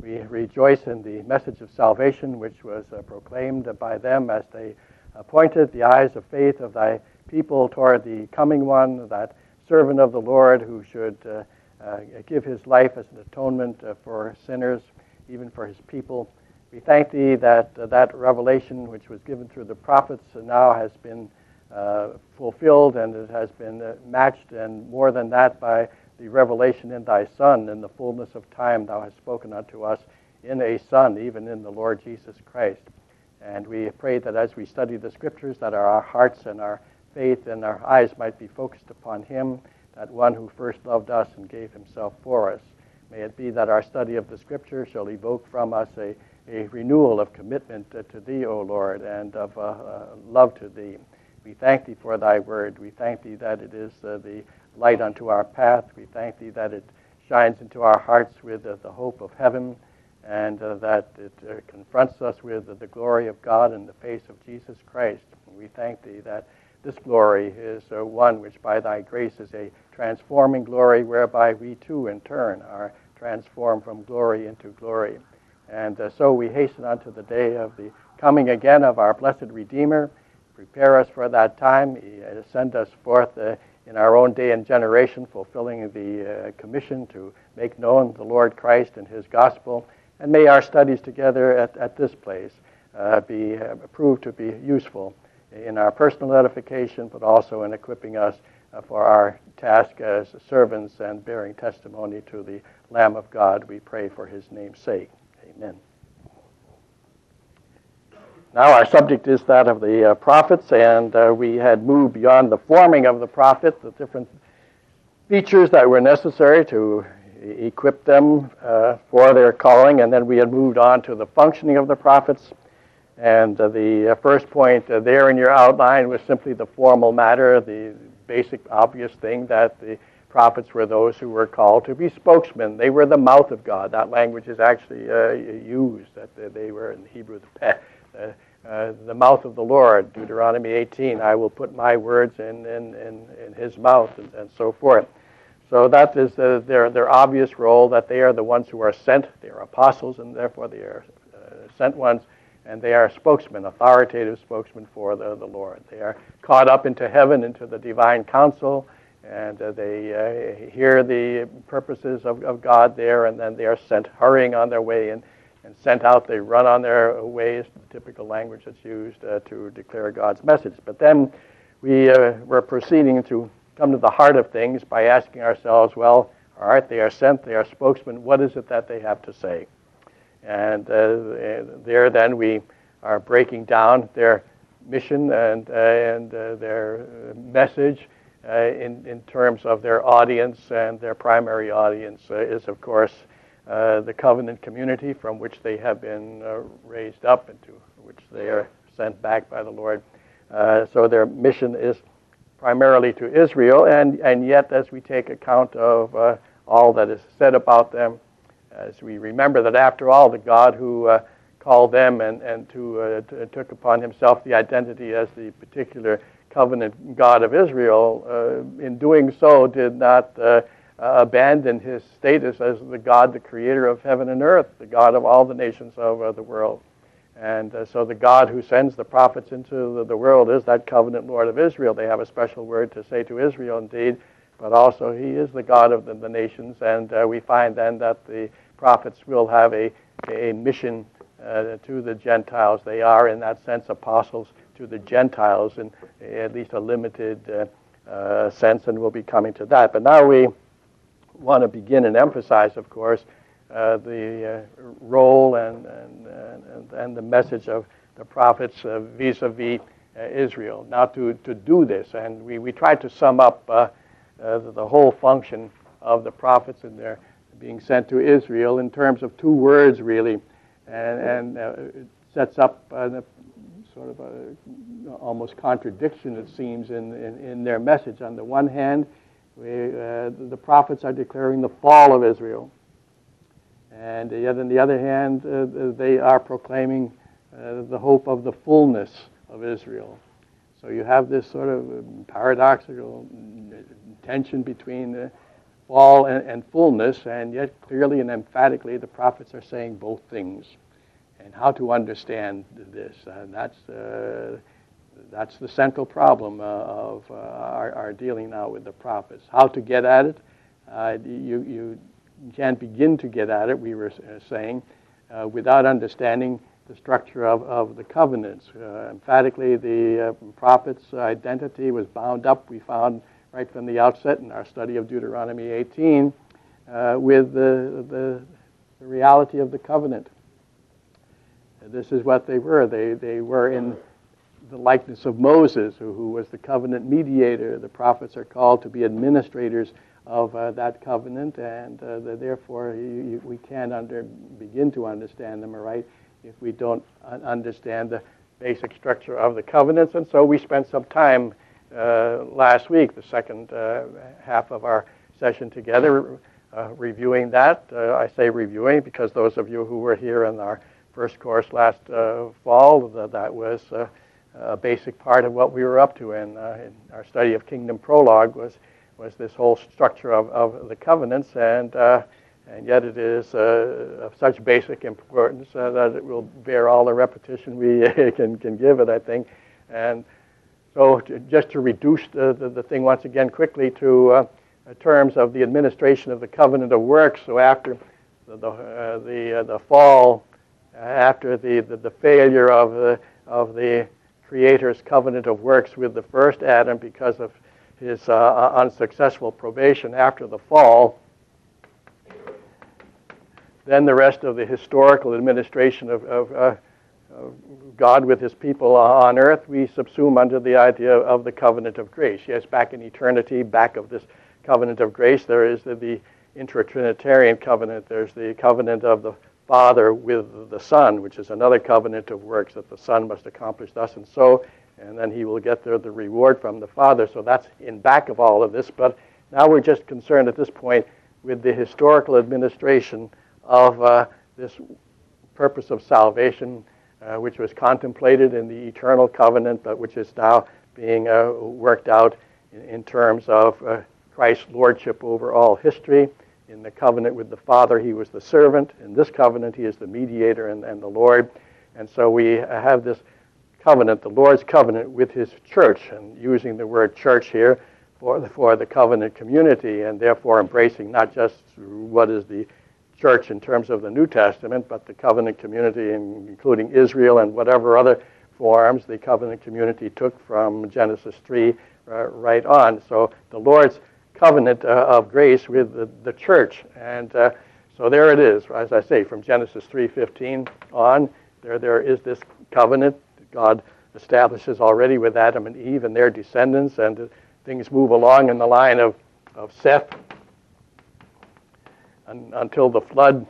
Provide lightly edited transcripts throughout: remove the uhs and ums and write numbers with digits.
We rejoice in the message of salvation which was proclaimed by them as they pointed the eyes of faith of thy people toward the coming one, that servant of the Lord who should give his life as an atonement for sinners, even for his people. We thank thee that that revelation which was given through the prophets now has been fulfilled, and it has been matched, and more than that, by the revelation in thy Son. In the fullness of time thou hast spoken unto us in a Son, even in the Lord Jesus Christ. And we pray that as we study the Scriptures, that our hearts and our faith and our eyes might be focused upon him, that one who first loved us and gave himself for us. May it be that our study of the Scripture shall evoke from us a renewal of commitment to thee, O Lord, and of love to thee. We thank thee for thy word. We thank thee that it is the light unto our path. We thank thee that it shines into our hearts with the hope of heaven, and that it confronts us with the glory of God in the face of Jesus Christ. And we thank thee that this glory is one which by thy grace is a transforming glory, whereby we too in turn are transformed from glory into glory. And so we hasten unto the day of the coming again of our blessed Redeemer. Prepare us for that time. Send us forth in our own day and generation, fulfilling the commission to make known the Lord Christ and his gospel. And may our studies together at this place be proved to be useful in our personal edification, but also in equipping us for our task as servants and bearing testimony to the Lamb of God. We pray for his name's sake. Amen. Now our subject is that of the prophets, and we had moved beyond the forming of the prophet, the different features that were necessary to equip them for their calling, and then we had moved on to the functioning of the prophets. And the first point there in your outline was simply the formal matter, the basic obvious thing that the prophets were those who were called to be spokesmen. They were the mouth of God. That language is actually used, that they were in Hebrew the mouth of the Lord. Deuteronomy 18, I will put my words in his mouth, and so forth. So that is their obvious role, that they are the ones who are sent. They are apostles, and therefore they are sent ones, and they are spokesmen, authoritative spokesmen for the Lord. They are caught up into heaven, into the divine council, and they hear the purposes of God there, and then they are sent hurrying on their way and sent out. They run on their ways, the typical language that's used to declare God's message. But then we were proceeding to come to the heart of things by asking ourselves, well, all right, they are sent, they are spokesmen, what is it that they have to say? And there then we are breaking down their mission and their message in terms of their audience, and their primary audience is, of course, the covenant community from which they have been raised up, into which they are sent back by the Lord. So their mission is primarily to Israel, and yet as we take account of all that is said about them, as we remember that after all, the God who called them and took upon himself the identity as the particular covenant God of Israel, in doing so did not abandon his status as the God, the creator of heaven and earth, the God of all the nations of the world. And so the God who sends the prophets into the world is that covenant Lord of Israel. They have a special word to say to Israel indeed, but also he is the God of the nations, and we find then that the prophets will have a mission to the Gentiles. They are, in that sense, apostles to the Gentiles in at least a limited sense, and we'll be coming to that. But now we want to begin and emphasize, of course, the role and the message of the prophets vis-a-vis Israel. Now to do this, and we tried to sum up the whole function of the prophets and their being sent to Israel in terms of two words, really, and it sets up sort of a almost contradiction, it seems, in their message. On the one hand, the prophets are declaring the fall of Israel, and yet on the other hand, they are proclaiming the hope of the fullness of Israel. So you have this sort of paradoxical tension between fall and fullness, and yet clearly and emphatically the prophets are saying both things. And how to understand this, that's the central problem of our dealing now with the prophets. How to get at it? You can't begin to get at it, we were saying, without understanding the structure of the covenants. Emphatically, the prophet's identity was bound up, we found right from the outset in our study of Deuteronomy 18, with the reality of the covenant. This is what they were. They were in the likeness of Moses, who was the covenant mediator. The prophets are called to be administrators of that covenant, and therefore we can't begin to understand them aright if we don't understand the basic structure of the covenants. And so we spent some time last week, the second half of our session together, reviewing that. I say reviewing because those of you who were here in our first course last fall, that was a basic part of what we were up to in our study of Kingdom Prologue was this whole structure of the covenants, and yet it is of such basic importance that it will bear all the repetition we can give it, I think. And so just to reduce the thing once again quickly to terms of the administration of the covenant of works, so after the fall, after the failure of the Creator's covenant of works with the first Adam because of his unsuccessful probation after the fall, then the rest of the historical administration of God with his people on earth, we subsume under the idea of the covenant of grace. Yes, back in eternity, back of this covenant of grace, there is the intra-Trinitarian covenant. There's the covenant of the Father with the Son, which is another covenant of works that the Son must accomplish thus and so, and then he will get the reward from the Father. So that's in back of all of this. But now we're just concerned at this point with the historical administration of this purpose of salvation, which was contemplated in the eternal covenant, but which is now being worked out in terms of Christ's lordship over all history. In the covenant with the Father, he was the servant. In this covenant, he is the mediator and the Lord. And so we have this covenant, the Lord's covenant with his church, and using the word church here for the covenant community, and therefore embracing not just what is the church in terms of the New Testament, but the covenant community, including Israel and whatever other forms the covenant community took from Genesis 3 right on. So the Lord's covenant of grace with the church. And so there it is, as I say, from Genesis 3:15 on, there is this covenant that God establishes already with Adam and Eve and their descendants, and things move along in the line of Seth until the flood.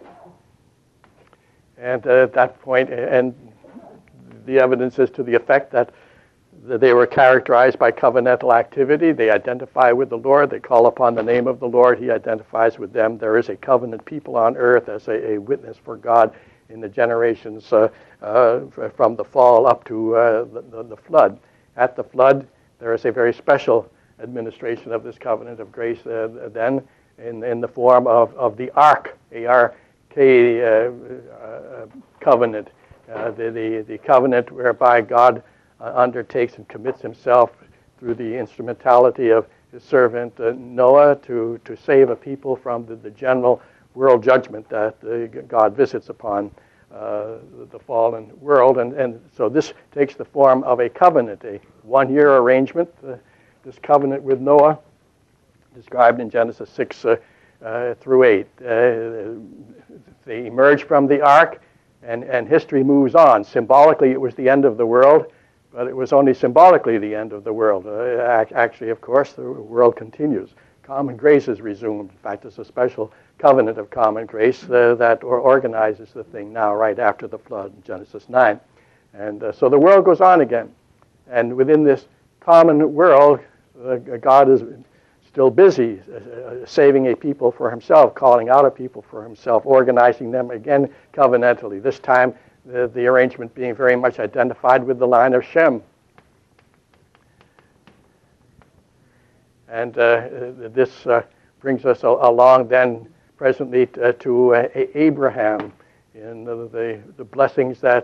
And at that point, and the evidence is to the effect that they were characterized by covenantal activity. They identify with the Lord. They call upon the name of the Lord. He identifies with them. There is a covenant people on earth as a witness for God in the generations from the fall up to the flood. At the flood, there is a very special administration of this covenant of grace then in the form of the Ark, A-R-K covenant, the covenant whereby God undertakes and commits himself through the instrumentality of his servant Noah to save a people from the general world judgment that God visits upon the fallen world. And so this takes the form of a covenant, a one-year arrangement, this covenant with Noah, described in Genesis 6 through 8. They emerge from the ark, and history moves on. Symbolically, it was the end of the world, but it was only symbolically the end of the world. Actually, of course, the world continues. Common grace is resumed. In fact, it's a special covenant of common grace that organizes the thing now, right after the flood, in Genesis 9. And so the world goes on again. And within this common world, God is still busy saving a people for himself, calling out a people for himself, organizing them again covenantally. This time, the arrangement being very much identified with the line of Shem. And this brings us along then presently to Abraham in the blessings that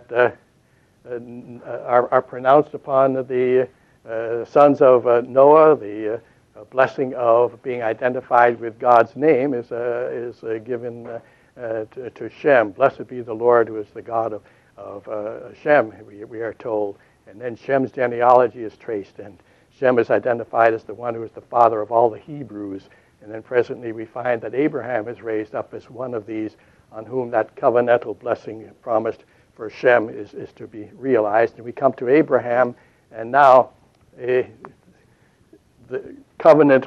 are pronounced upon the sons of Noah. The blessing of being identified with God's name is given to Shem. Blessed be the Lord who is the God of Shem, we are told. And then Shem's genealogy is traced, and Shem is identified as the one who is the father of all the Hebrews. And then presently we find that Abraham is raised up as one of these on whom that covenantal blessing promised for Shem is to be realized. And we come to Abraham, and now the covenant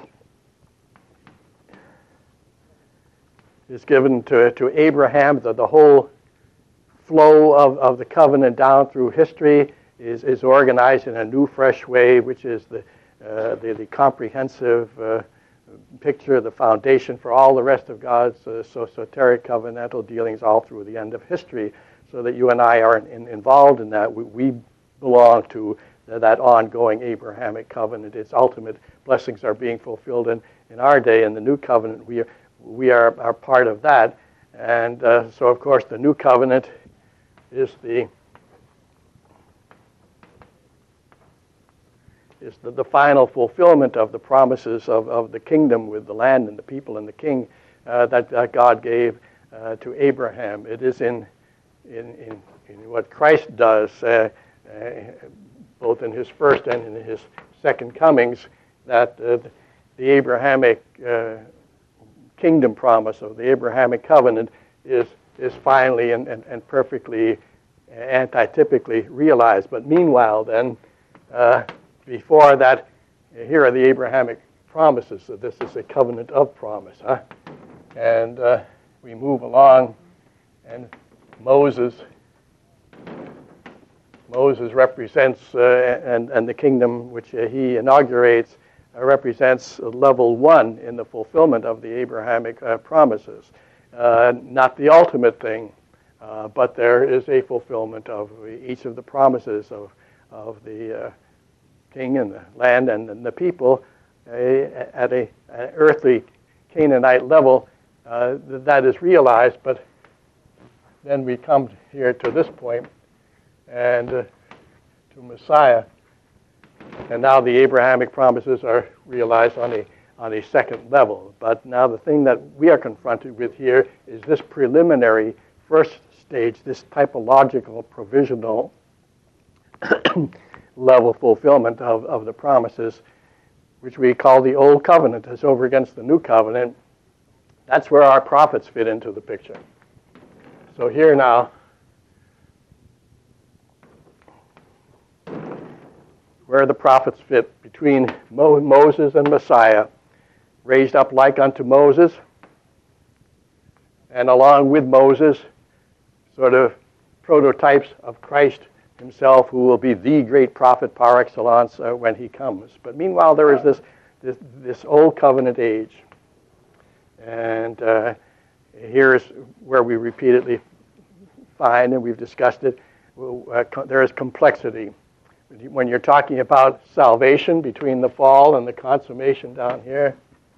is given to Abraham. The whole flow of the covenant down through history is organized in a new, fresh way, which is the comprehensive picture, the foundation for all the rest of God's soteric covenantal dealings all through the end of history, so that you and I are involved in that. We belong to that ongoing Abrahamic covenant. Its ultimate blessings are being fulfilled in our day. In the new covenant, we are part of that. And so, of course, the new covenant is the final fulfillment of the promises of the kingdom with the land and the people and the king that God gave to Abraham. It is in what Christ does, both in his first and in his second comings, that the Abrahamic kingdom promise of the Abrahamic covenant is finally and perfectly antitypically realized. But meanwhile, then, before that, here are the Abrahamic promises. So this is a covenant of promise. And we move along, and Moses represents, and the kingdom which he inaugurates represents level one in the fulfillment of the Abrahamic promises. Not the ultimate thing, but there is a fulfillment of each of the promises of the king and the land and the people at an earthly Canaanite level that is realized. But then we come here to this point and to Messiah, and now the Abrahamic promises are realized on a second level. But now the thing that we are confronted with here is this preliminary first stage, this typological, provisional level fulfillment of the promises, which we call the Old Covenant, as over against the New Covenant. That's where our prophets fit into the picture. So here now, where the prophets fit between Moses and Messiah, raised up like unto Moses, and along with Moses, sort of prototypes of Christ himself, who will be the great prophet par excellence when he comes. But meanwhile, there is this Old Covenant age. And here's where we repeatedly find, and we've discussed it, there is complexity. When you're talking about salvation between the fall and the consummation down here,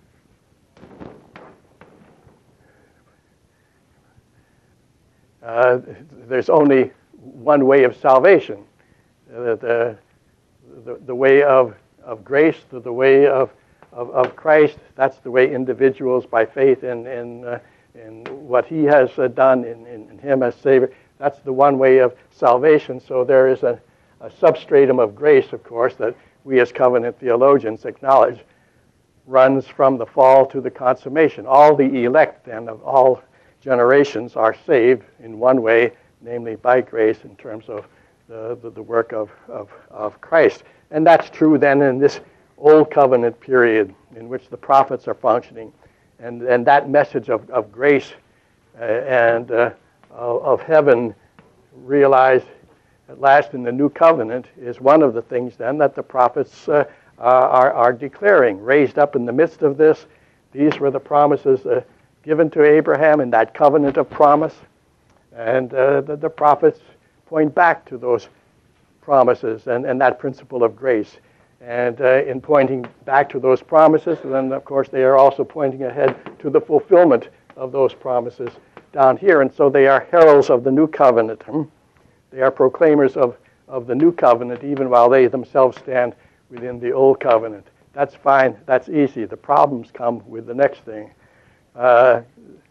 there's only one way of salvation. The way of grace, the way of Christ. That's the way individuals, by faith in what he has done in him as Savior, that's the one way of salvation. So there is a substratum of grace, of course, that we as covenant theologians acknowledge runs from the fall to the consummation. All the elect, then, of all generations are saved in one way, namely by grace, in terms of the work of Christ. And that's true then in this Old Covenant period in which the prophets are functioning. And that message of grace and of heaven realized at last in the New Covenant is one of the things then that the prophets are declaring. Raised up in the midst of this, these were the promises given to Abraham in that covenant of promise. And the prophets point back to those promises and that principle of grace. and in pointing back to those promises. And then, of course, they are also pointing ahead to the fulfillment of those promises down here. And so they are heralds of the new covenant. They are proclaimers of the new covenant, even while they themselves stand within the old covenant. That's fine. That's easy. The problems come with the next thing. At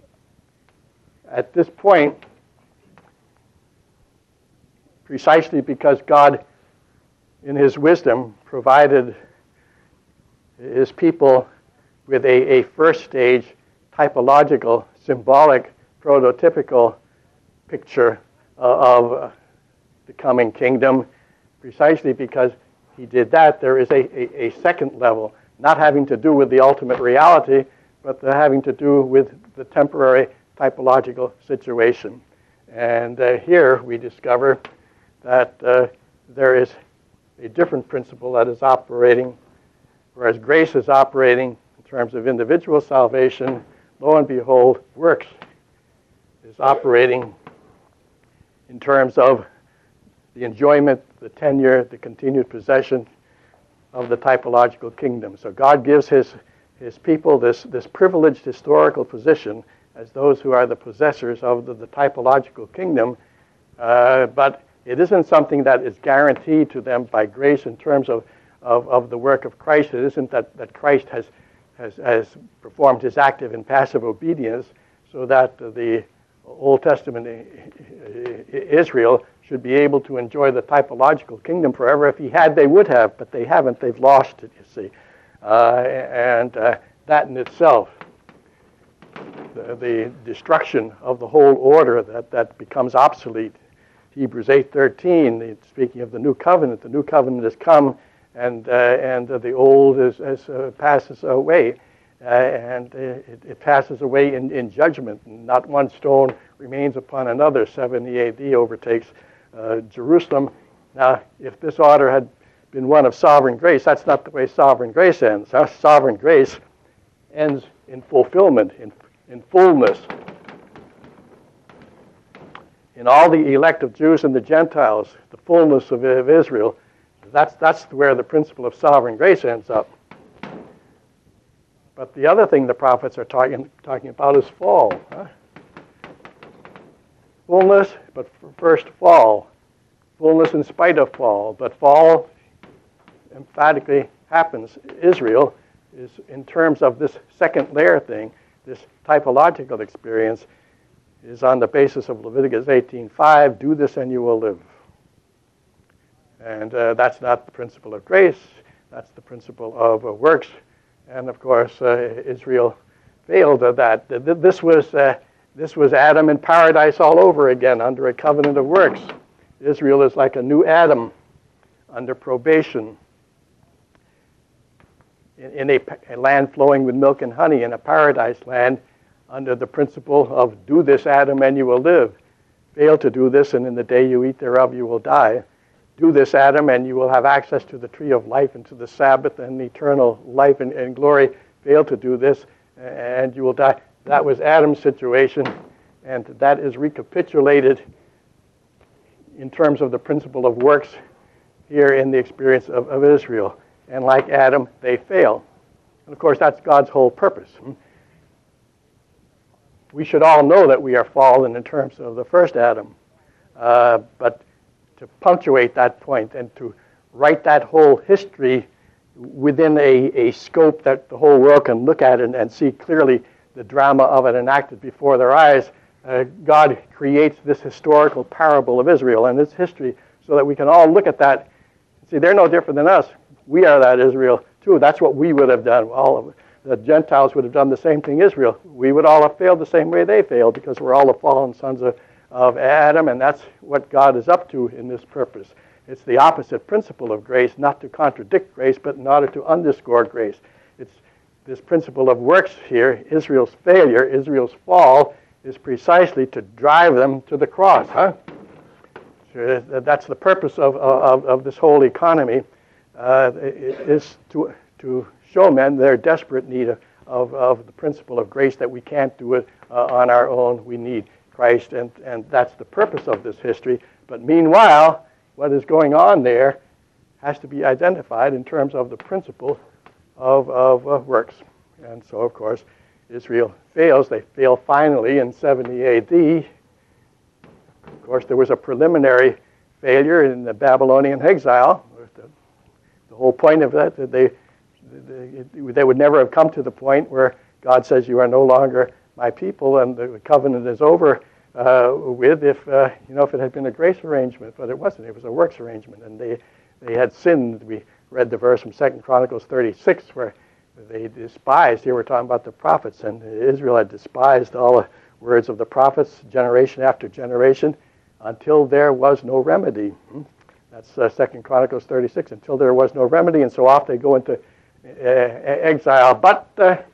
this point, precisely because God, in his wisdom, provided his people with a first stage typological, symbolic, prototypical picture of the coming kingdom, precisely because he did that, there is a second level, not having to do with the ultimate reality, but having to do with the temporary typological situation. And here we discover that there is a different principle that is operating. Whereas grace is operating in terms of individual salvation, lo and behold, works is operating in terms of the enjoyment, the tenure, the continued possession of the typological kingdom. So God gives his people this privileged historical position as those who are the possessors of the typological kingdom, but it isn't something that is guaranteed to them by grace in terms of the work of Christ. It isn't that Christ has performed his active and passive obedience so that the Old Testament Israel should be able to enjoy the typological kingdom forever. If he had, they would have, but they haven't. They've lost it, you see. And that in itself, the destruction of the whole order that becomes obsolete. Hebrews 8:13, speaking of the new covenant has come, and the old passes away, and it passes away in judgment. Not one stone remains upon another. 70 A.D. overtakes Jerusalem. Now, if this order had been one of sovereign grace, that's not the way sovereign grace ends. Sovereign grace ends in fulfillment, in fullness. In all the elect of Jews and the Gentiles, the fullness of Israel, that's where the principle of sovereign grace ends up. But the other thing the prophets are talking about is fall. Fullness, but first fall. Fullness in spite of fall. But fall emphatically happens. Israel is, in terms of this second layer thing, this typological experience, is on the basis of Leviticus 18:5, do this and you will live. And that's not the principle of grace, that's the principle of works. And of course, Israel failed at that. This was Adam in paradise all over again under a covenant of works. Israel is like a new Adam under probation in a land flowing with milk and honey, in a paradise land, under the principle of do this, Adam, and you will live. Fail to do this, and in the day you eat thereof, you will die. Do this, Adam, and you will have access to the tree of life and to the Sabbath and eternal life and glory. Fail to do this, and you will die. That was Adam's situation, and that is recapitulated in terms of the principle of works here in the experience of Israel. And like Adam, they fail. And of course, that's God's whole purpose. We should all know that we are fallen in terms of the first Adam. But to punctuate that point and to write that whole history within a scope that the whole world can look at and see clearly the drama of it enacted before their eyes, God creates this historical parable of Israel and its history so that we can all look at that. See, they're no different than us. We are that Israel too. That's what we would have done. All of the Gentiles would have done the same thing Israel. We would all have failed the same way they failed because we're all the fallen sons of Adam, and that's what God is up to in this purpose. It's the opposite principle of grace, not to contradict grace, but in order to underscore grace. It's this principle of works here. Israel's failure, Israel's fall, is precisely to drive them to the cross. That's the purpose of this whole economy, is to show men their desperate need of the principle of grace, that we can't do it on our own. We need Christ, and that's the purpose of this history. But meanwhile, what is going on there has to be identified in terms of the principle of works. And so, of course, Israel fails. They fail finally in 70 A.D. Of course, there was a preliminary failure in the Babylonian exile. The whole point of that, they would never have come to the point where God says, you are no longer my people, and the covenant is over with if it had been a grace arrangement. But it wasn't. It was a works arrangement, and they had sinned. We read the verse from 2 Chronicles 36 where they despised. Here we're talking about the prophets, and Israel had despised all the words of the prophets generation after generation until there was no remedy. That's 2 Chronicles 36, until there was no remedy, and so off they go into exile. But,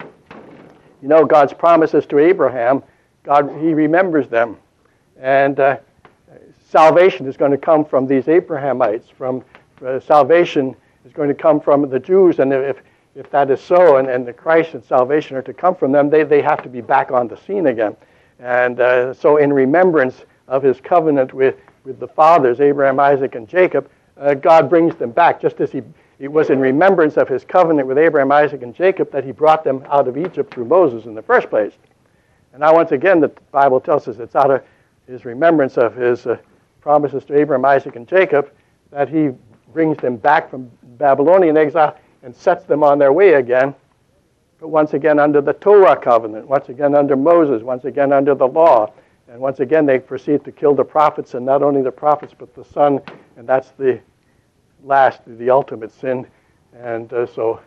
God's promises to Abraham, He remembers them. And salvation is going to come from these Abrahamites. Salvation is going to come from the Jews, and if that is so, and the Christ and salvation are to come from them, they have to be back on the scene again. And so in remembrance of His covenant with the fathers, Abraham, Isaac, and Jacob, God brings them back, just as it was in remembrance of His covenant with Abraham, Isaac, and Jacob that He brought them out of Egypt through Moses in the first place. And now once again, the Bible tells us it's out of His remembrance of His promises to Abraham, Isaac, and Jacob that He brings them back from Babylonian exile and sets them on their way again, but once again under the Torah covenant, once again under Moses, once again under the law. And once again, they proceed to kill the prophets, and not only the prophets, but the Son, and that's the ultimate sin. And so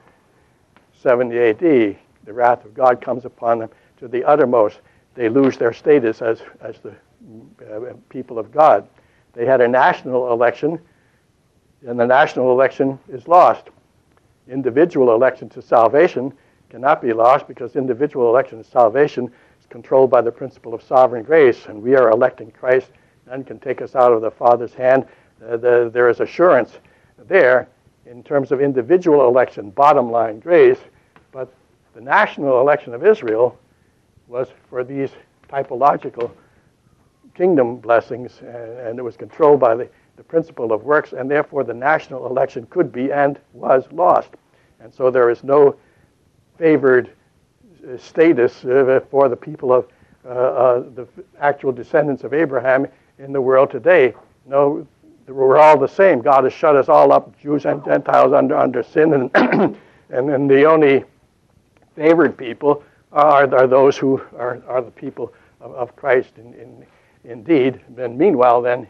70 A.D., the wrath of God comes upon them to the uttermost. They lose their status as the people of God. They had a national election, and the national election is lost. Individual election to salvation cannot be lost because individual election to salvation controlled by the principle of sovereign grace, and we are electing Christ, and can take us out of the Father's hand. There is assurance there in terms of individual election, bottom line grace, but the national election of Israel was for these typological kingdom blessings, and it was controlled by the principle of works, and therefore the national election could be and was lost. And so there is no favored status for the people of the actual descendants of Abraham in the world today. No, we're all the same. God has shut us all up, Jews and Gentiles, under sin, and and the only favored people are those who are the people of Christ indeed. And meanwhile, then,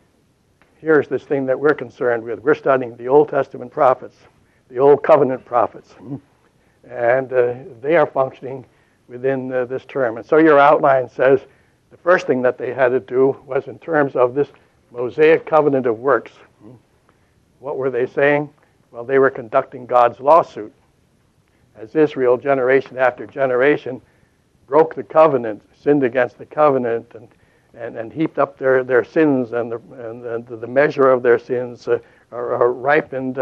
here's this thing that we're concerned with. We're studying the Old Testament prophets, the Old Covenant prophets. And they are functioning within this term. And so your outline says the first thing that they had to do was in terms of this Mosaic covenant of works. What were they saying? Well, they were conducting God's lawsuit. As Israel, generation after generation, broke the covenant, sinned against the covenant, and heaped up their sins, and the measure of their sins are ripened.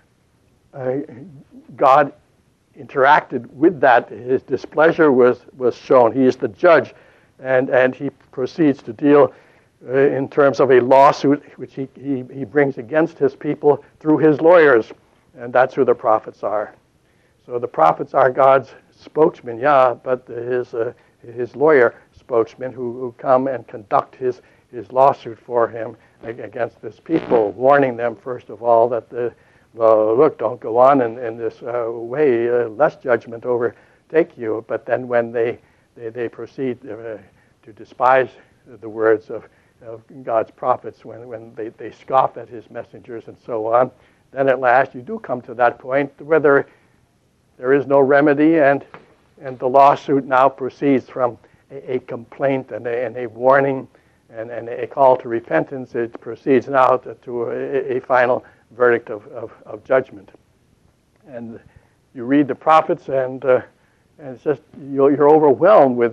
God interacted with that. His displeasure was shown. He is the judge, and He proceeds to deal in terms of a lawsuit which he brings against His people through His lawyers, and that's who the prophets are. So the prophets are God's spokesman, but His lawyer spokesmen who come and conduct His lawsuit for Him against this people, warning them first of all that look, don't go on in this way, lest judgment overtake you. But then when they proceed to despise the words of God's prophets, when they scoff at His messengers and so on, then at last you do come to that point where there is no remedy, and the lawsuit now proceeds from a complaint and a warning and a call to repentance. It proceeds now to a final verdict of judgment. And you read the prophets, and it's just you're overwhelmed with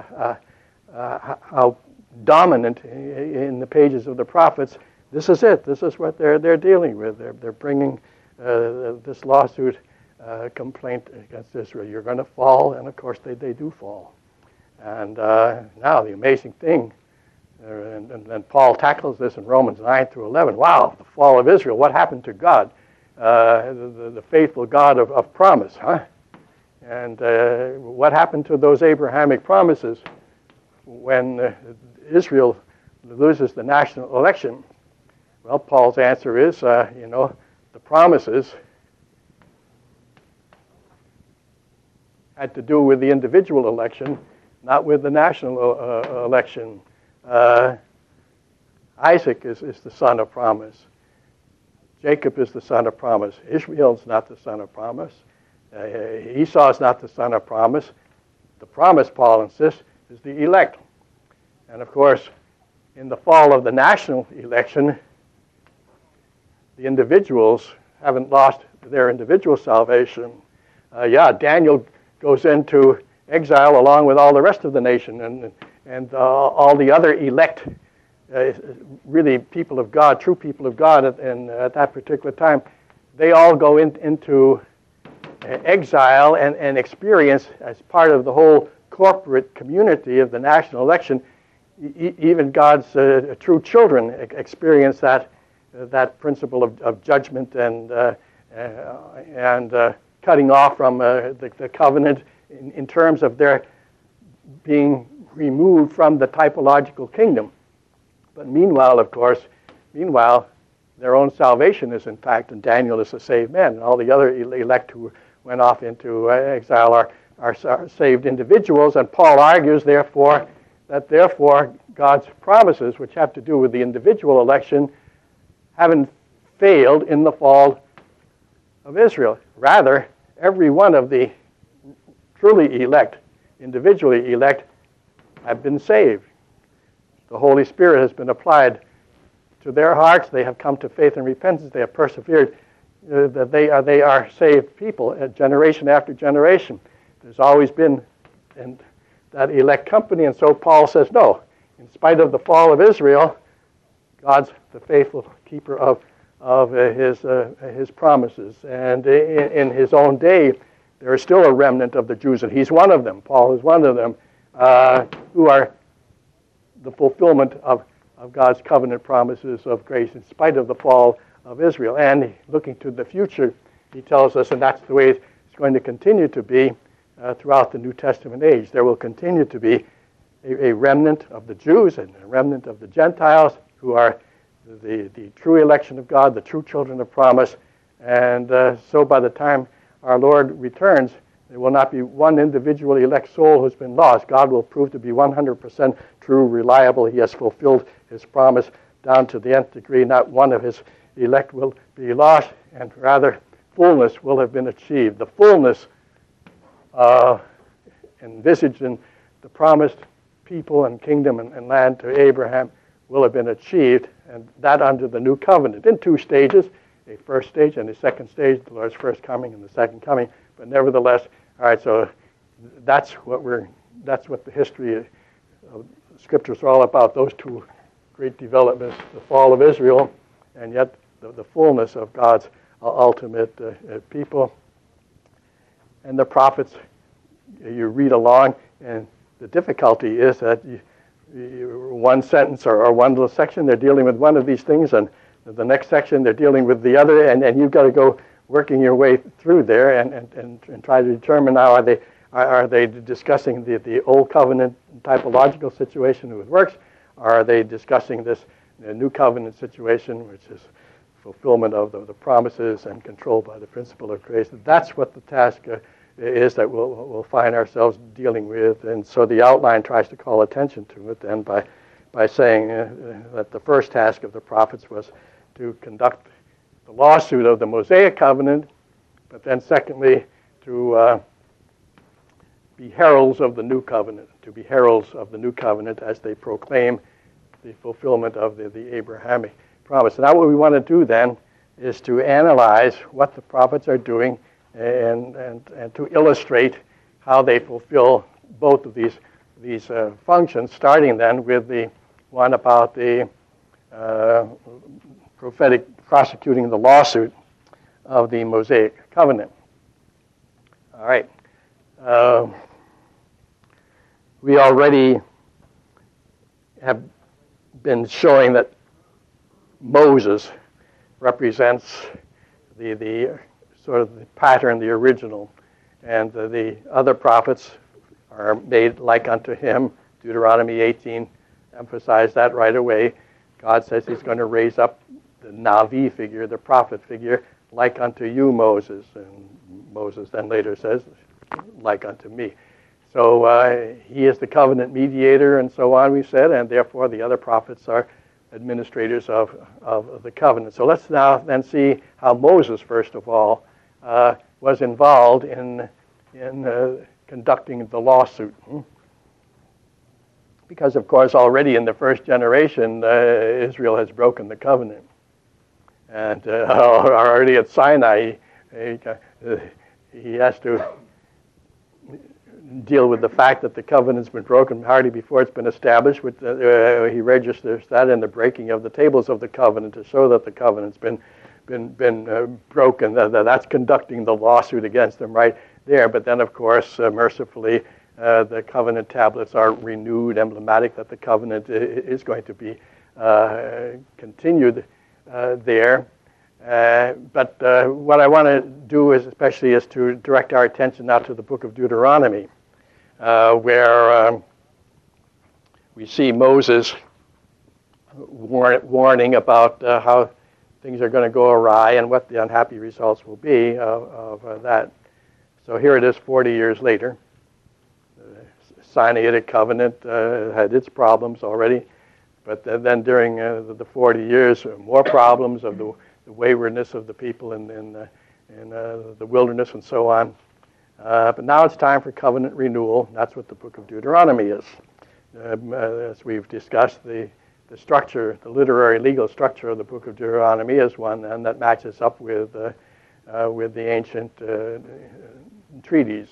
how dominant in the pages of the prophets. This is it. This is what they're dealing with. They're bringing this lawsuit complaint against Israel. You're going to fall, and of course they do fall. And now the amazing thing And then Paul tackles this in Romans 9 through 11. Wow, the fall of Israel. What happened to God? The faithful God of promise, huh? And what happened to those Abrahamic promises when Israel loses the national election? Well, Paul's answer is, the promises had to do with the individual election, not with the national election. Isaac is the son of promise. Jacob is the son of promise. Ishmael is not the son of promise. Esau is not the son of promise. The promise, Paul insists, is the elect. And of course, in the fall of the national election, the individuals haven't lost their individual salvation. Daniel goes into exile along with all the rest of the nation, and all the other elect, really people of God, true people of God at that particular time, they all go into exile and experience, as part of the whole corporate community of the national election, even God's true children experience that principle of judgment and cutting off from the covenant in terms of their being removed from the typological kingdom. But meanwhile, of course, their own salvation is intact, and Daniel is a saved man, and all the other elect who went off into exile are saved individuals. And Paul argues, therefore, that God's promises, which have to do with the individual election, haven't failed in the fall of Israel. Rather, every one of the truly elect, individually elect, have been saved. The Holy Spirit has been applied to their hearts. They have come to faith and repentance. They have persevered. That they are saved people, generation after generation. There's always been that elect company, and so Paul says, no, in spite of the fall of Israel, God's the faithful keeper of his promises. And in his own day, there is still a remnant of the Jews, and he's one of them. Paul is one of them, who are the fulfillment of God's covenant promises of grace in spite of the fall of Israel. And looking to the future, he tells us, and that's the way it's going to continue to be throughout the New Testament age. There will continue to be a remnant of the Jews and a remnant of the Gentiles who are the true election of God, the true children of promise. And so by the time our Lord returns, there will not be one individual elect soul who's been lost. God will prove to be 100% true, reliable. He has fulfilled his promise down to the nth degree. Not one of his elect will be lost, and rather fullness will have been achieved. The fullness envisaged in the promised people and kingdom and land to Abraham will have been achieved, and that under the new covenant in two stages, a first stage and a second stage, the Lord's first coming and the second coming. But nevertheless, all right, so that's what the history of Scriptures are all about, those two great developments, the fall of Israel, and yet the fullness of God's ultimate people. And the prophets, you read along, and the difficulty is that one sentence or one little section, they're dealing with one of these things, and the next section, they're dealing with the other, and you've got to go working your way through there and try to determine now, are they discussing the old covenant typological situation with works, or are they discussing this new covenant situation, which is fulfillment of the promises and controlled by the principle of grace? That's what the task is that we'll find ourselves dealing with. And so the outline tries to call attention to it then by saying that the first task of the prophets was to conduct the lawsuit of the Mosaic covenant, but then secondly, to be heralds of the new covenant, as they proclaim the fulfillment of the Abrahamic promise. And now what we want to do then is to analyze what the prophets are doing and to illustrate how they fulfill both of these functions, starting then with the one about the prophetic prosecuting the lawsuit of the Mosaic covenant. All right. We already have been showing that Moses represents the sort of the pattern, the original, and the other prophets are made like unto him. Deuteronomy 18 emphasized that right away. God says he's going to raise up the Navi figure, the prophet figure, like unto you, Moses. And Moses then later says, like unto me. So he is the covenant mediator and so on, we said, and therefore the other prophets are administrators of the covenant. So let's now then see how Moses, first of all, was involved in conducting the lawsuit. Because, of course, already in the first generation, Israel has broken the covenant. And already at Sinai, he has to deal with the fact that the covenant's been broken hardly before it's been established. He registers that in the breaking of the tables of the covenant to show that the covenant's been broken. That's conducting the lawsuit against them right there. But then, of course, mercifully, the covenant tablets are renewed, emblematic that the covenant is going to be continued there. But what I want to do is to direct our attention now to the book of Deuteronomy, where we see Moses warning about how things are going to go awry and what the unhappy results will be of that. So here it is 40 years later. The Sinaitic covenant had its problems already, but then during the 40 years, more problems of the waywardness of the people in the wilderness and so on. But now it's time for covenant renewal. That's what the book of Deuteronomy is. As we've discussed, the structure, the literary legal structure of the book of Deuteronomy is one and that matches up with the ancient treaties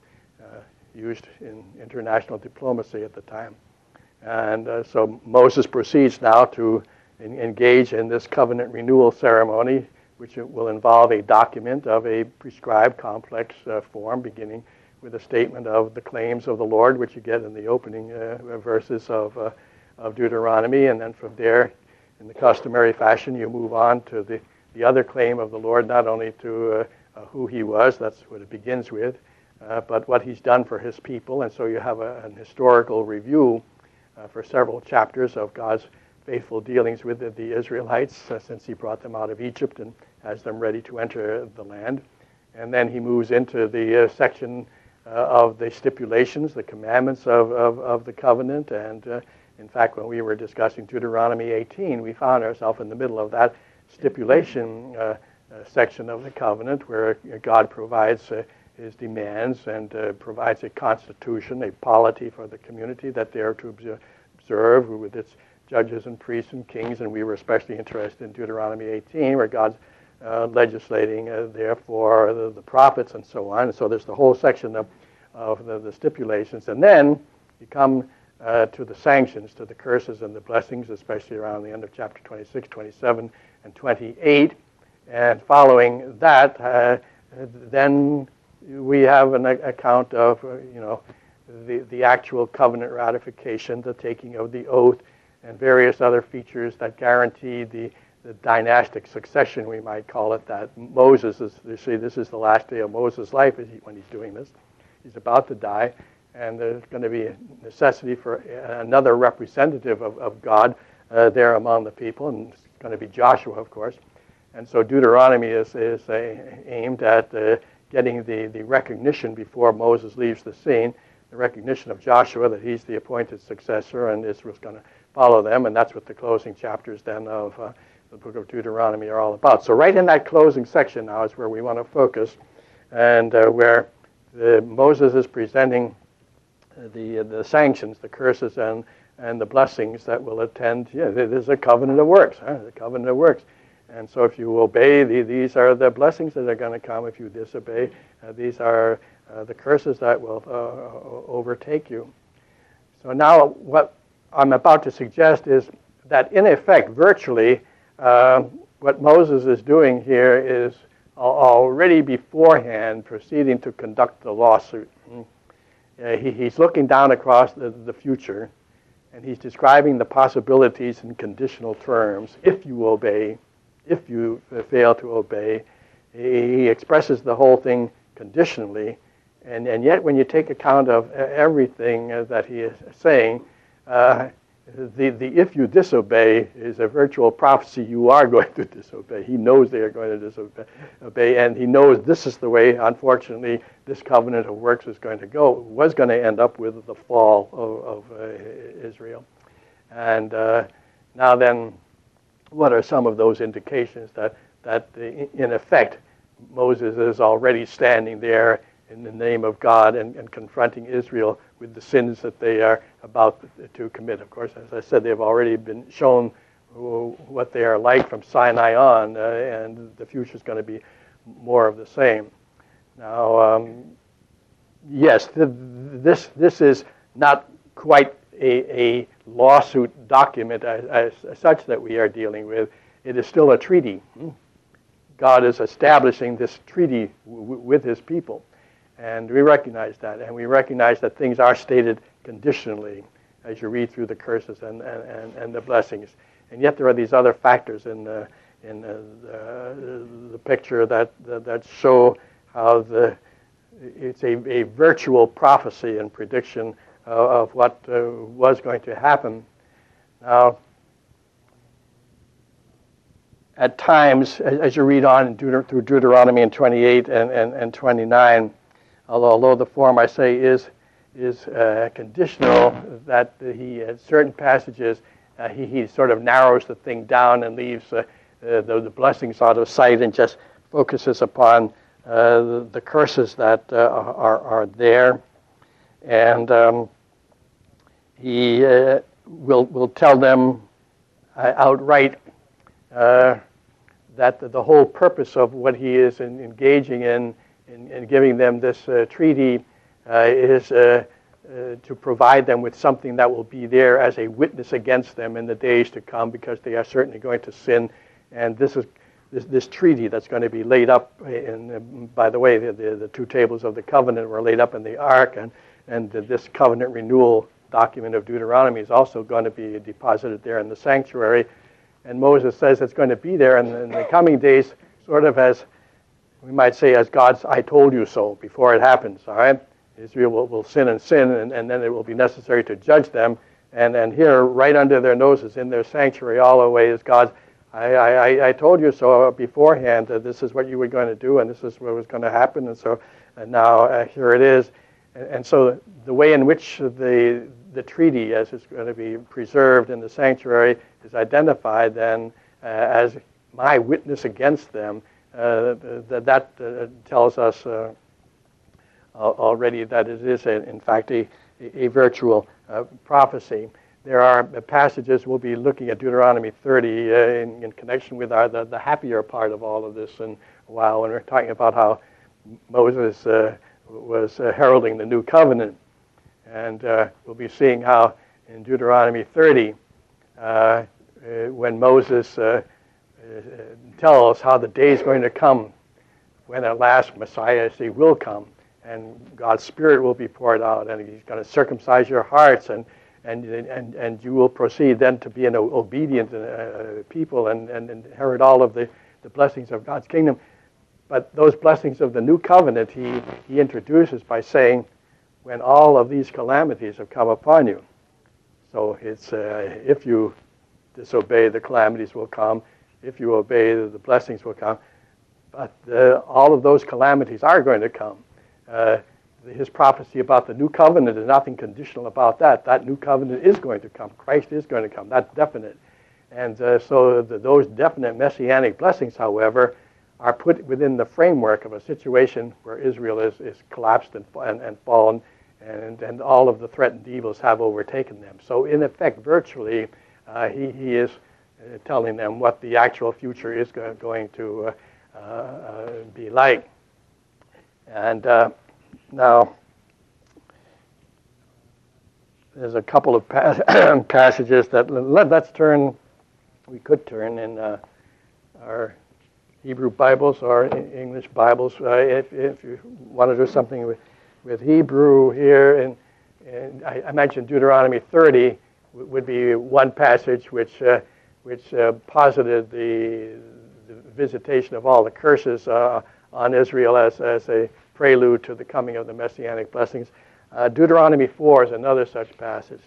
used in international diplomacy at the time. And so Moses proceeds now to engage in this covenant renewal ceremony, which will involve a document of a prescribed complex form, beginning with a statement of the claims of the Lord, which you get in the opening verses of Deuteronomy, and then from there, in the customary fashion, you move on to the other claim of the Lord, not only to who he was, that's what it begins with, but what he's done for his people. And so you have an historical review for several chapters of God's faithful dealings with the Israelites since he brought them out of Egypt and has them ready to enter the land. And then he moves into the section of the stipulations, the commandments of the covenant. And in fact, when we were discussing Deuteronomy 18, we found ourselves in the middle of that stipulation section of the covenant, where God provides his demands and provides a constitution, a polity for the community that they are to observe with its judges and priests and kings. And we were especially interested in Deuteronomy 18, where God's legislating there for the prophets and so on. And so there's the whole section of the stipulations. And then you come to the sanctions, to the curses and the blessings, especially around the end of chapter 26, 27, and 28. And following that, then we have an account of, the actual covenant ratification, the taking of the oath, and various other features that guarantee the dynastic succession, we might call it that. Moses is, you see, this is the last day of Moses' life when he's doing this. He's about to die, and there's going to be a necessity for another representative of God there among the people, and it's going to be Joshua, of course. And so Deuteronomy is aimed at getting the recognition before Moses leaves the scene, the recognition of Joshua that he's the appointed successor and Israel's going to follow them, and that's what the closing chapters then of the book of Deuteronomy are all about. So right in that closing section now is where we want to focus, and where Moses is presenting the sanctions, the curses, and the blessings that will attend. Yeah, there's a covenant of works. The covenant of works. And so if you obey, these are the blessings that are going to come. If you disobey, these are the curses that will overtake you. So now what I'm about to suggest is that, in effect, virtually, what Moses is doing here is already beforehand proceeding to conduct the lawsuit. He's looking down across the future, and he's describing the possibilities in conditional terms. If you obey, if you fail to obey, he expresses the whole thing conditionally, and yet when you take account of everything that he is saying, the if you disobey is a virtual prophecy. You are going to disobey. He knows they are going to disobey, and he knows this is the way, unfortunately, this covenant of works was going to end up with the fall of Israel. And now then, what are some of those indications that in effect, Moses is already standing there in the name of God and confronting Israel with the sins that they are about to commit. Of course, as I said, they've already been shown what they are like from Sinai on, and the future is going to be more of the same. Now, yes, this is not quite a lawsuit document as such that we are dealing with. It is still a treaty. God is establishing this treaty with his people. And we recognize that. And we recognize that things are stated conditionally as you read through the curses and the blessings. And yet there are these other factors in the picture that show how it's a virtual prophecy and prediction of what was going to happen. Now, at times, as you read on through Deuteronomy and 28 and 29, although the form I say is conditional, that he at certain passages he sort of narrows the thing down and leaves the blessings out of sight and just focuses upon the curses that are there, and he will tell them outright that the whole purpose of what he is engaging in giving them this treaty is to provide them with something that will be there as a witness against them in the days to come, because they are certainly going to sin. And this treaty that's going to be laid up in, by the way, the two tables of the covenant were laid up in the ark, and this covenant renewal document of Deuteronomy is also going to be deposited there in the sanctuary. And Moses says it's going to be there in the coming days, sort of as, we might say, as God's "I told you so" before it happens, all right? Israel will sin, and then it will be necessary to judge them. And here, right under their noses, in their sanctuary, all the way is God's I told you so beforehand, this is what you were going to do, and this is what was going to happen, and now here it is. And so the way in which the treaty, as it's going to be preserved in the sanctuary, is identified then as my witness against them, that tells us already that it is, in fact, a virtual prophecy. There are passages, we'll be looking at Deuteronomy 30 in connection with the happier part of all of this in a while, when we're talking about how Moses was heralding the new covenant. And we'll be seeing how in Deuteronomy 30, when Moses tells how the day is going to come when at last Messiah will come, and God's Spirit will be poured out, and he's going to circumcise your hearts, and you will proceed then to be an obedient people and inherit all of the blessings of God's kingdom. But those blessings of the new covenant he introduces by saying, when all of these calamities have come upon you. So it's if you disobey, the calamities will come. If you obey, the blessings will come. But all of those calamities are going to come. His prophecy about the new covenant is nothing conditional about that. That new covenant is going to come. Christ is going to come. That's definite. And so those definite messianic blessings, however, are put within the framework of a situation where Israel is collapsed and fallen, and all of the threatened evils have overtaken them. So in effect, virtually, he is telling them what the actual future is going to be like. And now, there's a couple of passages that let's turn. We could turn in our Hebrew Bibles or English Bibles if you want to do something with Hebrew here. And I mentioned Deuteronomy 30, would be one passage which posited the visitation of all the curses on Israel as a prelude to the coming of the Messianic blessings. Deuteronomy 4 is another such passage.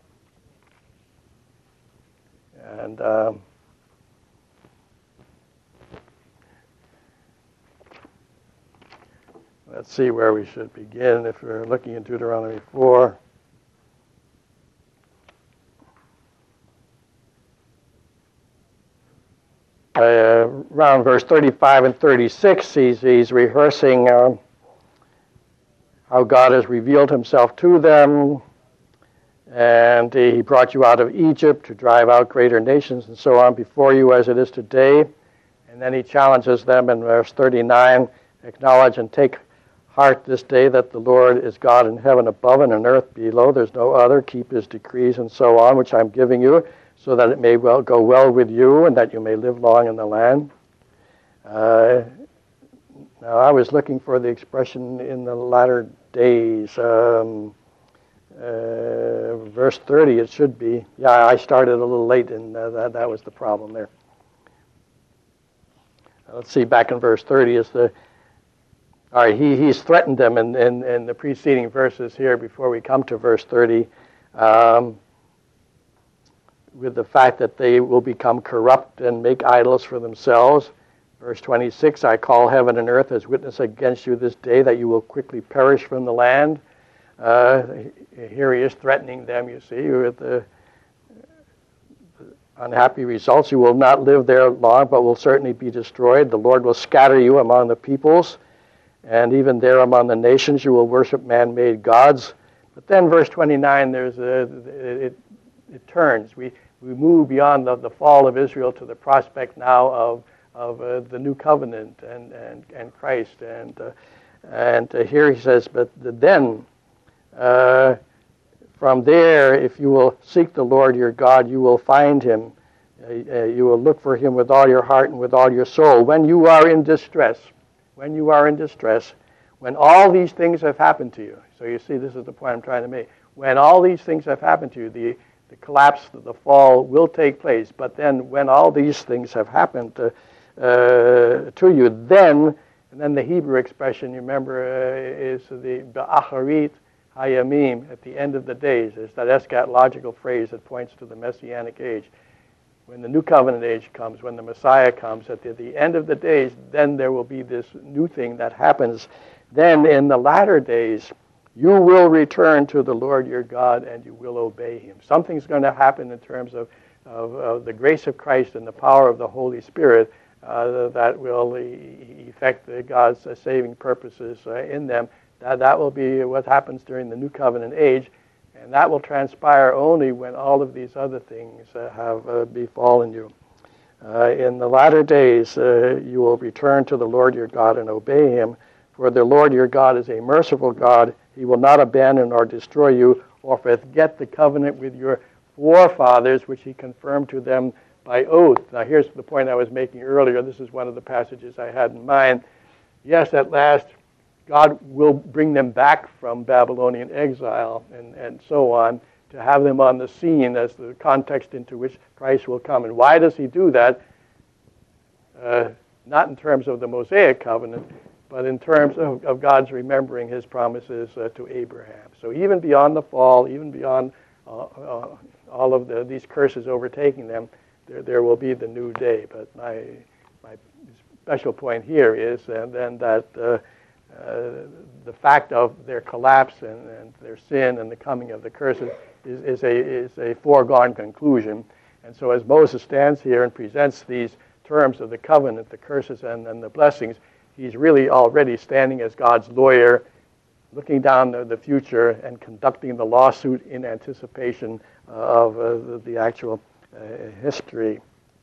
And let's see where we should begin if we're looking at Deuteronomy 4. Around verse 35 and 36, he's rehearsing how God has revealed himself to them, and he brought you out of Egypt to drive out greater nations and so on before you as it is today. And then he challenges them in verse 39, acknowledge and take heart this day that the Lord is God in heaven above and on earth below. There's no other. Keep his decrees and so on, which I'm giving you, so that it may go well with you and that you may live long in the land. Now, I was looking for the expression in the latter days. Verse 30, it should be. Yeah, I started a little late, and that was the problem there. Let's see, back in verse 30 is the... All right, he's threatened them in the preceding verses here before we come to verse 30 with the fact that they will become corrupt and make idols for themselves. Verse 26, I call heaven and earth as witness against you this day that you will quickly perish from the land. Here he is threatening them, you see, with the unhappy results. You will not live there long, but will certainly be destroyed. The Lord will scatter you among the peoples, and even there among the nations you will worship man-made gods. But then verse 29, it turns. We move beyond the fall of Israel to the prospect now of the new covenant and Christ. And here he says, but then from there, if you will seek the Lord your God, you will find him. You will look for him with all your heart and with all your soul. When you are in distress, when all these things have happened to you. So you see, this is the point I'm trying to make. When all these things have happened to you, the collapse, the fall will take place. But then when all these things have happened to you, then, and then the Hebrew expression, you remember, is the Ba'acharit Hayamim, at the end of the days. It's that eschatological phrase that points to the Messianic age. When the new covenant age comes, when the Messiah comes, at the end of the days, then there will be this new thing that happens. Then in the latter days, you will return to the Lord your God and you will obey him. Something's going to happen in terms of the grace of Christ and the power of the Holy Spirit that will effect God's saving purposes in them. That will be what happens during the new covenant age. And that will transpire only when all of these other things have befallen you. In the latter days, you will return to the Lord your God and obey him. For the Lord your God is a merciful God. He will not abandon or destroy you or forget the covenant with your forefathers, which he confirmed to them by oath. Now, here's the point I was making earlier. This is one of the passages I had in mind. Yes, at last, God will bring them back from Babylonian exile and so on to have them on the scene as the context into which Christ will come. And why does he do that? Not in terms of the Mosaic covenant, but in terms of God's remembering his promises to Abraham. So even beyond the fall, even beyond all of these curses overtaking them, there will be the new day. But my special point here is then that the fact of their collapse and their sin and the coming of the curses is a foregone conclusion. And so as Moses stands here and presents these terms of the covenant, the curses and the blessings, he's really already standing as God's lawyer, looking down the future and conducting the lawsuit in anticipation of the actual history.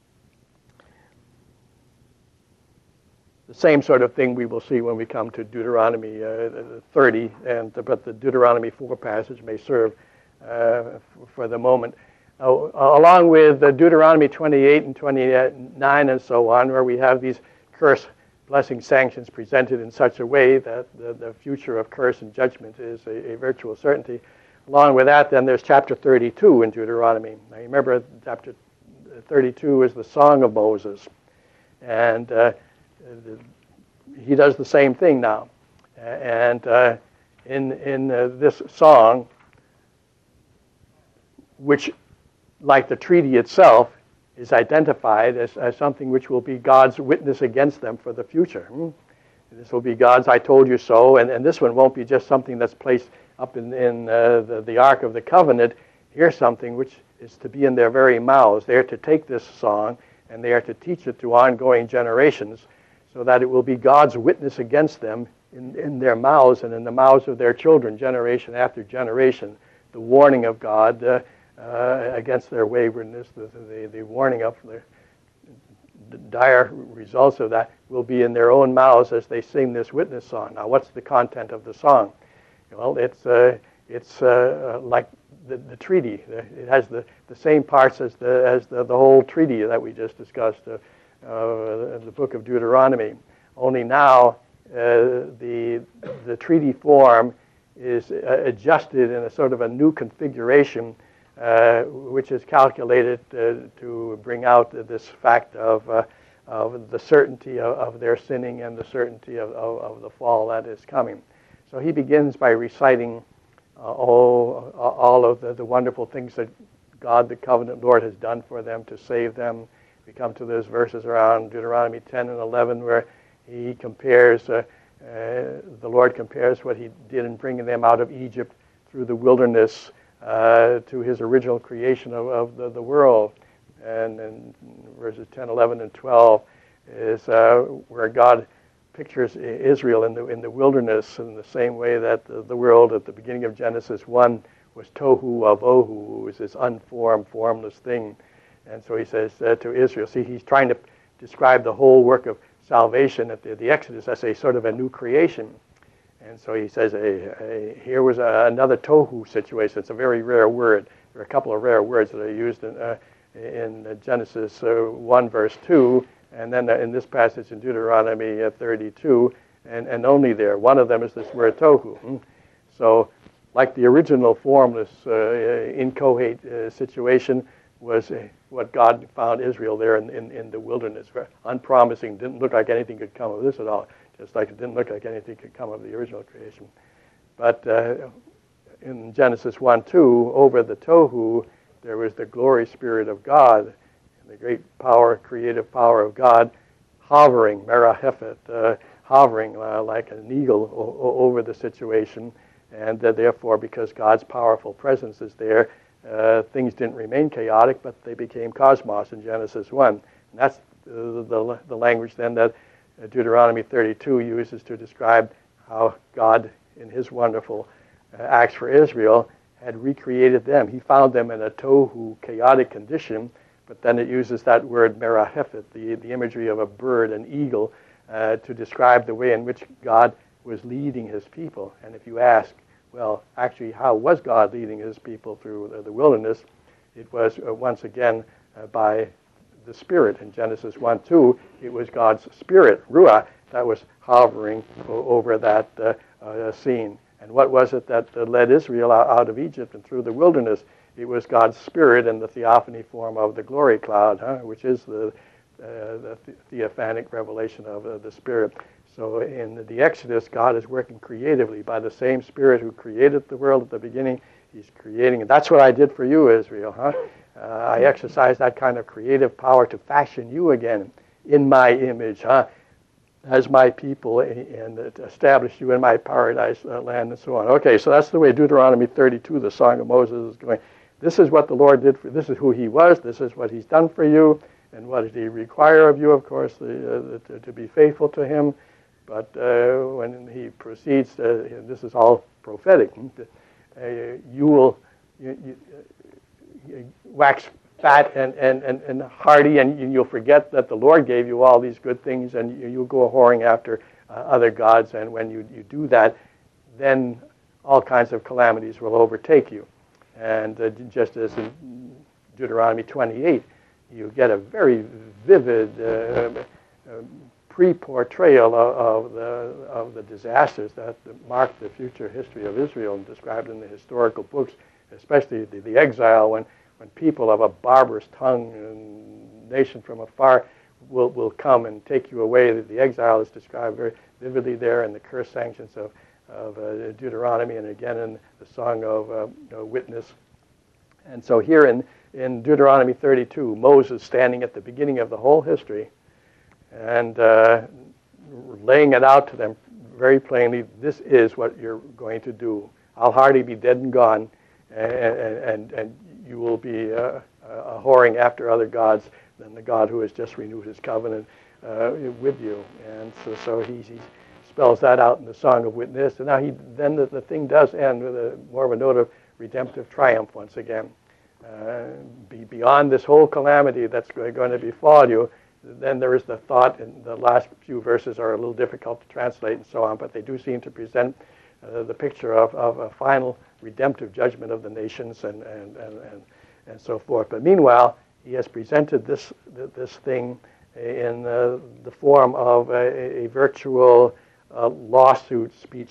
The same sort of thing we will see when we come to Deuteronomy 30, but the Deuteronomy 4 passage may serve for the moment. Along with Deuteronomy 28 and 29 and so on, where we have these curse, blessing, sanctions presented in such a way that the future of curse and judgment is a virtual certainty, along with that, then there's chapter 32 in Deuteronomy. Now, you remember chapter 32 is the Song of Moses. And he does the same thing now. And in this song, which, like the treaty itself, is identified as something which will be God's witness against them for the future. This will be God's "I told you so," and this one won't be just something that's placed up in the Ark of the Covenant. Here's something which is to be in their very mouths. They are to take this song and they are to teach it to ongoing generations so that it will be God's witness against them in their mouths and in the mouths of their children, generation after generation. The warning of God against their waywardness, the warning of the dire results of that will be in their own mouths as they sing this witness song. Now, what's the content of the song? Well, it's like the treaty. It has the same parts as the whole treaty that we just discussed, the book of Deuteronomy. Only now the treaty form is adjusted in a sort of a new configuration, which is calculated to bring out this fact of the certainty of their sinning and the certainty of the fall that is coming. So he begins by reciting all of the wonderful things that God, the covenant Lord, has done for them to save them. We come to those verses around Deuteronomy 10 and 11 where he compares, the Lord compares what he did in bringing them out of Egypt through the wilderness to his original creation of the world. And verses 10, 11, and 12 is where God pictures Israel in the wilderness in the same way that the world at the beginning of Genesis 1 was tohu vavohu, was this unformed, formless thing. And so he says to Israel, see, he's trying to describe the whole work of salvation at the Exodus as a sort of a new creation. And so he says, here was another tohu situation. It's a very rare word. There are a couple of rare words that are used in Genesis 1, verse 2, and then in this passage in Deuteronomy 32, and only there. One of them is this word tohu. So, like the original formless, inchoate situation was what God found Israel there in the wilderness. Unpromising, didn't look like anything could come of this at all, just like it didn't look like anything could come of the original creation. But in Genesis 1:2, over the tohu, there was the glory spirit of God, the great power, creative power of God, hovering, merahephet, hovering like an eagle over the situation. And therefore, because God's powerful presence is there, things didn't remain chaotic, but they became cosmos in Genesis 1. And that's the language then that Deuteronomy 32 uses to describe how God, in his wonderful acts for Israel, had recreated them. He found them in a tohu, chaotic condition, but then it uses that word merahephet, the imagery of a bird, an eagle, to describe the way in which God was leading his people. And if you ask, well, actually, how was God leading his people through the wilderness? It was, once again, by the Spirit. In Genesis 1:2, it was God's Spirit, Ruah, that was hovering over that scene. And what was it that led Israel out of Egypt and through the wilderness? It was God's Spirit in the theophany form of the glory cloud, which is the theophanic revelation of the Spirit. So in the Exodus, God is working creatively by the same Spirit who created the world at the beginning. He's creating, and that's what I did for you, Israel. I exercised that kind of creative power to fashion you again in my image, as my people, and establish you in my paradise land, and so on. Okay, so that's the way Deuteronomy 32, the Song of Moses, is going. This is what the Lord did for you. This is who he was. This is what he's done for you. And what does he require of you, of course, to be faithful to him. But when he proceeds, this is all prophetic. You will wax fat and hearty, and you'll forget that the Lord gave you all these good things, and you'll go whoring after other gods. And when you do that, then all kinds of calamities will overtake you. And just as in Deuteronomy 28, you get a very vivid pre-portrayal of the disasters that marked the future history of Israel and described in the historical books, especially the exile when people of a barbarous tongue and nation from afar will come and take you away. The exile is described very vividly there in the curse sanctions of Deuteronomy and again in the Song of Witness. And so here in Deuteronomy 32, Moses standing at the beginning of the whole history and laying it out to them very plainly, this is what you're going to do. I'll hardly be dead and gone, and you will be whoring after other gods than the God who has just renewed his covenant with you. And so he spells that out in the Song of Witness. And now then the thing does end with more of a note of redemptive triumph once again. Beyond this whole calamity that's going to befall you, then there is the thought, and the last few verses are a little difficult to translate and so on, but they do seem to present the picture of a final redemptive judgment of the nations and so forth. But meanwhile, he has presented this thing in the form of a virtual lawsuit speech.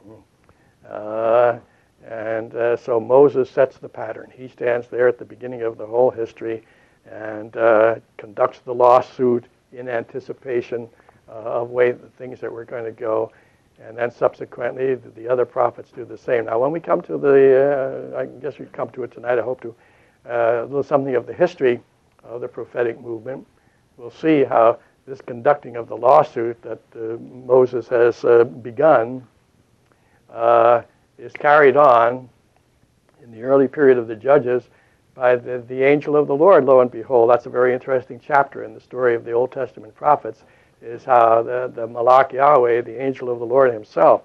So Moses sets the pattern. He stands there at the beginning of the whole history and conducts the lawsuit in anticipation of the things that were going to go. And then subsequently, the other prophets do the same. Now, when we come to I guess we come to it tonight, I hope to, a little something of the history of the prophetic movement. We'll see how this conducting of the lawsuit that Moses has begun is carried on in the early period of the Judges by the angel of the Lord, lo and behold. That's a very interesting chapter in the story of the Old Testament prophets, is how the Malach Yahweh, the angel of the Lord himself,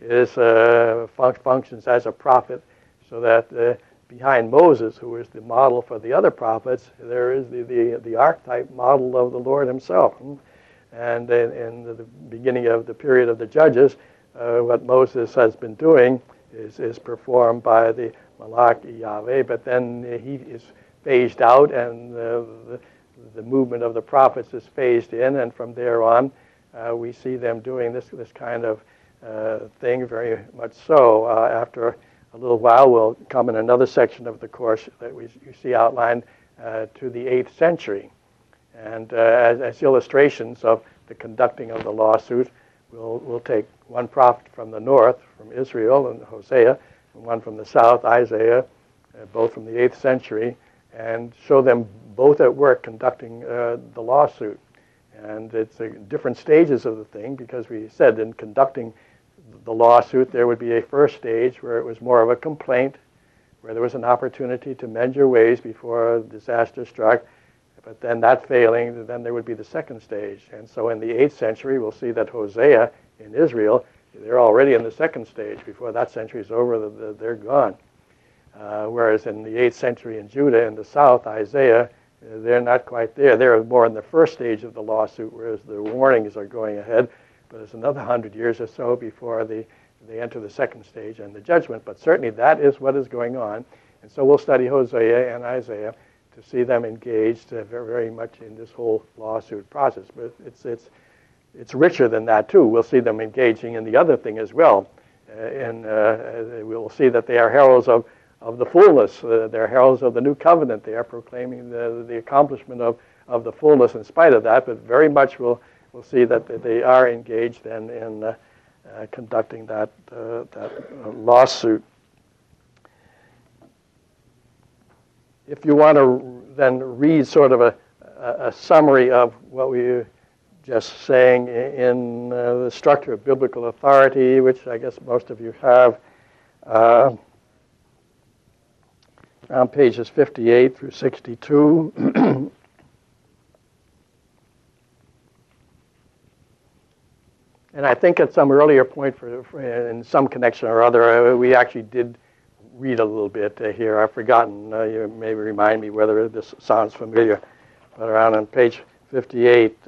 functions as a prophet, so that behind Moses, who is the model for the other prophets, there is the archetype model of the Lord himself. And in the beginning of the period of the Judges, what Moses has been doing is performed by the Malach Yahweh, but then he is phased out, and the movement of the prophets is phased in, and from there on, we see them doing this kind of thing very much so. After a little while, we'll come in another section of the course that you see outlined to the 8th century. And as illustrations of the conducting of the lawsuit, we'll take one prophet from the north, from Israel and Hosea, and one from the south, Isaiah, both from the 8th century, and show them both at work conducting the lawsuit. And it's different stages of the thing, because we said in conducting the lawsuit there would be a first stage where it was more of a complaint, where there was an opportunity to mend your ways before a disaster struck. But then that failing, then there would be the second stage. And so in the 8th century, we'll see that Hosea in Israel, they're already in the second stage. Before that century is over, they're gone. Whereas in the 8th century in Judah, in the south, Isaiah, they're not quite there. They're more in the first stage of the lawsuit, whereas the warnings are going ahead. But there's another 100 years or so before they enter the second stage and the judgment. But certainly that is what is going on. And so we'll study Hosea and Isaiah to see them engaged very, very much in this whole lawsuit process. But it's richer than that, too. We'll see them engaging in the other thing as well. We'll see that they are heralds of the fullness. They're heralds of the new covenant. They are proclaiming the accomplishment of the fullness in spite of that. But very much we'll see that they are engaged in conducting that lawsuit. If you want to then read sort of a summary of what we were just saying in the structure of biblical authority, which I guess most of you have, around pages 58 through 62. And I think at some earlier point, in some connection or other, we actually did read a little bit here. I've forgotten. You maybe remind me whether this sounds familiar. But around on page 58,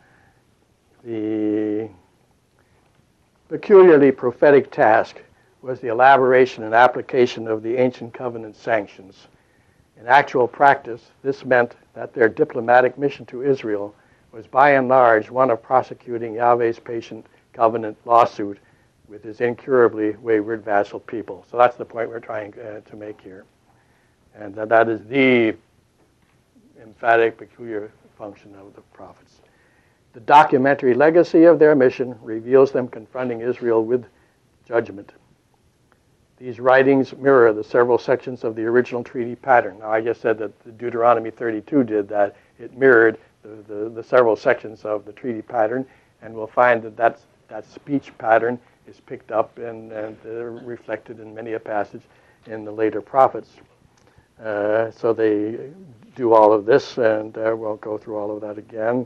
the peculiarly prophetic task was the elaboration and application of the ancient covenant sanctions. In actual practice, this meant that their diplomatic mission to Israel was by and large one of prosecuting Yahweh's patient covenant lawsuit with his incurably wayward vassal people. So that's the point we're trying to make here. And that is the emphatic, peculiar function of the prophets. The documentary legacy of their mission reveals them confronting Israel with judgment. These writings mirror the several sections of the original treaty pattern. Now, I just said that Deuteronomy 32 did that. It mirrored the several sections of the treaty pattern, and we'll find that speech pattern is picked up and reflected in many a passage in the later prophets. So they do all of this, and we'll go through all of that again.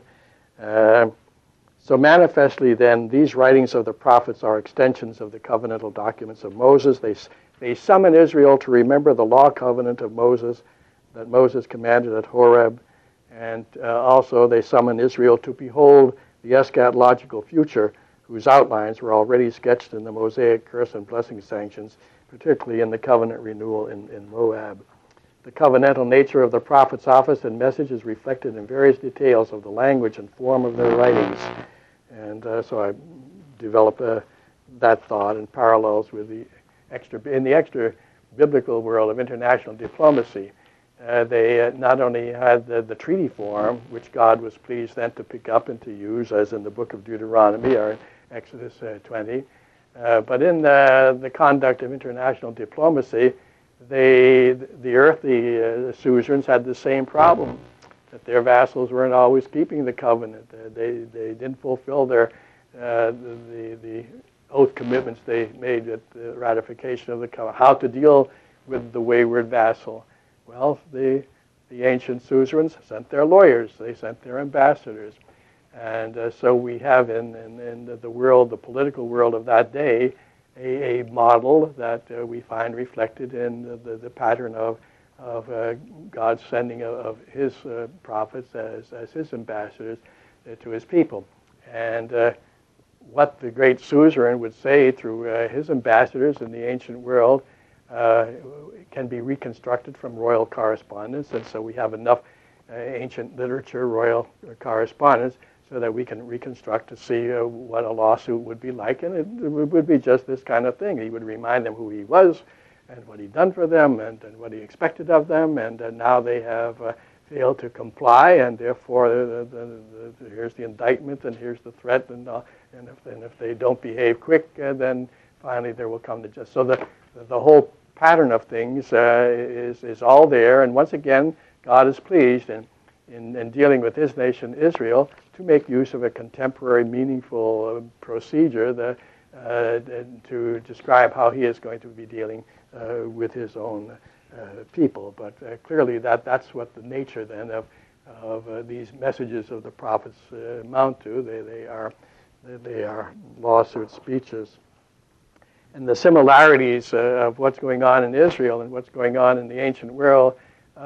So manifestly, then, these writings of the prophets are extensions of the covenantal documents of Moses. They summon Israel to remember the law covenant of Moses that Moses commanded at Horeb, and also they summon Israel to behold the eschatological future, whose outlines were already sketched in the Mosaic curse and blessing sanctions, particularly in the covenant renewal in Moab. The covenantal nature of the prophet's office and message is reflected in various details of the language and form of their writings. And so I developed that thought in parallels with the extra biblical world of international diplomacy. They not only had the treaty form, which God was pleased then to pick up and to use, as in the book of Deuteronomy or Exodus 20, but in the conduct of international diplomacy, the earthly suzerains had the same problem, that their vassals weren't always keeping the covenant. They didn't fulfill the oath commitments they made at the ratification of the covenant. How to deal with the wayward vassal? Well, the ancient suzerains sent their lawyers. They sent their ambassadors. And so we have in the world, the political world of that day, a model that we find reflected in the pattern of God's sending of his prophets as his ambassadors to his people. And what the great suzerain would say through his ambassadors in the ancient world can be reconstructed from royal correspondence. And so we have enough ancient literature, royal correspondence, so that we can reconstruct to see what a lawsuit would be like. And it would be just this kind of thing. He would remind them who he was and what he'd done for them and what he expected of them. And now they have failed to comply, and therefore here's the indictment and here's the threat. And if they don't behave quick, then finally there will come the justice. So the whole pattern of things is all there. And once again, God is pleased in dealing with his nation, Israel, to make use of a contemporary, meaningful procedure to describe how he is going to be dealing with his own people. But clearly that's what the nature then of these messages of the prophets amount to. They are lawsuit speeches. And the similarities of what's going on in Israel and what's going on in the ancient world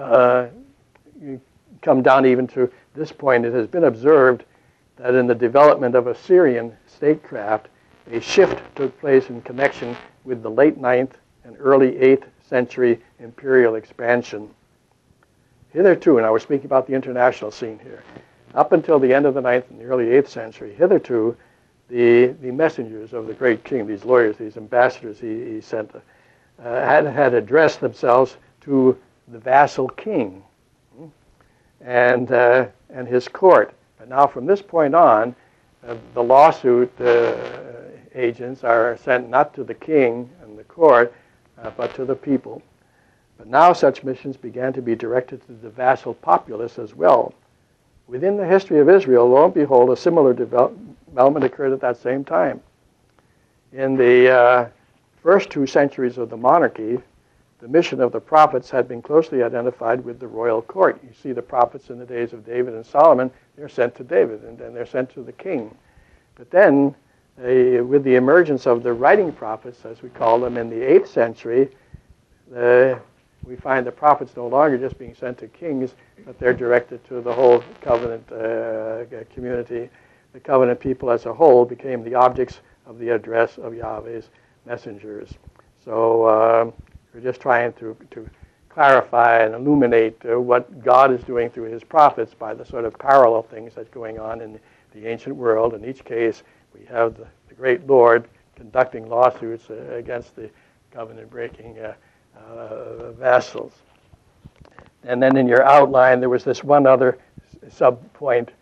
come down even to this point. It has been observed that in the development of Assyrian statecraft, a shift took place in connection with the late 9th and early 8th century imperial expansion. Hitherto, and I was speaking about the international scene here, up until the end of the 9th and the early 8th century, hitherto, the messengers of the great king, these lawyers, these ambassadors he sent, had addressed themselves to the vassal king and his court. But now from this point on, the lawsuit agents are sent not to the king and the court, but to the people. But now such missions began to be directed to the vassal populace as well. Within the history of Israel, lo and behold, a similar development occurred at that same time. In the first 2 centuries of the monarchy, the mission of the prophets had been closely identified with the royal court. You see the prophets in the days of David and Solomon, they're sent to David, and then they're sent to the king. But then, with the emergence of the writing prophets, as we call them, in the 8th century, we find the prophets no longer just being sent to kings, but they're directed to the whole covenant community. The covenant people as a whole became the objects of the address of Yahweh's messengers. So we're just trying to clarify and illuminate what God is doing through his prophets by the sort of parallel things that's going on in the ancient world. In each case, we have the great Lord conducting lawsuits against the covenant-breaking vassals. And then in your outline, there was this one other sub-point,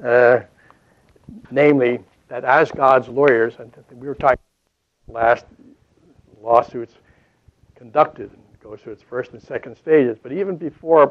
namely that as God's lawyers, and we were talking last lawsuits conducted, and it goes through its first and second stages, but even before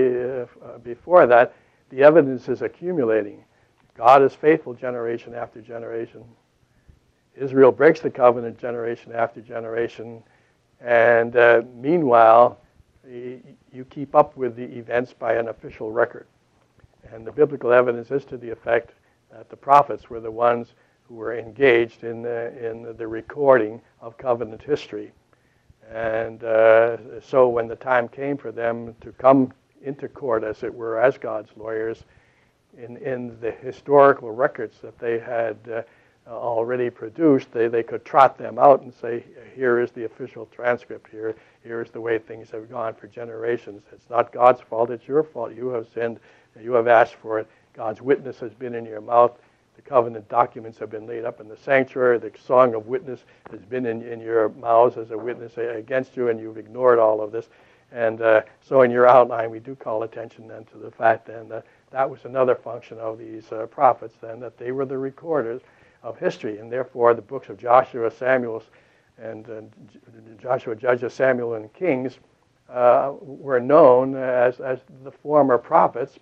that, the evidence is accumulating. God is faithful generation after generation. Israel breaks the covenant generation after generation, and meanwhile, you keep up with the events by an official record. And the biblical evidence is to the effect that the prophets were the ones who were engaged in the recording of covenant history. And so when the time came for them to come into court, as it were, as God's lawyers, in the historical records that they had already produced, they could trot them out and say, here is the official transcript, here is the way things have gone for generations. It's not God's fault, it's your fault. You have sinned, you have asked for it. God's witness has been in your mouth. The covenant documents have been laid up in the sanctuary. The song of witness has been in your mouths as a witness against you, and you've ignored all of this. And so in your outline, we do call attention then to the fact then that was another function of these prophets then, that they were the recorders of history, and therefore the books of Joshua, Samuel, and Joshua, Judges, Samuel, and Kings were known as the former prophets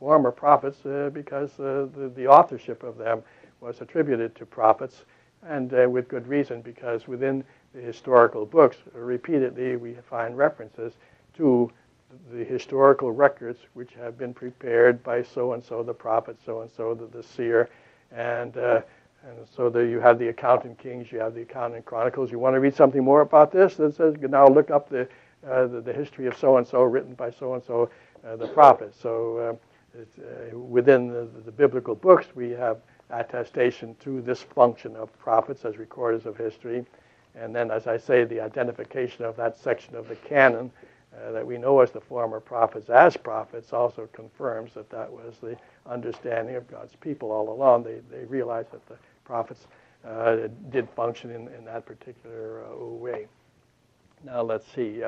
because the authorship of them was attributed to prophets, and with good reason, because within the historical books, repeatedly we find references to the historical records which have been prepared by so-and-so, the prophet, so-and-so, the seer, and so there you have the account in Kings, you have the account in Chronicles. You want to read something more about this? That says, now look up the history of so-and-so written by so-and-so, the prophet. So within the biblical books, we have attestation to this function of prophets as recorders of history. And then, as I say, the identification of that section of the canon that we know as the former prophets as prophets also confirms that that was the understanding of God's people all along. They realized that the prophets did function in that particular way. Now let's see.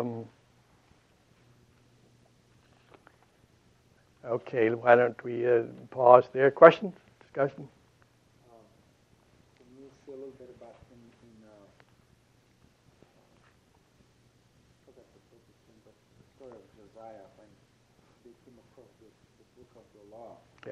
Okay, why don't we pause there? Questions? Discussion? Can you say a little bit about the story of Josiah when they came across the book of the law? Yeah.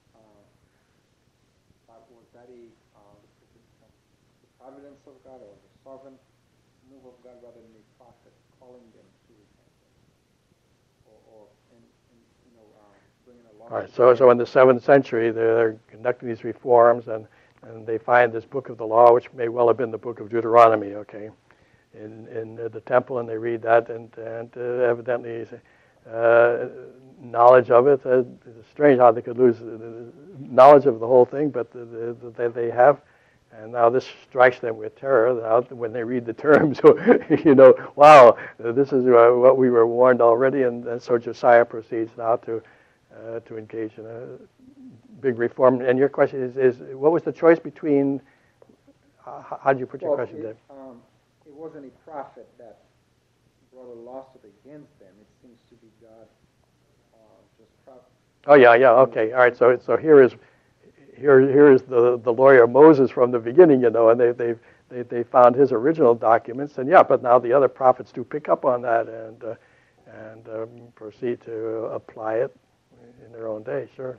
Was that the providence of God or the sovereign move of God rather than a prophet calling them to repentance? Or bringing a law? All right, so in the 7th century, they're conducting these reforms, and they find this book of the law, which may well have been the book of Deuteronomy, okay, in the temple, and they read that, and evidently knowledge of it. It's strange how they could lose knowledge of the whole thing, but they have. And now this strikes them with terror. Now, when they read the terms, wow, this is what we were warned already. And so Josiah proceeds now to engage in a big reform. And your question is what was the choice between? How did you put your question, Dave? It wasn't a prophet that brought a lawsuit against them. It seems to be God just prophet. Oh yeah, okay, all right. So here is the lawyer Moses from the beginning, and they found his original documents, and but now the other prophets do pick up on that and proceed to apply it in their own day. Sure.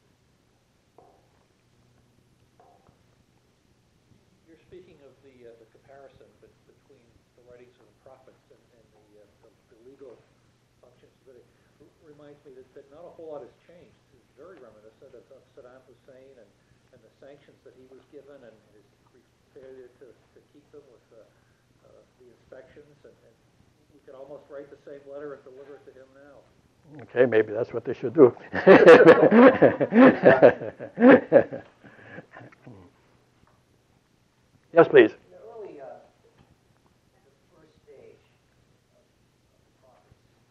You're speaking of the comparison between the writings of the prophets and the legal functions, but it reminds me that not a whole lot has changed. It's very reminiscent of Saddam Hussein and the sanctions that he was given and his failure to keep them with the inspections, and we could almost write the same letter and deliver it to him now. Okay, maybe that's what they should do. Yes, please. In the early, the first stage of the prophets,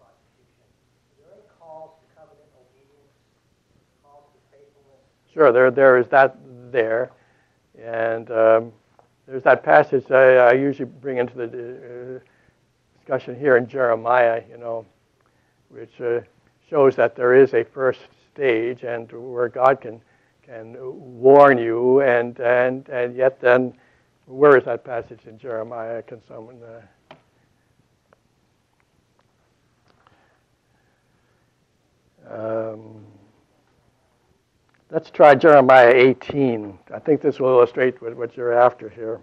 Sure, there is that there. And there's that passage I usually bring into the discussion here in Jeremiah, which shows that there is a first stage and where God can warn you, and yet then, where is that passage in Jeremiah? Can someone... let's try Jeremiah 18. I think this will illustrate what you're after here.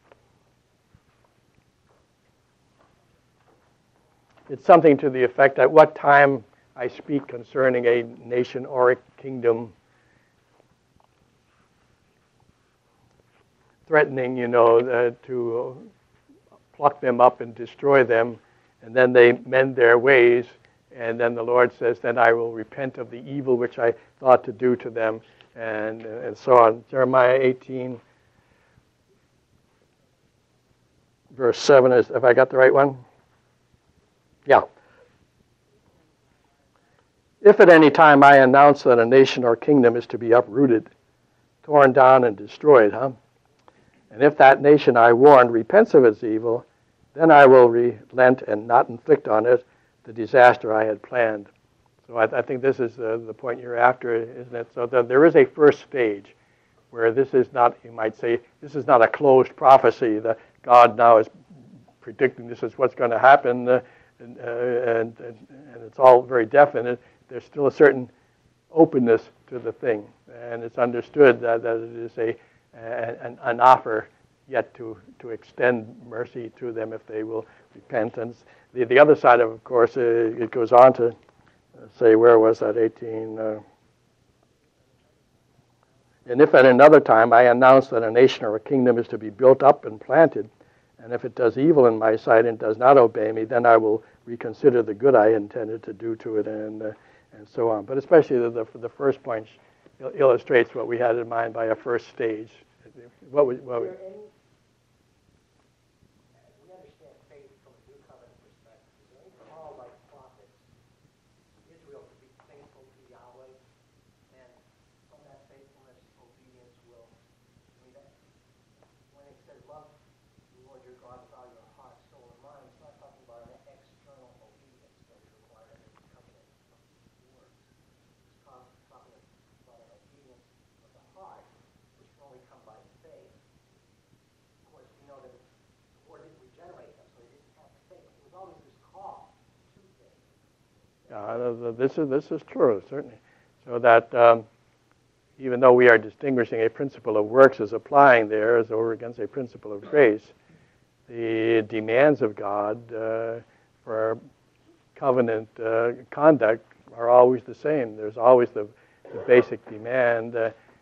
It's something to the effect, at what time I speak concerning a nation or a kingdom, threatening, to pluck them up and destroy them, and then they mend their ways, and then the Lord says, then I will repent of the evil which I thought to do to them, and so on. Jeremiah 18, verse 7, have I got the right one? Yeah. If at any time I announce that a nation or kingdom is to be uprooted, torn down and destroyed, and if that nation I warned repents of its evil, then I will relent and not inflict on it the disaster I had planned. So I think this is the point you're after, isn't it? So there is a first stage where this is not, you might say, this is not a closed prophecy that God now is predicting this is what's going to happen, and it's all very definite. There's still a certain openness to the thing, and it's understood that it is an offer yet to extend mercy to them if they will repent. And the other side of course, it goes on to say, where was that, 18? And if at another time I announce that a nation or a kingdom is to be built up and planted, and if it does evil in my sight and does not obey me, then I will reconsider the good I intended to do to it, and so on. But especially the first point illustrates what we had in mind by a first stage. What we understand faith from a new covenant perspective. Is there any call by prophets Israel to be faithful to Yahweh, and from that faithfulness, obedience will? When it says love the Lord your God with all your heart, soul, and mind, it's not talking about an external obedience that is required in the covenant words. It's talking about an obedience of the heart, which can only come by faith. Of course, we know that the Lord didn't regenerate them, so they didn't have faith. It was always this call to faith. This is true, certainly. So that even though we are distinguishing a principle of works as applying there as over against a principle of grace, the demands of God for covenant conduct are always the same. There's always the basic demand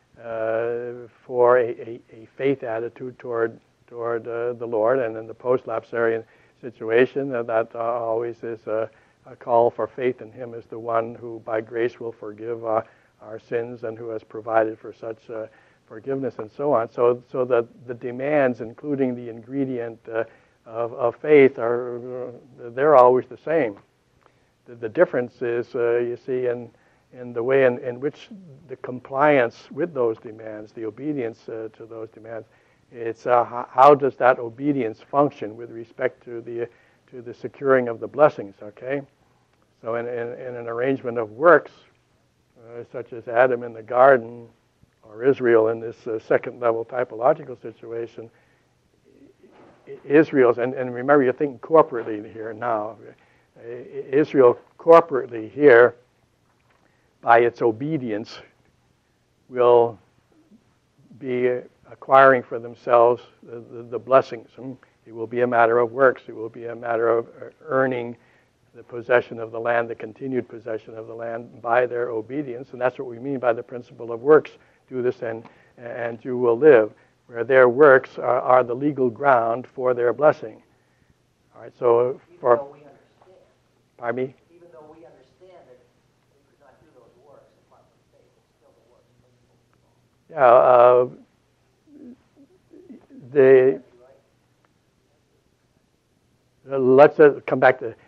for a faith attitude toward the Lord, and in the post-lapsarian situation, that always is a call for faith in Him as the one who by grace will forgive our sins and who has provided for such forgiveness and so on. So that the demands, including the ingredient of faith, they're always the same. The difference is, you see, in the way in which the compliance with those demands, the obedience to those demands, it's how does that obedience function with respect to the securing of the blessings, okay? So in an arrangement of works, such as Adam in the garden, or Israel in this second level typological situation, Israel's, and remember you're thinking corporately here now, Israel corporately here, by its obedience, will be acquiring for themselves the blessings. It will be a matter of works. It will be a matter of earning the possession of the land, the continued possession of the land by their obedience. And that's what we mean by the principle of works. Do this and you will live, where their works are the legal ground for their blessing. All right, so for... Even though we understand. Pardon me? Even though we understand that we could not do those works apart from faith, it's still the works principle. Let's come back to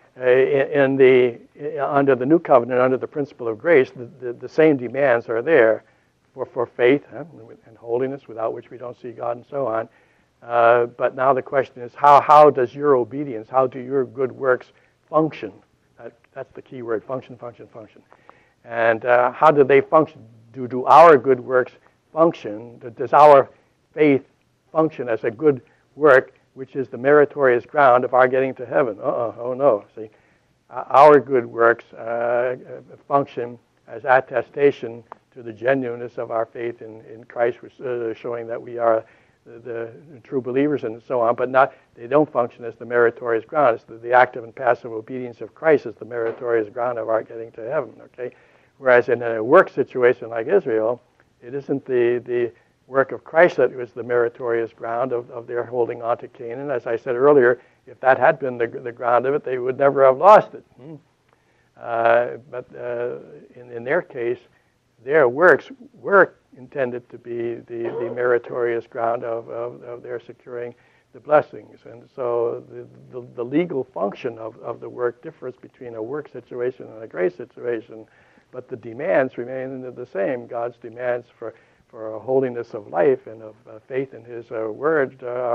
under the new covenant, under the principle of grace, the same demands are there for faith and holiness, without which we don't see God, and so on. But now the question is, how does your obedience, how do your good works function? That's the key word, function. And how do they function? Do our good works function? Does our faith function as a good work, which is the meritorious ground of our getting to heaven? Oh no. See, our good works function as attestation to the genuineness of our faith in Christ, showing that we are the true believers and so on, but they don't function as the meritorious ground. It's the active and passive obedience of Christ is the meritorious ground of our getting to heaven, okay? Whereas in a work situation like Israel, it isn't the work of Christ that was the meritorious ground of their holding on to Canaan. As I said earlier, if that had been the ground of it, they would never have lost it. But in their case, their works were intended to be the meritorious ground of their securing the blessings. And so the legal function of the work differs between a work situation and a grace situation, but the demands remain the same. God's demands for a holiness of life and of faith in His word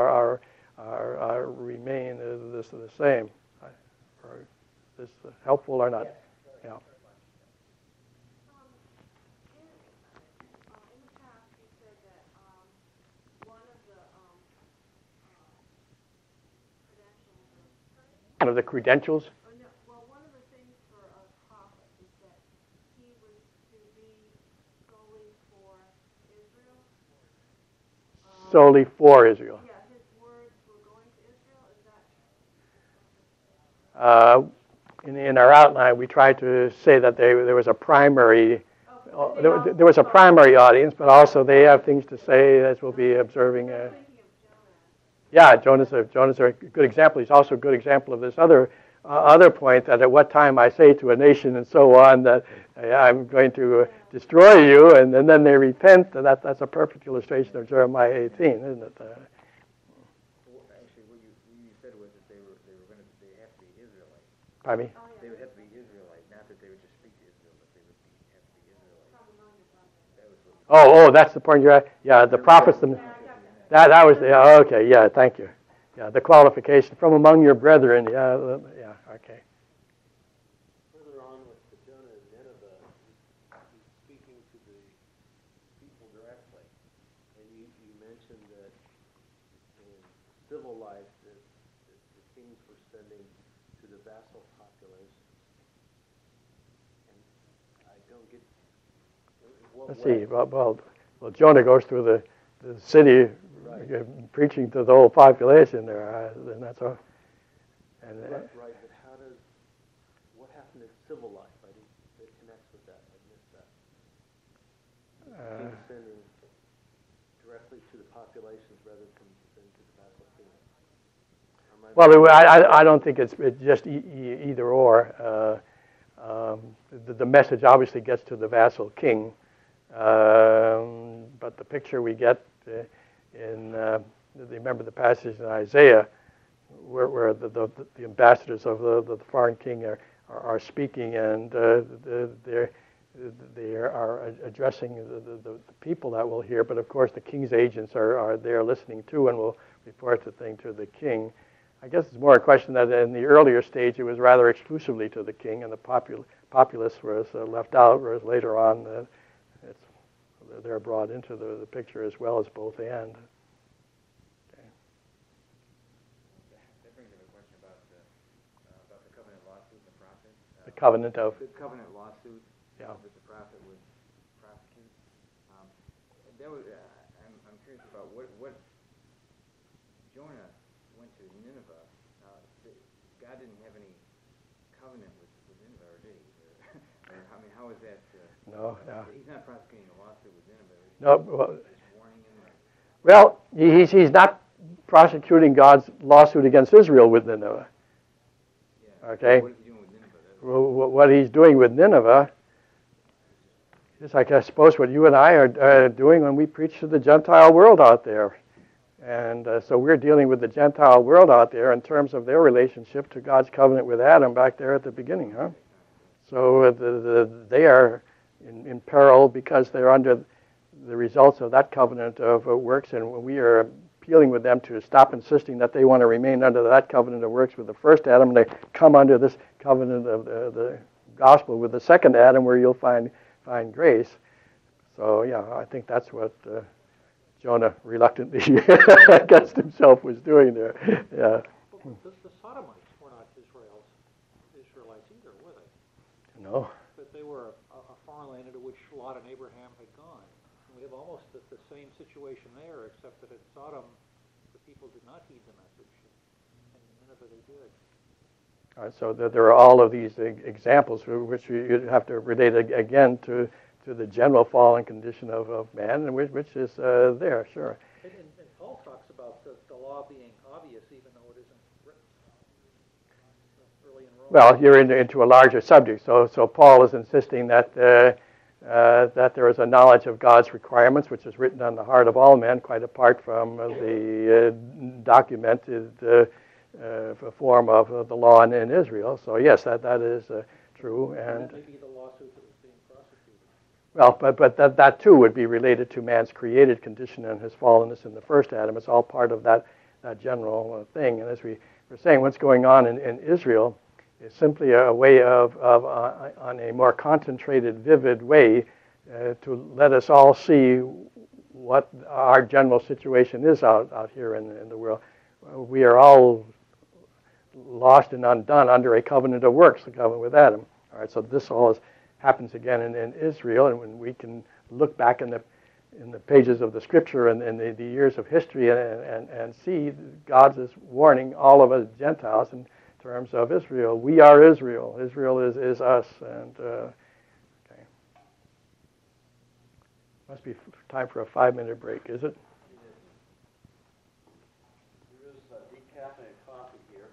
remain the same. Is this helpful or not? Yeah. One of the credentials? Well, one of the things for a prophet is that he was to be solely for Israel. Solely for Israel. Yeah, his words were going to Israel. Is that? In our outline, we tried to say that there was a primary, there was a primary audience, but also they have things to say, as we'll be observing. Yeah, Jonah's a good example. He's also a good example of this other point, that at what time I say to a nation and so on that I'm going to destroy you, and then they repent. And that's a perfect illustration of Jeremiah 18, isn't it? Well, actually, what you said was that they have to be Israelite. Pardon me? They would have to be Israelite, not that they would just speak to Israel, but they would have to be Israelite. That was what That's the point you're at. Yeah, the prophets. That was the okay. Yeah, thank you. Yeah, the qualification from among your brethren. Yeah, okay. Further on with the Jonah and Nineveh, he's speaking to the people directly, and you mentioned that in civil life that the kings were sending to the vassal population, and I don't get. Let's see. Well, Jonah goes through the city. Right. Preaching to the whole population there, and that's all. And right, but what happened in civil life? That connects with that. I missed that. King sending directly to the populations rather than to the vassal kingdom. Well, I don't think it's just either or. The message obviously gets to the vassal king, but the picture we get. Remember the passage in Isaiah where the ambassadors of the foreign king are speaking, and they are addressing the people that will hear, but of course the king's agents are there listening too and will report the thing to the king. I guess it's more a question that in the earlier stage it was rather exclusively to the king, and the populace was left out, whereas later on they're brought into the picture as well as both and. Okay. That brings up a question about the covenant lawsuit and the prophet. The covenant of? The covenant lawsuit that the prophet would prosecute. I'm curious about what Jonah went to Nineveh. God didn't have any covenant with Nineveh, or did he? I mean, how is that? No. He's not prosecuting a lawsuit with Nineveh. No. Well, he's not prosecuting God's lawsuit against Israel with Nineveh. Yeah. Okay. What is he doing with Nineveh? What he's doing with Nineveh is like, I suppose, what you and I are doing when we preach to the Gentile world out there. And so we're dealing with the Gentile world out there in terms of their relationship to God's covenant with Adam back there at the beginning, huh? So they are in peril because they're under the results of that covenant of works, and we are appealing with them to stop insisting that they want to remain under that covenant of works with the first Adam, and they come under this covenant of the gospel with the second Adam, where you'll find grace. So yeah, I think that's what Jonah reluctantly against himself was doing there. Yeah. The Sodomites were not Israelites either, were they? No. But they were a foreign land into which Lot and Abraham had gone. And we have almost the same situation there, except that at Sodom, the people did not heed the message, and in Nineveh they did. All right, so there are all of these examples which you have to relate again to the general fallen condition of man, and which is there, sure. And Paul talks about the law being obvious, even though it isn't written early in Romans. Well, you're into a larger subject. So Paul is insisting that that there is a knowledge of God's requirements, which is written on the heart of all men, quite apart from the documented form of the law in Israel. So yes, that is true. And that may be the lawsuit that was being prosecuted. well, but that too would be related to man's created condition and his fallenness in the first Adam. It's all part of that general thing. And as we were saying, what's going on in Israel is simply a way of on a more concentrated, vivid way, to let us all see what our general situation is out here in the world. We are all lost and undone under a covenant of works, the covenant with Adam. All right, so this all happens again in Israel, and when we can look back in the pages of the Scripture and the years of history and see God is warning all of us Gentiles in terms of Israel. We are Israel. Israel is us. And okay, must be time for a 5-minute break, is it? There is decaffeinated coffee here.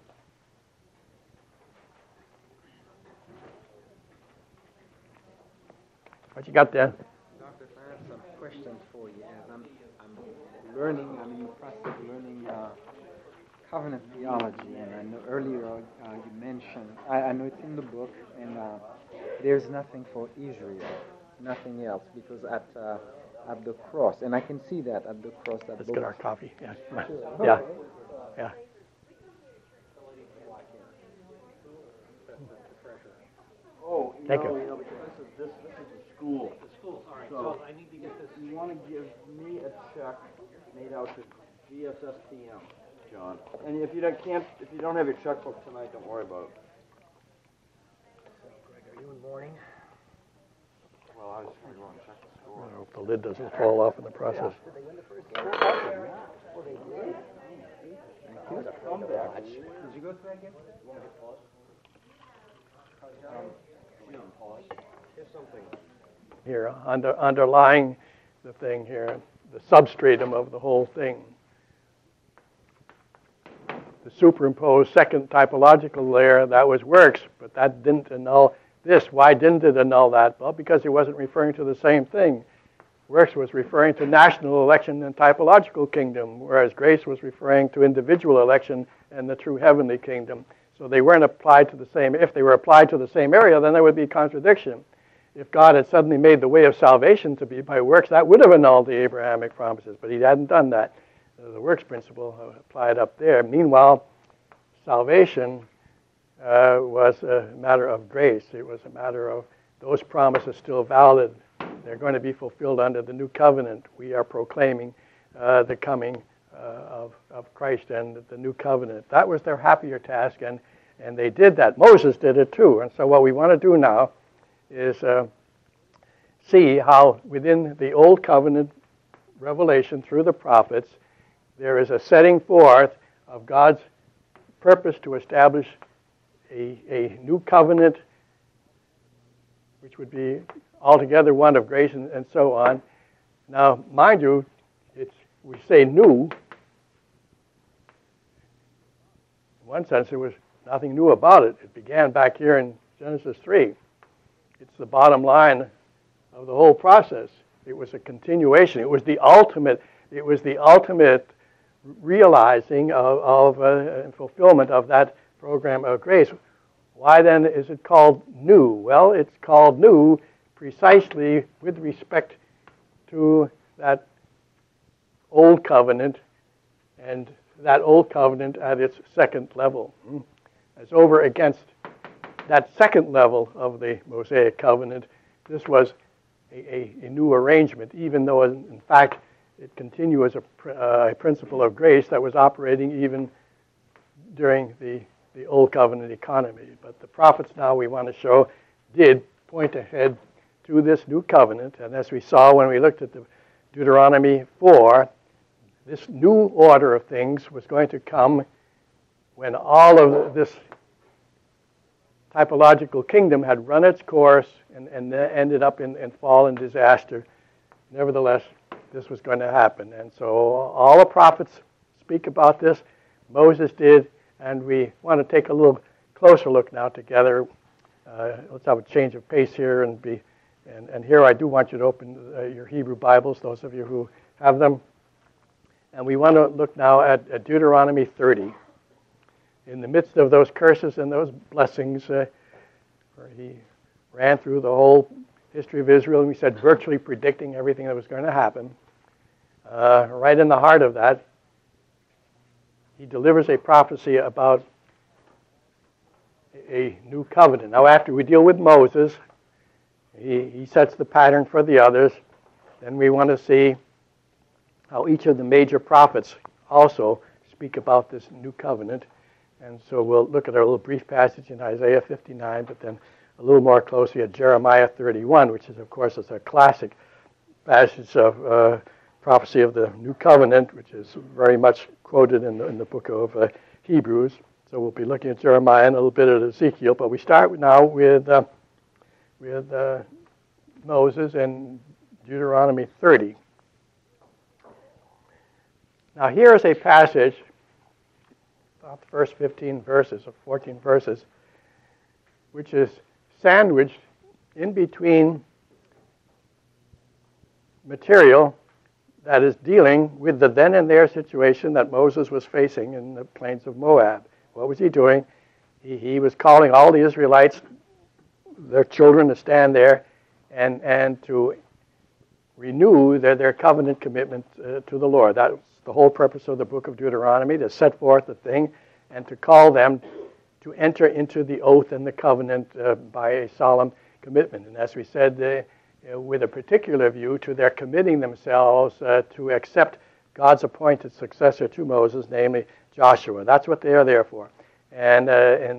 What you got there? Doctor, I have some questions for you. As I'm learning, I'm in the process of learning covenant theology, and I know earlier you mentioned, I know it's in the book, and there's nothing for Israel, nothing else, because at the cross, and I can see that at the cross. Let's get our coffee. Yeah. Sure. Yeah. Yeah. Oh, Thank you. Because this is a school. The schools, all right. So, So I need to get this. You want to give me a check made out to GSSTM, John. And if you don't have your checkbook tonight, don't worry about it. Greg, are you in mourning? Well, I was just going to go and check the I score. hope the lid doesn't fall off in the process. Did they win the first game? Well, they did. That was a comeback. Did you go to that game? You want to hit pause? Pause. Here's something. Here, underlying the thing here, the substratum of the whole thing. The superimposed second typological layer, that was works, but that didn't annul this. Why didn't it annul that? Well, because it wasn't referring to the same thing. Works was referring to national election and typological kingdom, whereas grace was referring to individual election and the true heavenly kingdom. So they weren't applied to the same. If they were applied to the same area, then there would be contradiction. If God had suddenly made the way of salvation to be by works, that would have annulled the Abrahamic promises, but he hadn't done that. The works principle applied up there. Meanwhile, salvation was a matter of grace. It was a matter of those promises still valid. They're going to be fulfilled under the new covenant. We are proclaiming the coming of Christ and the new covenant. That was their happier task, and they did that. Moses did it too. And so what we want to do now is see how within the Old Covenant revelation through the prophets, there is a setting forth of God's purpose to establish a new covenant, which would be altogether one of grace and so on. Now, mind you, we say new. In one sense, there was nothing new about it. It began back here in Genesis 3. It's the bottom line of the whole process. It was a continuation. It was the ultimate realizing of fulfillment of that program of grace. Why then is it called new? Well, it's called new precisely with respect to that old covenant, and that old covenant at its second level. As over against that second level of the Mosaic covenant, this was a new arrangement, even though in fact it continued as a principle of grace that was operating even during the old covenant economy. But the prophets now, we want to show, did point ahead to this new covenant. And as we saw when we looked at the Deuteronomy 4, this new order of things was going to come when all of this typological kingdom had run its course and ended up in fall and disaster. Nevertheless, this was going to happen. And so all the prophets speak about this. Moses did, and we want to take a little closer look now together. Let's have a change of pace here, and here I do want you to open your Hebrew Bibles, those of you who have them. And we want to look now at Deuteronomy 30. In the midst of those curses and those blessings, where he ran through the whole history of Israel, and we said virtually predicting everything that was going to happen. Right in the heart of that, he delivers a prophecy about a new covenant. Now, after we deal with Moses, he sets the pattern for the others. Then we want to see how each of the major prophets also speak about this new covenant. And so we'll look at our little brief passage in Isaiah 59, but then a little more closely at Jeremiah 31, which is, of course, is a classic passage of prophecy of the new covenant, which is very much quoted in the book of Hebrews. So we'll be looking at Jeremiah and a little bit at Ezekiel, but we start now with Moses and Deuteronomy 30. Now here is a passage, about the first 15 verses or 14 verses, which is sandwiched in between material that is dealing with the then and there situation that Moses was facing in the plains of Moab. What was he doing? He was calling all the Israelites, their children, to stand there and to renew their covenant commitment to the Lord. That was the whole purpose of the book of Deuteronomy, to set forth the thing and to call them to enter into the oath and the covenant by a solemn commitment. And as we said, with a particular view to their committing themselves to accept God's appointed successor to Moses, namely Joshua. That's what they are there for. And as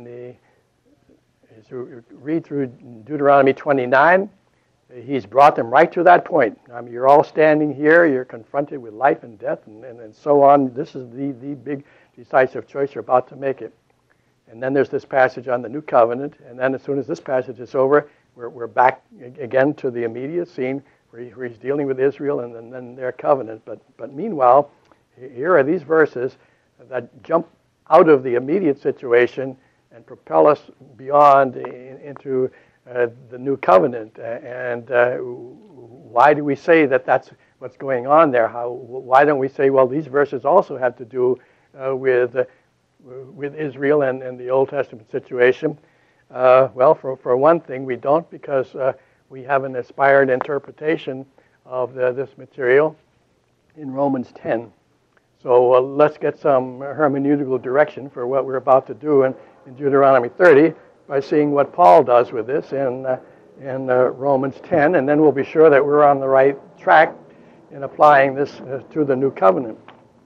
you read through Deuteronomy 29, he's brought them right to that point. I mean, you're all standing here, you're confronted with life and death and so on. This is the big decisive choice you're about to make it. And then there's this passage on the new covenant, and then as soon as this passage is over, we're back again to the immediate scene where he's dealing with Israel and then their covenant. But meanwhile, here are these verses that jump out of the immediate situation and propel us beyond into the new covenant. And why do we say that that's what's going on there? Why don't we say, well, these verses also have to do with Israel and the Old Testament situation? Well, for one thing, we don't, because we have an inspired interpretation of this material in Romans 10. So let's get some hermeneutical direction for what we're about to do in Deuteronomy 30 by seeing what Paul does with this in Romans 10, and then we'll be sure that we're on the right track in applying this to the new covenant.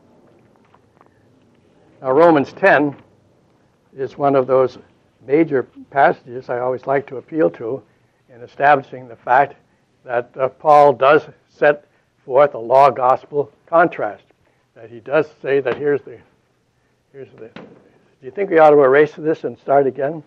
Now, Romans 10 is one of those major passages I always like to appeal to in establishing the fact that Paul does set forth a law-gospel contrast. That he does say that here's the. Do you think we ought to erase this and start again?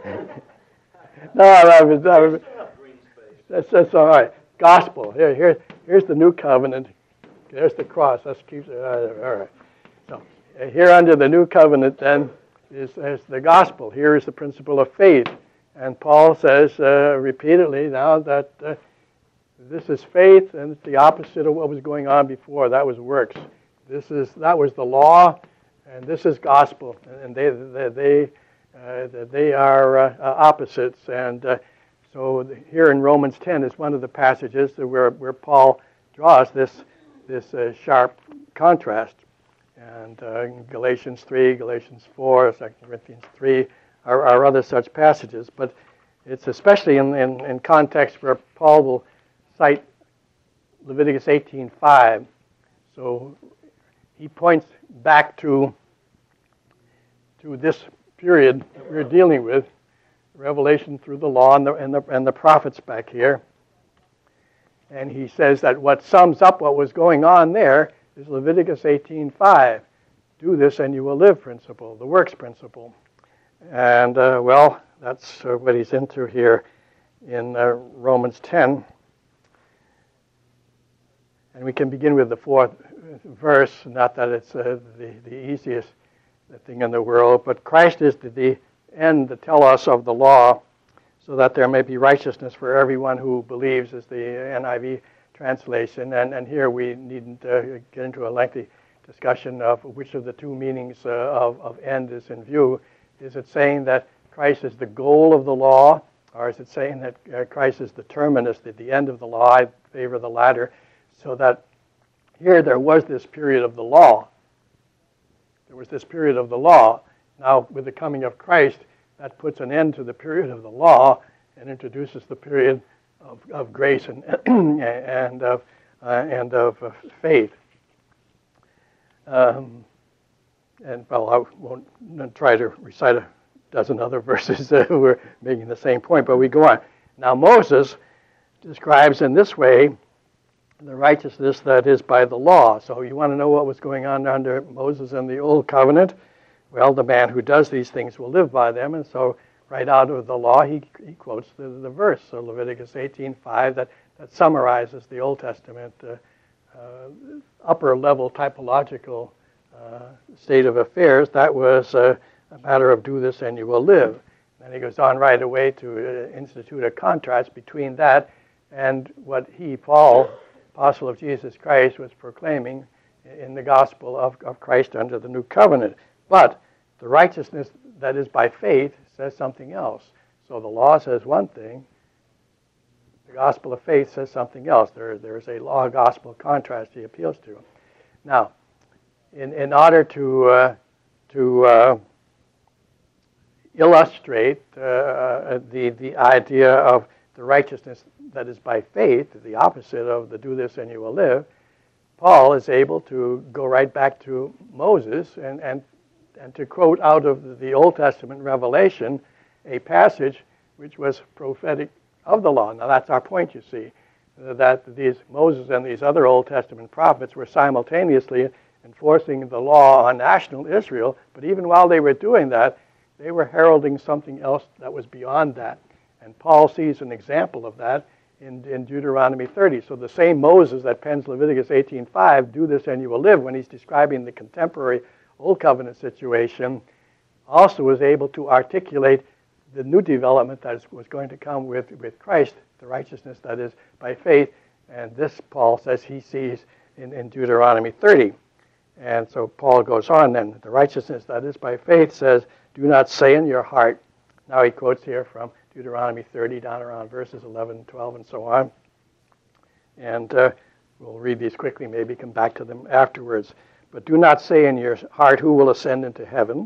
No, that's all right. Gospel. Here's the new covenant. There's the cross. Let's keep it. All right. So here under the new covenant, then, is the gospel. Here is the principle of faith. And Paul says repeatedly now that this is faith, and it's the opposite of what was going on before. That was works. That was the law, and this is gospel. And they are opposites. And so here in Romans 10 is one of the passages where Paul draws this this sharp contrast. And Galatians 3, Galatians 4, 2 Corinthians 3 are other such passages. But it's especially in context where Paul will cite Leviticus 18:5. So he points back to this period that we're dealing with, revelation through the law and the prophets back here. And he says that what sums up what was going on there is Leviticus 18:5. Do this and you will live principle, the works principle. And, that's what he's into here in Romans 10. And we can begin with the 4th verse, not that it's the easiest thing in the world, but Christ is the end, the telos of the law, so that there may be righteousness for everyone who believes, is the NIV translation. And here we needn't get into a lengthy discussion of which of the two meanings of end is in view. Is it saying that Christ is the goal of the law, or is it saying that Christ is the terminus, the end of the law? I favor the latter, so that here there was this period of the law. There was this period of the law. Now, with the coming of Christ, that puts an end to the period of the law and introduces the period of grace and of faith. I won't try to recite a dozen other verses who are making the same point, but we go on. Now, Moses describes in this way the righteousness that is by the law. So you want to know what was going on under Moses in the Old Covenant? Well, the man who does these things will live by them. And so right out of the law, he quotes the verse, so Leviticus 18:5, that summarizes the Old Testament upper-level typological state of affairs. That was a matter of do this and you will live. And he goes on right away to institute a contrast between that and what he, Paul, apostle of Jesus Christ, was proclaiming in the gospel of Christ under the new covenant. But the righteousness that is by faith says something else. So the law says one thing, the gospel of faith says something else. There is a law-gospel contrast he appeals to. Now, in order to illustrate the idea of the righteousness that is by faith, the opposite of the do this and you will live, Paul is able to go right back to Moses and to quote out of the Old Testament Revelation a passage which was prophetic of the law. Now that's our point, you see, that these Moses and these other Old Testament prophets were simultaneously enforcing the law on national Israel, but even while they were doing that, they were heralding something else that was beyond that. And Paul sees an example of that in Deuteronomy 30. So the same Moses that pens Leviticus 18:5, do this and you will live, when he's describing the contemporary Old Covenant situation, also was able to articulate the new development that was going to come with Christ, the righteousness that is by faith. And this, Paul says, he sees in Deuteronomy 30. And so Paul goes on then. The righteousness that is by faith says, do not say in your heart. Now he quotes here from Deuteronomy 30 down around verses 11, 12, and so on. And we'll read these quickly, maybe come back to them afterwards. But do not say in your heart, who will ascend into heaven,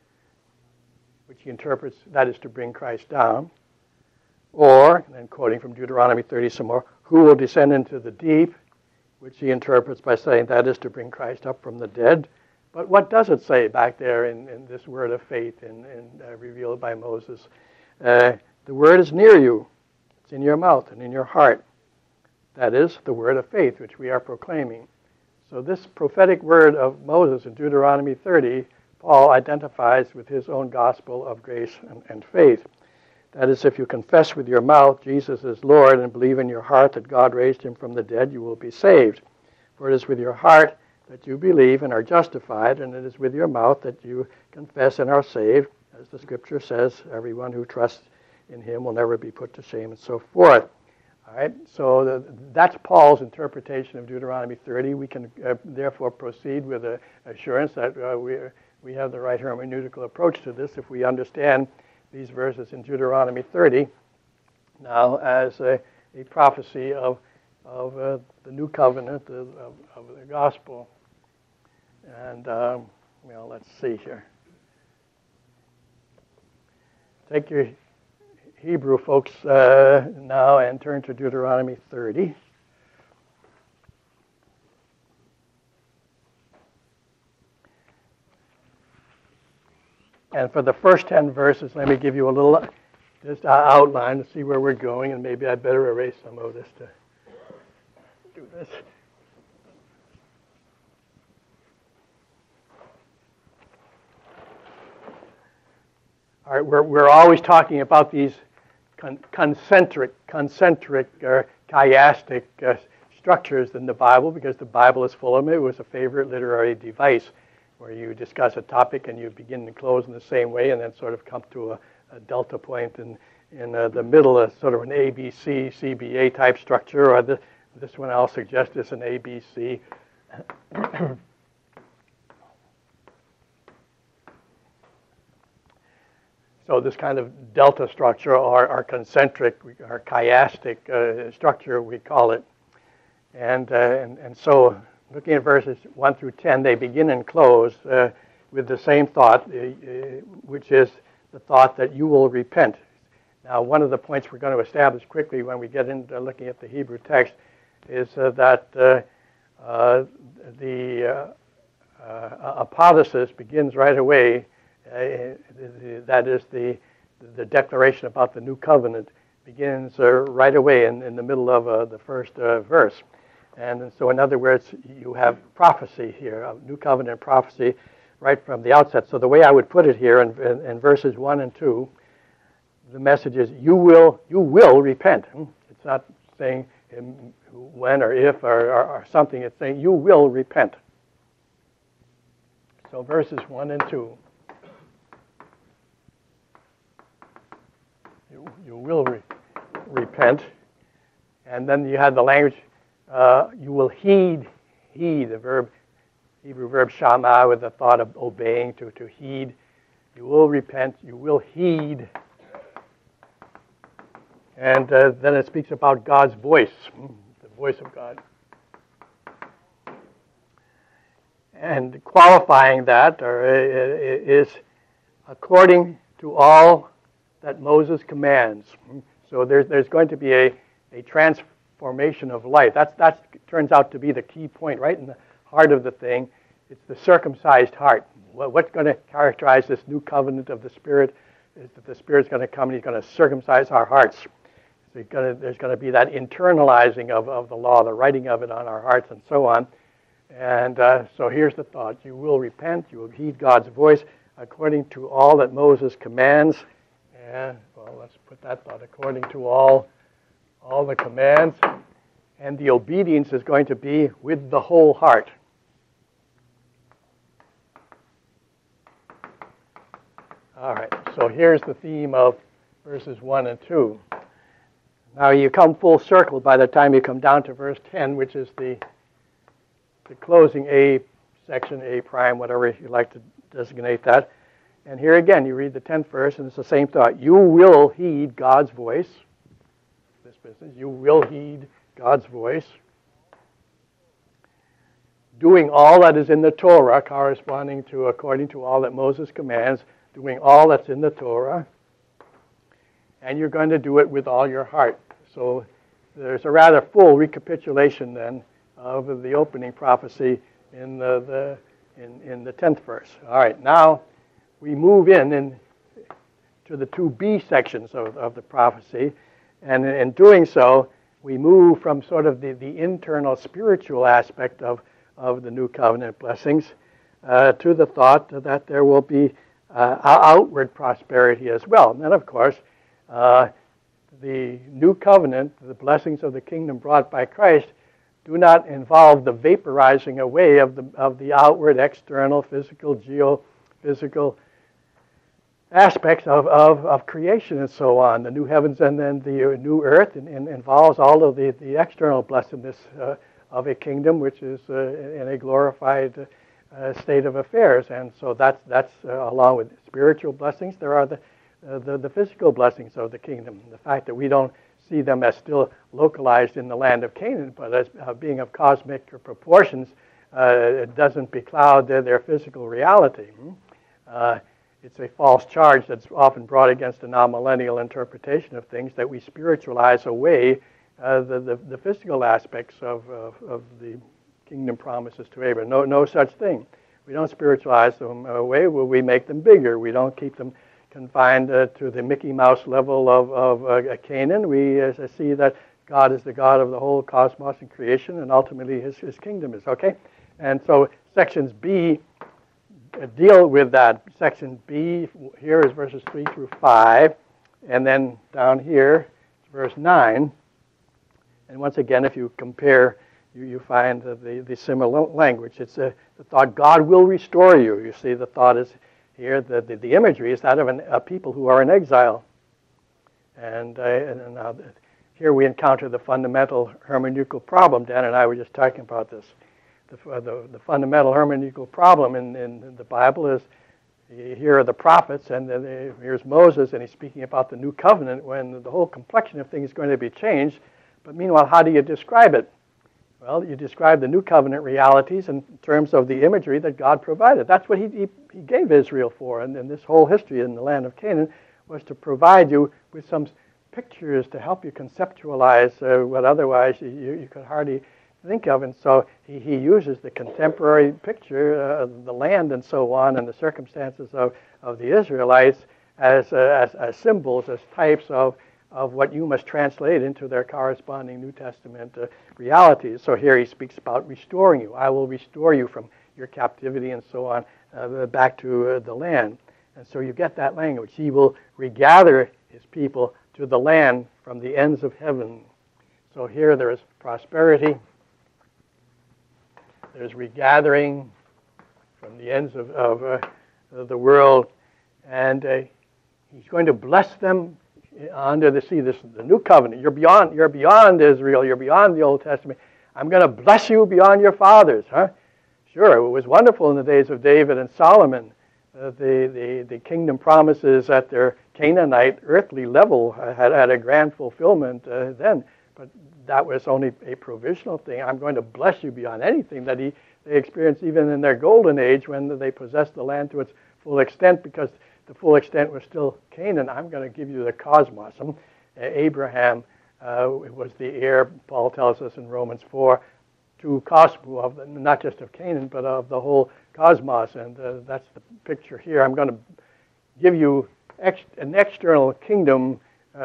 which he interprets, that is to bring Christ down. Or, and then quoting from Deuteronomy 30 some more, who will descend into the deep, which he interprets by saying that is to bring Christ up from the dead. But what does it say back there in this word of faith revealed by Moses? The word is near you. It's in your mouth and in your heart. That is the word of faith, which we are proclaiming. So this prophetic word of Moses in Deuteronomy 30, Paul identifies with his own gospel of grace and faith. That is, if you confess with your mouth Jesus is Lord and believe in your heart that God raised him from the dead, you will be saved. For it is with your heart that you believe and are justified, and it is with your mouth that you confess and are saved. As the Scripture says, everyone who trusts in him will never be put to shame, and so forth. All right, so that's Paul's interpretation of Deuteronomy 30. We can therefore proceed with the assurance that we have the right hermeneutical approach to this if we understand these verses in Deuteronomy 30 now as a prophecy of of the new covenant of the gospel. And, well, let's see here. Take your Hebrew, folks, now and turn to Deuteronomy 30. And for the first 10 verses, let me give you a little just outline to see where we're going, and maybe I'd better erase some of this to do this. All right, we're always talking about these concentric or chiastic structures in the Bible because the Bible is full of them. It was a favorite literary device where you discuss a topic and you begin and close in the same way and then sort of come to a delta point in the middle, sort of an ABC, CBA type structure, or this one I'll suggest is an ABC. So this kind of delta structure or concentric or chiastic structure, we call it. And so looking at verses 1 through 10, they begin and close with the same thought, which is the thought that you will repent. Now, one of the points we're going to establish quickly when we get into looking at the Hebrew text is that the apodosis begins right away. That is the declaration about the new covenant begins right away in the middle of the first verse. And so, in other words, you have prophecy here, a new covenant prophecy right from the outset. So the way I would put it here in verses 1 and 2, the message is you will repent. It's not saying when or if or something. It's saying you will repent. So verses 1 and 2. You will repent. And then you have the language, you will heed, the verb, Hebrew verb shama, with the thought of obeying, to heed. You will repent, you will heed. And then it speaks about God's voice, the voice of God. And qualifying that is according to all that Moses commands. So there's going to be a transformation of life. That turns out to be the key point, right in the heart of the thing. It's the circumcised heart. What's going to characterize this new covenant of the Spirit is that the Spirit's going to come and He's going to circumcise our hearts. So there's going to be that internalizing of the law, the writing of it on our hearts, and so on. And so here's the thought. You will repent. You will heed God's voice according to all that Moses commands. And, well, let's put that thought, according to all the commands. And the obedience is going to be with the whole heart. All right, so here's the theme of verses 1 and 2. Now you come full circle by the time you come down to verse 10, which is the closing A section, A prime, whatever you like to designate that. And here again, you read the 10th verse, and it's the same thought. You will heed God's voice. This business, you will heed God's voice. Doing all that is in the Torah, corresponding to, according to all that Moses commands, doing all that's in the Torah. And you're going to do it with all your heart. So there's a rather full recapitulation then of the opening prophecy in the 10th verse. All right, now we move in to the 2b sections of the prophecy, and in doing so, we move from sort of the internal spiritual aspect of the new covenant blessings to the thought that there will be outward prosperity as well. And then, of course, the new covenant, the blessings of the kingdom brought by Christ, do not involve the vaporizing away of the outward, external, physical, geophysical aspects of creation and so on. The new heavens and then the new earth involves all of the external blessedness of a kingdom which is in a glorified state of affairs. And so that's along with spiritual blessings. There are the physical blessings of the kingdom. The fact that we don't see them as still localized in the land of Canaan, but as being of cosmic proportions. It doesn't becloud their physical reality. It's a false charge that's often brought against a non-millennial interpretation of things, that we spiritualize away the physical aspects of the kingdom promises to Abraham. No such thing. We don't spiritualize them away. We make them bigger. We don't keep them confined to the Mickey Mouse level of Canaan. We see that God is the God of the whole cosmos and creation, and ultimately His kingdom is. Okay? And so sections B deal with that. Section B here is verses 3 through 5, and then down here, verse 9. And once again, if you compare, you find the similar language. It's the thought, God will restore you. You see, the thought is here, the imagery is that of a people who are in exile. And now here we encounter the fundamental hermeneutical problem. Dan and I were just talking about this. The fundamental hermeneutical problem in the Bible is, here are the prophets, and then here's Moses, and he's speaking about the new covenant when the whole complexion of things is going to be changed. But meanwhile, how do you describe it? Well, you describe the new covenant realities in terms of the imagery that God provided. That's what he gave Israel for, and this whole history in the land of Canaan was to provide you with some pictures to help you conceptualize what otherwise you could hardly think of. And so he uses the contemporary picture of the land and so on, and the circumstances of the Israelites as symbols, as types of what you must translate into their corresponding New Testament realities. So here he speaks about restoring you. I will restore you from your captivity and so on back to the land. And so you get that language. He will regather his people to the land from the ends of heaven. So here there is prosperity. There's regathering from the ends of the world. And he's going to bless them under the sea. This is the new covenant. You're beyond Israel. You're beyond the Old Testament. I'm going to bless you beyond your fathers. Sure, it was wonderful in the days of David and Solomon. The kingdom promises at their Canaanite earthly level had a grand fulfillment then. But that was only a provisional thing. I'm going to bless you beyond anything that they experienced even in their golden age when they possessed the land to its full extent, because the full extent was still Canaan. I'm going to give you the cosmos. Abraham was the heir, Paul tells us in Romans 4, to cosmos, not just of Canaan, but of the whole cosmos. And that's the picture here. I'm going to give you an external kingdom,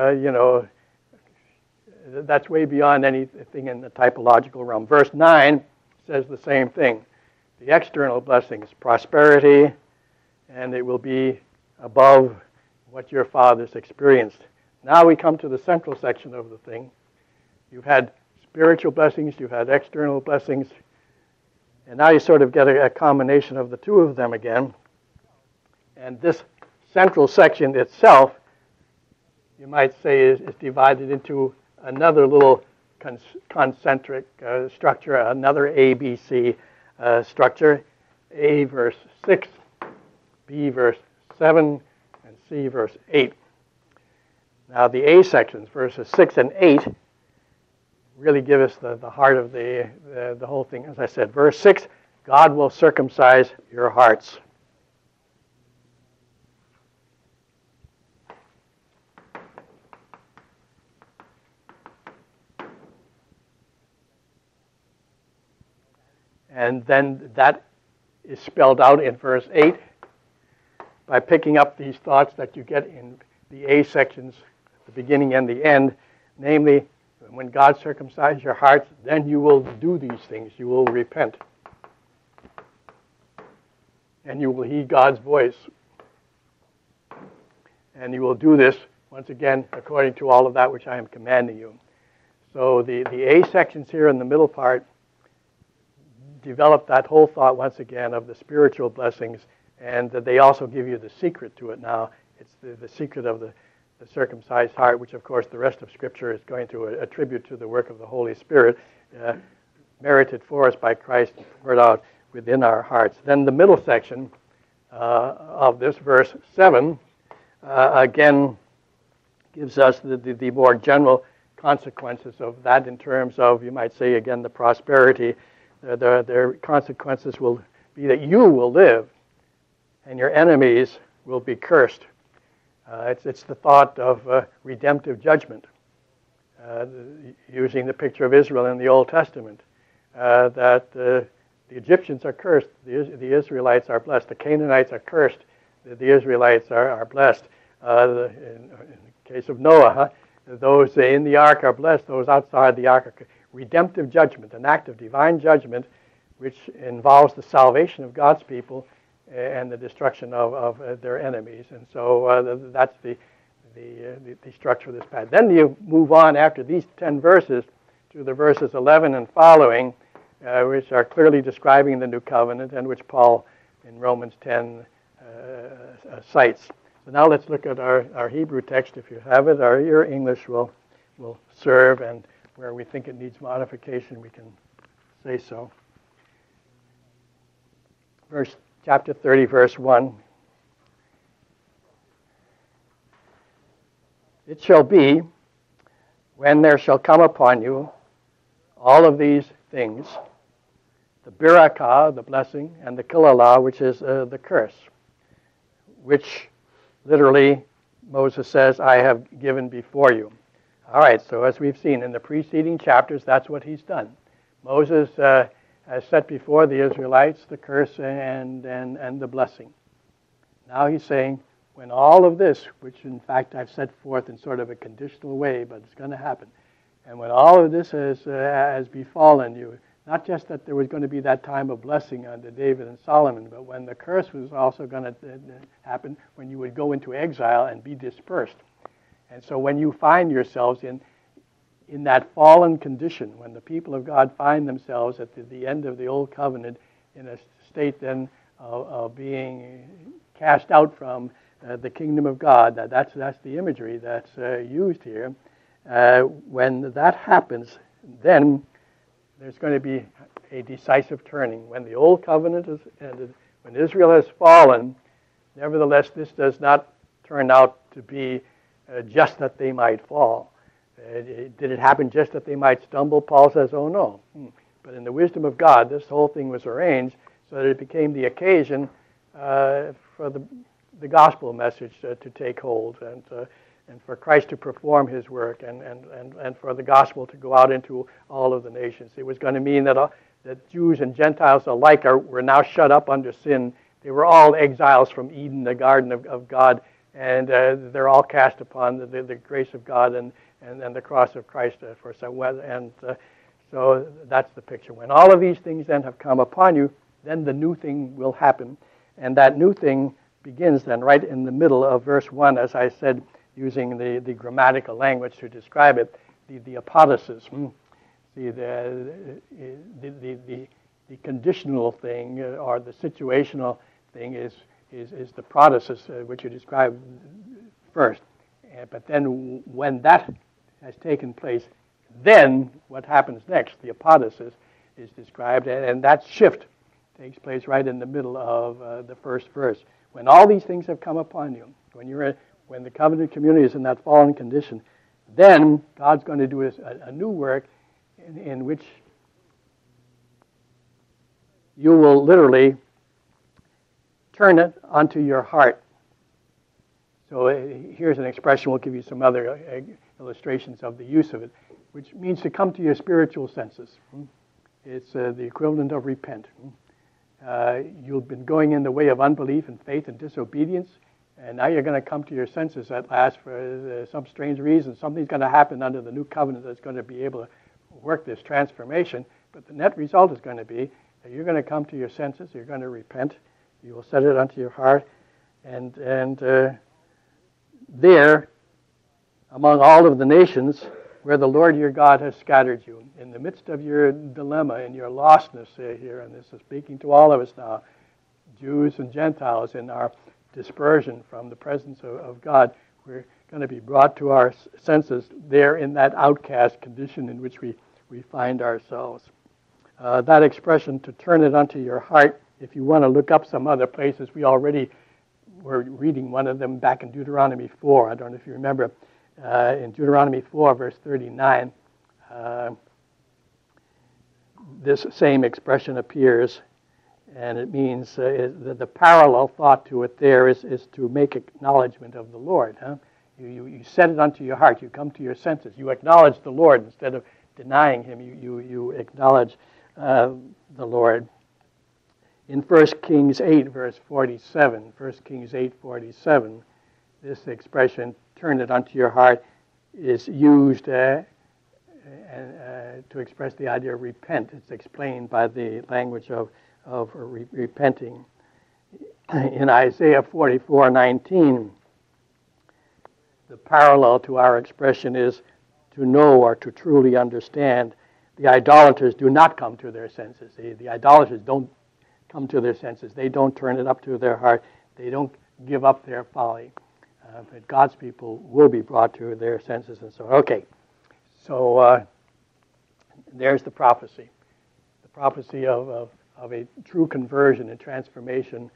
that's way beyond anything in the typological realm. Verse 9 says the same thing. The external blessings, prosperity, and it will be above what your fathers experienced. Now we come to the central section of the thing. You've had spiritual blessings, you've had external blessings, and now you sort of get a combination of the two of them again. And this central section itself, you might say, is divided into another little concentric structure, another ABC structure. A verse 6, B verse 7, and C verse 8. Now the A sections, verses 6 and 8, really give us the heart of the whole thing. As I said, verse 6, God will circumcise your hearts. And then that is spelled out in verse 8 by picking up these thoughts that you get in the A sections, the beginning and the end. Namely, when God circumcises your hearts, then you will do these things. You will repent. And you will heed God's voice. And you will do this, once again, according to all of that which I am commanding you. So the A sections here in the middle part develop that whole thought once again of the spiritual blessings, and they also give you the secret to it now. It's the secret of the circumcised heart, which of course the rest of Scripture is going to attribute to the work of the Holy Spirit, merited for us by Christ and poured out within our hearts. Then the middle section of this, verse 7, again gives us the more general consequences of that in terms of, you might say again, the prosperity. Their consequences will be that you will live and your enemies will be cursed. It's the thought of redemptive judgment, using the picture of Israel in the Old Testament, that the Egyptians are cursed, the Israelites are blessed. The Canaanites are cursed, the Israelites are blessed. In the case of Noah, those in the ark are blessed, those outside the ark are cursed. Redemptive judgment, an act of divine judgment which involves the salvation of God's people and the destruction of their enemies. And so that's the structure of this passage. Then you move on after these 10 verses to the verses 11 and following, which are clearly describing the new covenant and which Paul in Romans 10 cites. So now let's look at our Hebrew text, if you have it, or your English will serve, and where we think it needs modification, we can say so. Chapter 30, verse 1. It shall be, when there shall come upon you all of these things, the barakah, the blessing, and the kilalah, which is the curse, which literally Moses says, I have given before you. All right, so as we've seen in the preceding chapters, that's what he's done. Moses has set before the Israelites the curse and the blessing. Now he's saying, when all of this, which in fact I've set forth in sort of a conditional way, but it's going to happen, and when all of this has befallen you, not just that there was going to be that time of blessing under David and Solomon, but when the curse was also going to happen, when you would go into exile and be dispersed. And so when you find yourselves in that fallen condition, when the people of God find themselves at the end of the Old Covenant in a state then of being cast out from the kingdom of God, that's the imagery that's used here. When that happens, then there's going to be a decisive turning. When the Old Covenant is ended, when Israel has fallen, nevertheless, this does not turn out to be just that they might fall. Did it happen just that they might stumble? Paul says, oh no. But in the wisdom of God, this whole thing was arranged so that it became the occasion for the gospel message to take hold and for Christ to perform his work and for the gospel to go out into all of the nations. It was going to mean that Jews and Gentiles alike were now shut up under sin. They were all exiles from Eden, the garden of God, and they're all cast upon the grace of God and the cross of Christ for some. And so that's the picture. When all of these things then have come upon you, then the new thing will happen. And that new thing begins then right in the middle of verse 1, as I said, using the grammatical language to describe it, the apodosis. See, the conditional thing or the situational thing is the prodosis, which you describe first. But then when that has taken place, then what happens next, the apodosis, is described, and that shift takes place right in the middle of the first verse. When all these things have come upon you, when the covenant community is in that fallen condition, then God's going to do a new work in which you will literally turn it onto your heart. So here's an expression, we'll give you some other illustrations of the use of it, which means to come to your spiritual senses. It's the equivalent of repent. You've been going in the way of unbelief and faith and disobedience, and now you're going to come to your senses at last for some strange reason. Something's going to happen under the new covenant that's going to be able to work this transformation, but the net result is going to be that you're going to come to your senses, you're going to repent, you will set it unto your heart, and there, among all of the nations where the Lord your God has scattered you, in the midst of your dilemma and your lostness here, and this is speaking to all of us now, Jews and Gentiles, in our dispersion from the presence of God, we're going to be brought to our senses there in that outcast condition in which we find ourselves. That expression, to turn it unto your heart, if you want to look up some other places, we already were reading one of them back in Deuteronomy 4. I don't know if you remember. in Deuteronomy 4, verse 39, this same expression appears, and it means the parallel thought to it there is to make acknowledgement of the Lord. You set it unto your heart. You come to your senses. You acknowledge the Lord instead of denying Him. You acknowledge the Lord. In 1 Kings 8, verse 47, 1 Kings 8, 47, this expression, turn it unto your heart, is used to express the idea of repent. It's explained by the language of repenting. In Isaiah 44:19, the parallel to our expression is to know or to truly understand. The idolaters do not come to their senses. The idolaters don't come to their senses. They don't turn it up to their heart. They don't give up their folly. But God's people will be brought to their senses and so on. Okay, so there's the prophecy. The prophecy of a true conversion and transformation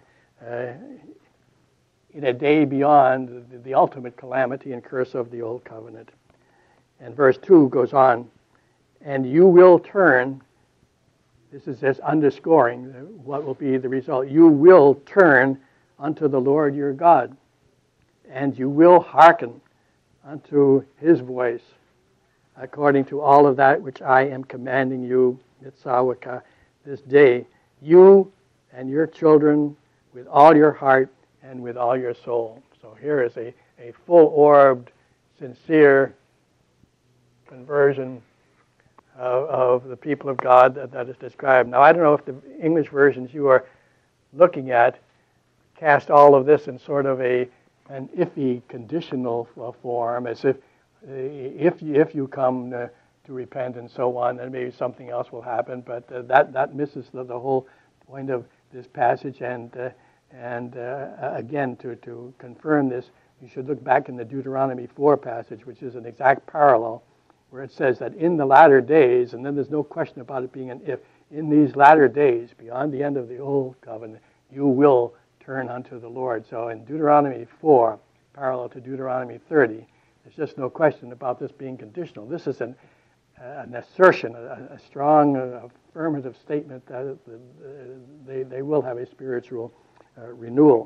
in a day beyond the ultimate calamity and curse of the Old Covenant. And verse 2 goes on, and you will turn, this is just underscoring what will be the result, you will turn unto the Lord your God, and you will hearken unto His voice, according to all of that which I am commanding you, Mitzawaka, this day, you and your children with all your heart and with all your soul. So here is a full-orbed, sincere conversion of the people of God that is described. Now, I don't know if the English versions you are looking at cast all of this in sort of an iffy conditional form, as if you come to repent and so on, then maybe something else will happen. But that misses the whole point of this passage. And again, to confirm this, you should look back in the Deuteronomy 4 passage, which is an exact parallel, where it says that in the latter days, and then there's no question about it being an if, in these latter days, beyond the end of the Old Covenant, you will turn unto the Lord. So in Deuteronomy 4, parallel to Deuteronomy 30, there's just no question about this being conditional. This is an assertion, a strong affirmative statement that they will have a spiritual renewal.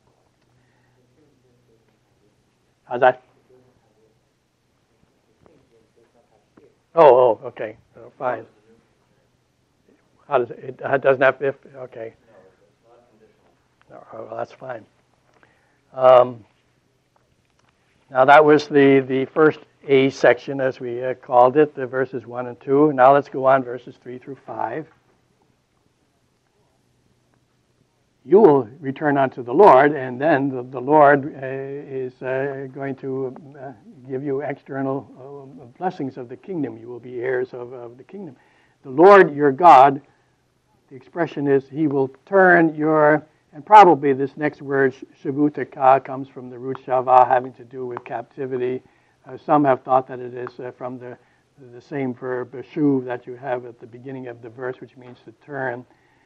How's that? Oh, okay, fine. How does it doesn't have if? Okay. No, well, that's fine. Now that was the first A section, as we called it, the verses 1 and 2. Now let's go on verses 3 through 5. You will return unto the Lord, and then the Lord is going to give you external blessings of the kingdom. You will be heirs of the kingdom. The Lord your God, the expression is, He will turn your, and probably this next word, shavutaka, comes from the root shava, having to do with captivity. Some have thought that it is from the same verb, shuv, that you have at the beginning of the verse, which means to turn.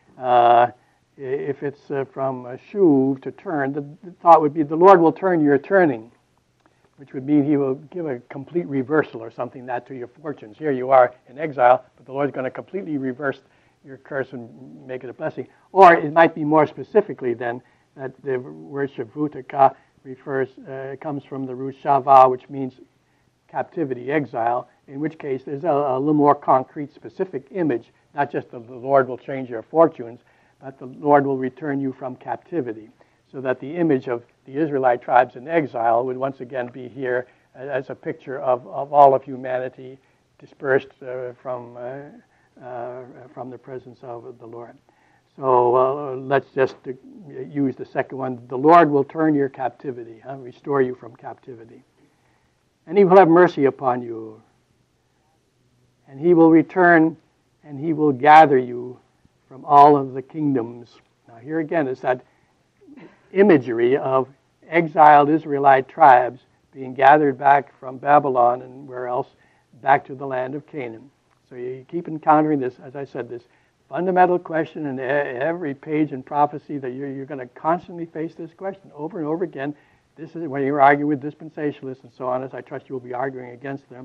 If it's from shuv, to turn, the thought would be the Lord will turn your turning, which would mean He will give a complete reversal or something that to your fortunes. Here you are in exile, but the Lord's going to completely reverse your curse and make it a blessing. Or it might be more specifically then that the word shavutaka comes from the root shava, which means captivity, exile, in which case there's a little more concrete, specific image, not just the Lord will change your fortunes, but the Lord will return you from captivity, so that the image of the Israelite tribes in exile would once again be here as a picture of all of humanity dispersed from the presence of the Lord. So let's just use the second one. The Lord will turn your captivity, restore you from captivity. And He will have mercy upon you. And He will return and He will gather you from all of the kingdoms. Now here again is that imagery of exiled Israelite tribes being gathered back from Babylon and where else, back to the land of Canaan. So you keep encountering this, as I said, this fundamental question in every page in prophecy, that you're going to constantly face this question over and over again. This is when you're arguing with dispensationalists and so on, as I trust you will be arguing against them.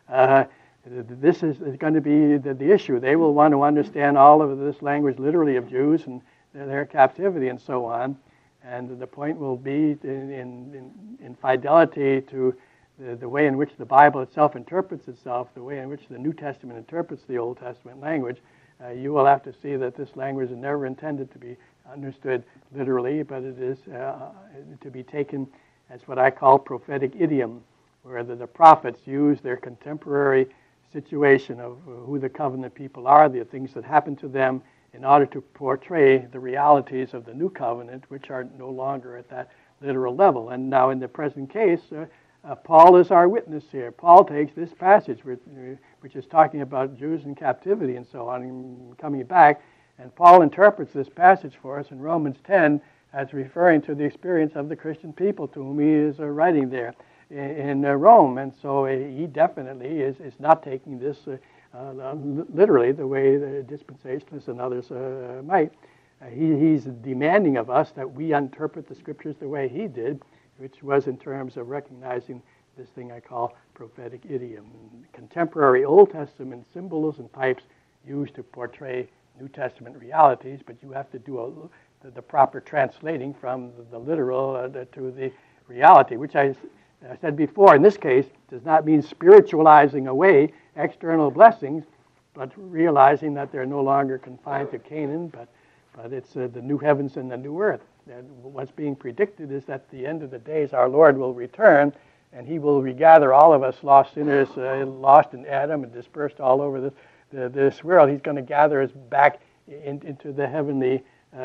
This is going to be the issue. They will want to understand all of this language literally of Jews and their captivity and so on. And the point will be in fidelity to the way in which the Bible itself interprets itself, the way in which the New Testament interprets the Old Testament language. You will have to see that this language is never intended to be understood literally, but it is to be taken as what I call prophetic idiom, where the prophets use their contemporary situation of who the covenant people are, the things that happen to them, in order to portray the realities of the new covenant, which are no longer at that literal level. And now in the present case, Paul is our witness here. Paul takes this passage, which is talking about Jews in captivity and so on, and coming back, and Paul interprets this passage for us in Romans 10 as referring to the experience of the Christian people to whom he is writing there in Rome. And so he definitely is not taking this literally the way the dispensationalists and others might. He's demanding of us that we interpret the Scriptures the way he did, which was in terms of recognizing this thing I call prophetic idiom. Contemporary Old Testament symbols and types used to portray New Testament realities, but you have to do the proper translating from the literal to the reality, which I said before, in this case, does not mean spiritualizing away external blessings, but realizing that they're no longer confined to Canaan, but it's the new heavens and the new earth. And what's being predicted is that at the end of the days our Lord will return, and he will regather all of us lost sinners, lost in Adam and dispersed all over this world. He's going to gather us back into the heavenly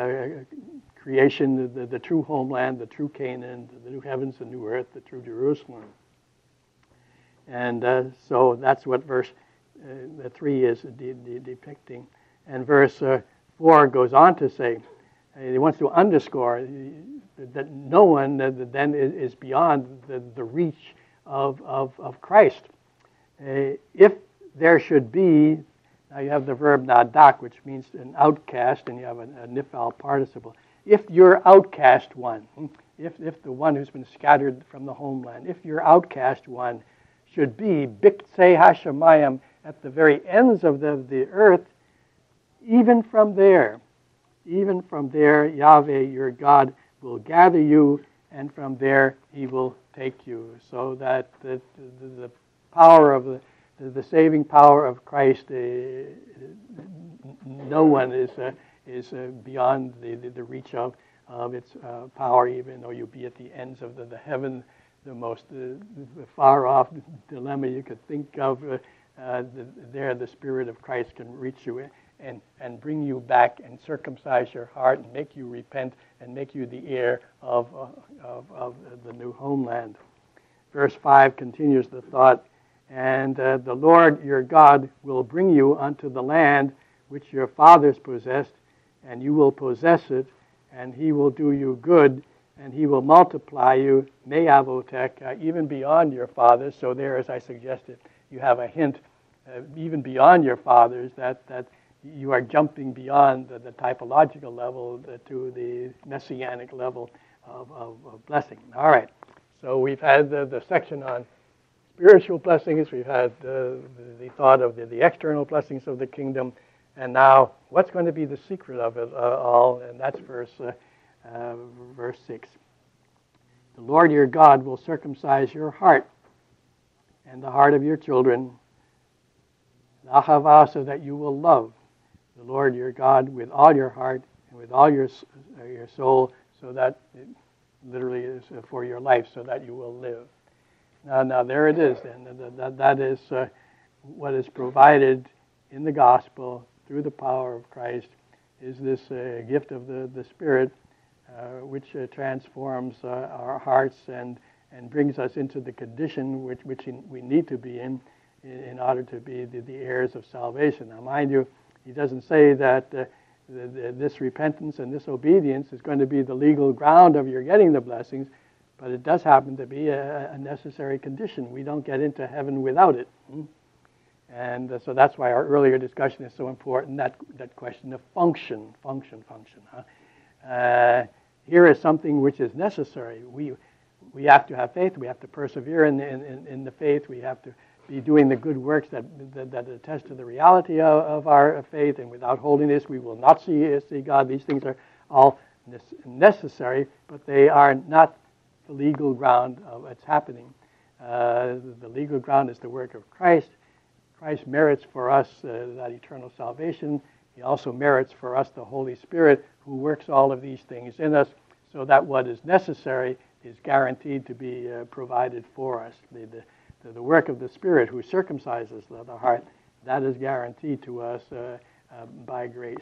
creation, the true homeland, the true Canaan, the new heavens, the new earth, the true Jerusalem. And so that's what verse 3 is depicting. And verse 4 goes on to say, he wants to underscore that no one then is beyond the reach of Christ. If there should be, now you have the verb nadak, which means an outcast, and you have a nifal participle. If your outcast one, if the one who's been scattered from the homeland, if your outcast one should be biksei hashamayim, at the very ends of the earth, even from there, Yahweh, your God, will gather you, and from there he will take you. So that the power of the saving power of Christ, no one is beyond the reach of its power, even though you be at the ends of the heaven, the most far off dilemma you could think of. There, the Spirit of Christ can reach you and bring you back and circumcise your heart and make you repent and make you the heir of the new homeland. Verse 5 continues the thought, and the Lord your God will bring you unto the land which your fathers possessed, and you will possess it, and he will do you good, and he will multiply you, me'avotek, even beyond your fathers. So there, as I suggested, you have a hint, even beyond your fathers, that you are jumping beyond the typological level to the messianic level of blessing. All right, so we've had the section on spiritual blessings, we've had the thought of the external blessings of the kingdom, and now what's going to be the secret of it all, and that's verse 6. The Lord your God will circumcise your heart and the heart of your children, Ahava, so that you will love the Lord your God with all your heart and with all your soul, so that it literally is for your life, so that you will live. Now there it is, and that is what is provided in the gospel through the power of Christ, is this gift of the Spirit, which transforms our hearts and brings us into the condition which we need to be in order to be the heirs of salvation. Now, mind you, he doesn't say that this repentance and this obedience is going to be the legal ground of your getting the blessings, but it does happen to be a necessary condition. We don't get into heaven without it. And so that's why our earlier discussion is so important, that question of function. Here is something which is necessary. we have to have faith. We have to persevere in the faith. We have to be doing the good works that attest to the reality of our faith. And without holiness, we will not see God. These things are all necessary, but they are not the legal ground of what's happening. The legal ground is the work of Christ. Christ merits for us that eternal salvation. He also merits for us the Holy Spirit, who works all of these things in us, so that what is necessary is guaranteed to be provided for us. The work of the Spirit, who circumcises the heart, that is guaranteed to us by grace.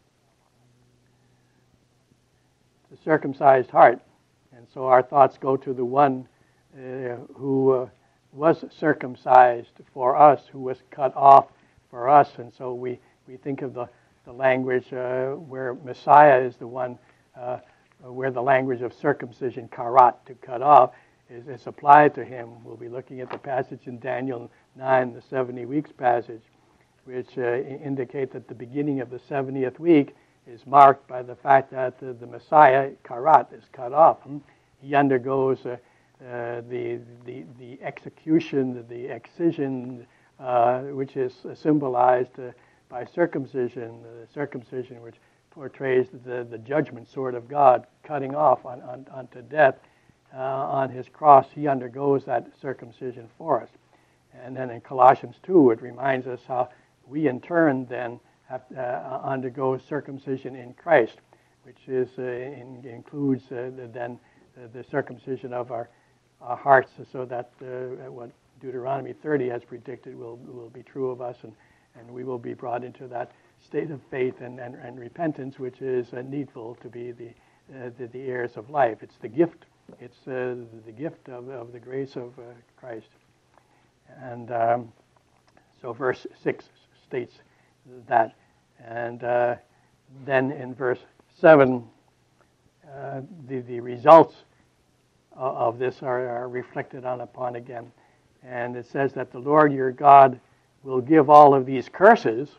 The circumcised heart. And so our thoughts go to the one who was circumcised for us, who was cut off for us. And so we think of the language where Messiah is the one, where the language of circumcision, karat, to cut off, is applied to him. We'll be looking at the passage in Daniel 9, the 70 weeks passage, which indicate that the beginning of the 70th week is marked by the fact that the Messiah, karat, is cut off. He undergoes the execution, the excision, which is symbolized by circumcision, circumcision which portrays the judgment sword of God cutting off unto death on his cross. He undergoes that circumcision for us. And then in Colossians 2, it reminds us how we in turn then have to undergo circumcision in Christ, which is includes then the circumcision of our hearts, so that what Deuteronomy 30 has predicted will be true of us, and we will be brought into that state of faith and repentance, which is needful to be the heirs of life. It's the gift. It's the gift of the grace of Christ. And so verse 6 states that. And then in verse 7, the results of this are reflected upon again. And it says that the Lord your God will give all of these curses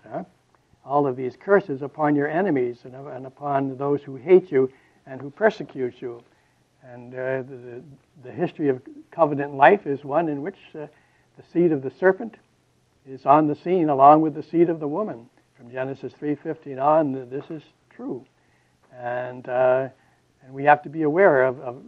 upon your enemies and upon those who hate you and who persecute you. And the history of covenant life is one in which the seed of the serpent is on the scene along with the seed of the woman. From Genesis 3:15 on, this is true. And we have to be aware of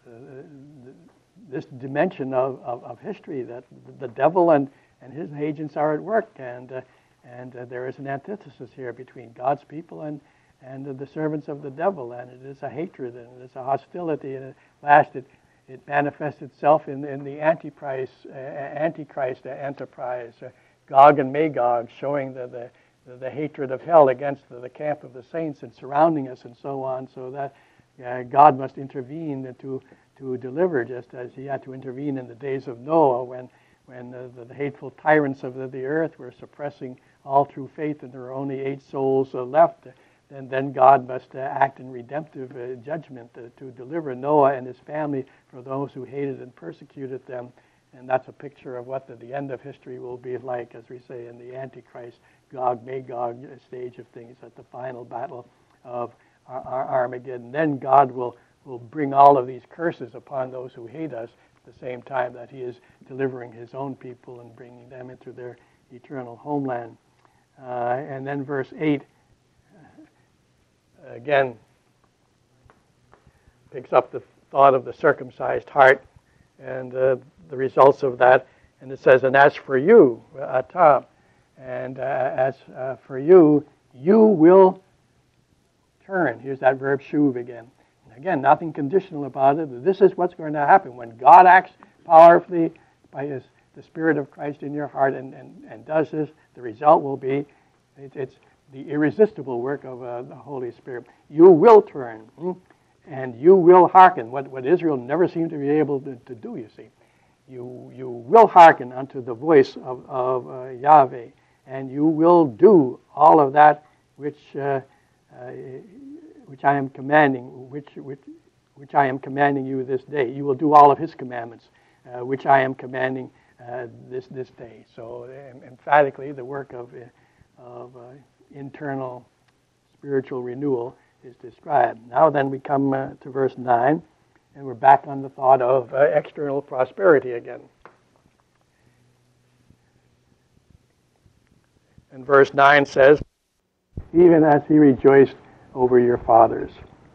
this dimension of history, that the devil and his agents are at work, and there is an antithesis here between God's people and the servants of the devil, and it is a hatred and it is a hostility, and at last it manifests itself in the Antichrist enterprise, Gog and Magog, showing the hatred of hell against the camp of the saints and surrounding us and so on, so that God must intervene to deliver, just as he had to intervene in the days of Noah when the hateful tyrants of the earth were suppressing all true faith and there were only 8 souls left. And then God must act in redemptive judgment to deliver Noah and his family for those who hated and persecuted them. And that's a picture of what the end of history will be like, as we say, in the Antichrist, Gog-Magog stage of things, at the final battle of Armageddon. Then God will bring all of these curses upon those who hate us at the same time that he is delivering his own people and bringing them into their eternal homeland. And then verse 8, again, picks up the thought of the circumcised heart and the results of that. And it says, and as for you, Atah, and as for you, you will turn. Here's that verb shuv again. Again, nothing conditional about it. This is what's going to happen. When God acts powerfully by the Spirit of Christ in your heart and does this, the result will be, it's the irresistible work of the Holy Spirit. You will turn, and you will hearken. What Israel never seemed to be able to do, you see. You will hearken unto the voice of Yahweh, and you will do all of that which I am commanding, which I am commanding you this day. You will do all of his commandments, which I am commanding this day. So emphatically, the work of internal spiritual renewal is described. Now then we come to verse 9, And we're back on the thought of external prosperity again. And verse 9 says, even as he rejoiced over your fathers.